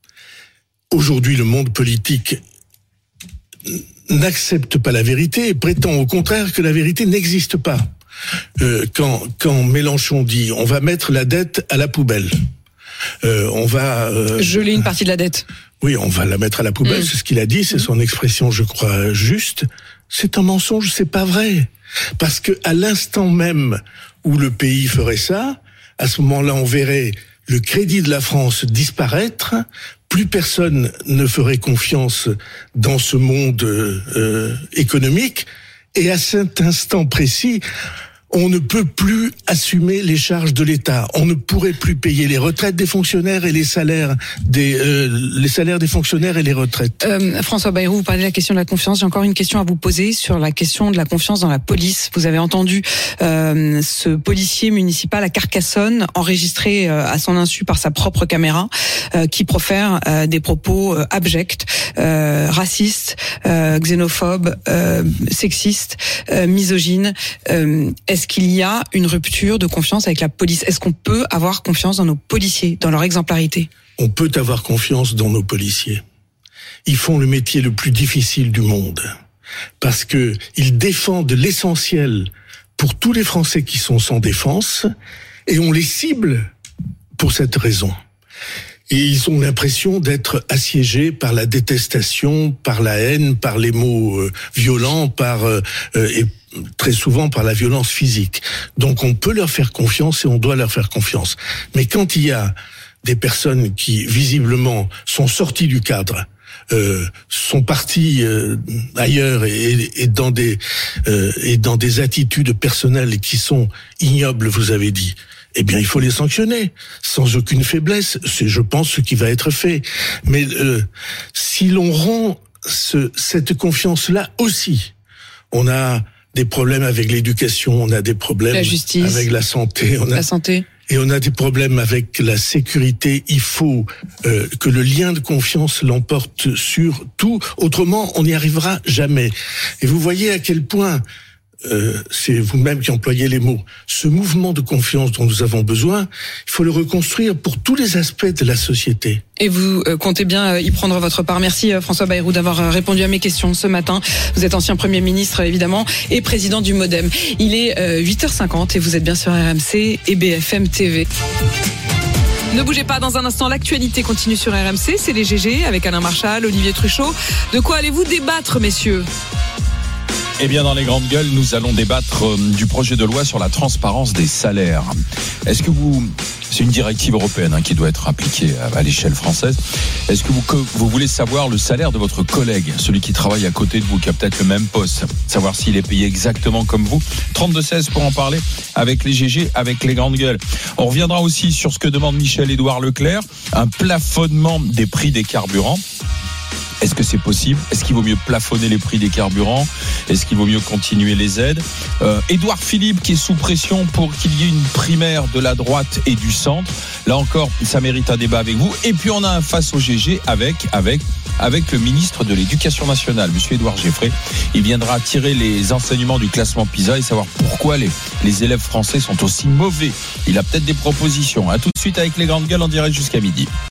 Aujourd'hui, le monde politique n'accepte pas la vérité et prétend au contraire que la vérité n'existe pas. Euh, quand, quand Mélenchon dit on va mettre la dette à la poubelle, euh, on va euh, geler une partie de la dette. Oui, on va la mettre à la poubelle. Mmh. C'est ce qu'il a dit. C'est mmh. son expression, je crois, juste. C'est un mensonge. C'est pas vrai. Parce que à l'instant même où le pays ferait ça, à ce moment-là, on verrait le crédit de la France disparaître, plus personne ne ferait confiance dans ce monde euh, économique, et à cet instant précis, on ne peut plus assumer les charges de l'État. On ne pourrait plus payer les retraites des fonctionnaires et les salaires des euh, les salaires des fonctionnaires et les retraites. Euh, François Bayrou, vous parlez de la question de la confiance. J'ai encore une question à vous poser sur la question de la confiance dans la police. Vous avez entendu euh, ce policier municipal à Carcassonne enregistré euh, à son insu par sa propre caméra euh, qui profère euh, des propos euh, abjects, euh, racistes, euh, xénophobes, euh, sexistes, euh, misogynes. Euh, est-ce qu'il y a une rupture de confiance avec la police ? Est-ce qu'on peut avoir confiance dans nos policiers, dans leur exemplarité ? On peut avoir confiance dans nos policiers. Ils font le métier le plus difficile du monde parce que ils défendent l'essentiel pour tous les Français qui sont sans défense et on les cible pour cette raison. Et ils ont l'impression d'être assiégés par la détestation, par la haine, par les mots euh, violents, par euh, et très souvent par la violence physique. Donc on peut leur faire confiance et on doit leur faire confiance. Mais quand il y a des personnes qui visiblement sont sorties du cadre, euh, sont parties euh, ailleurs et, et dans des euh, et dans des attitudes personnelles qui sont ignobles, vous avez dit. Eh bien, il faut les sanctionner sans aucune faiblesse. C'est, je pense, ce qui va être fait. Mais euh, si l'on rend ce, cette confiance-là aussi, on a des problèmes avec l'éducation, on a des problèmes la justice, avec la santé, on a, la santé, et on a des problèmes avec la sécurité. Il faut euh, que le lien de confiance l'emporte sur tout. Autrement, on n'y arrivera jamais. Et vous voyez à quel point. Euh, c'est vous-même qui employez les mots. Ce mouvement de confiance dont nous avons besoin, il faut le reconstruire pour tous les aspects de la société. Et vous euh, comptez bien euh, y prendre votre part. Merci euh, François Bayrou d'avoir euh, répondu à mes questions ce matin. Vous êtes ancien Premier ministre évidemment et président du MoDem. Il est euh, huit heures cinquante et vous êtes bien sur R M C et B F M T V. Ne bougez pas, dans un instant, l'actualité continue sur R M C. C'est les G G avec Alain Marchal, Olivier Truchot. De quoi allez-vous débattre, messieurs ? Eh bien, dans les grandes gueules, nous allons débattre euh, du projet de loi sur la transparence des salaires. Est-ce que vous... C'est une directive européenne hein, qui doit être appliquée à, à l'échelle française. Est-ce que vous, que vous voulez savoir le salaire de votre collègue, celui qui travaille à côté de vous, qui a peut-être le même poste, savoir s'il est payé exactement comme vous? trente-deux seize pour en parler avec les G G, avec les grandes gueules. On reviendra aussi sur ce que demande Michel-Édouard Leclerc, un plafonnement des prix des carburants. Est-ce que c'est possible ? Est-ce qu'il vaut mieux plafonner les prix des carburants ? Est-ce qu'il vaut mieux continuer les aides ? euh, Édouard Philippe qui est sous pression pour qu'il y ait une primaire de la droite et du centre. Là encore, ça mérite un débat avec vous. Et puis on a un face au G G avec, avec, avec le ministre de l'Éducation nationale, monsieur Édouard Geffray. Il viendra tirer les enseignements du classement PISA et savoir pourquoi les, les élèves français sont aussi mauvais. Il a peut-être des propositions. À tout de suite avec les grandes gueules en direct jusqu'à midi.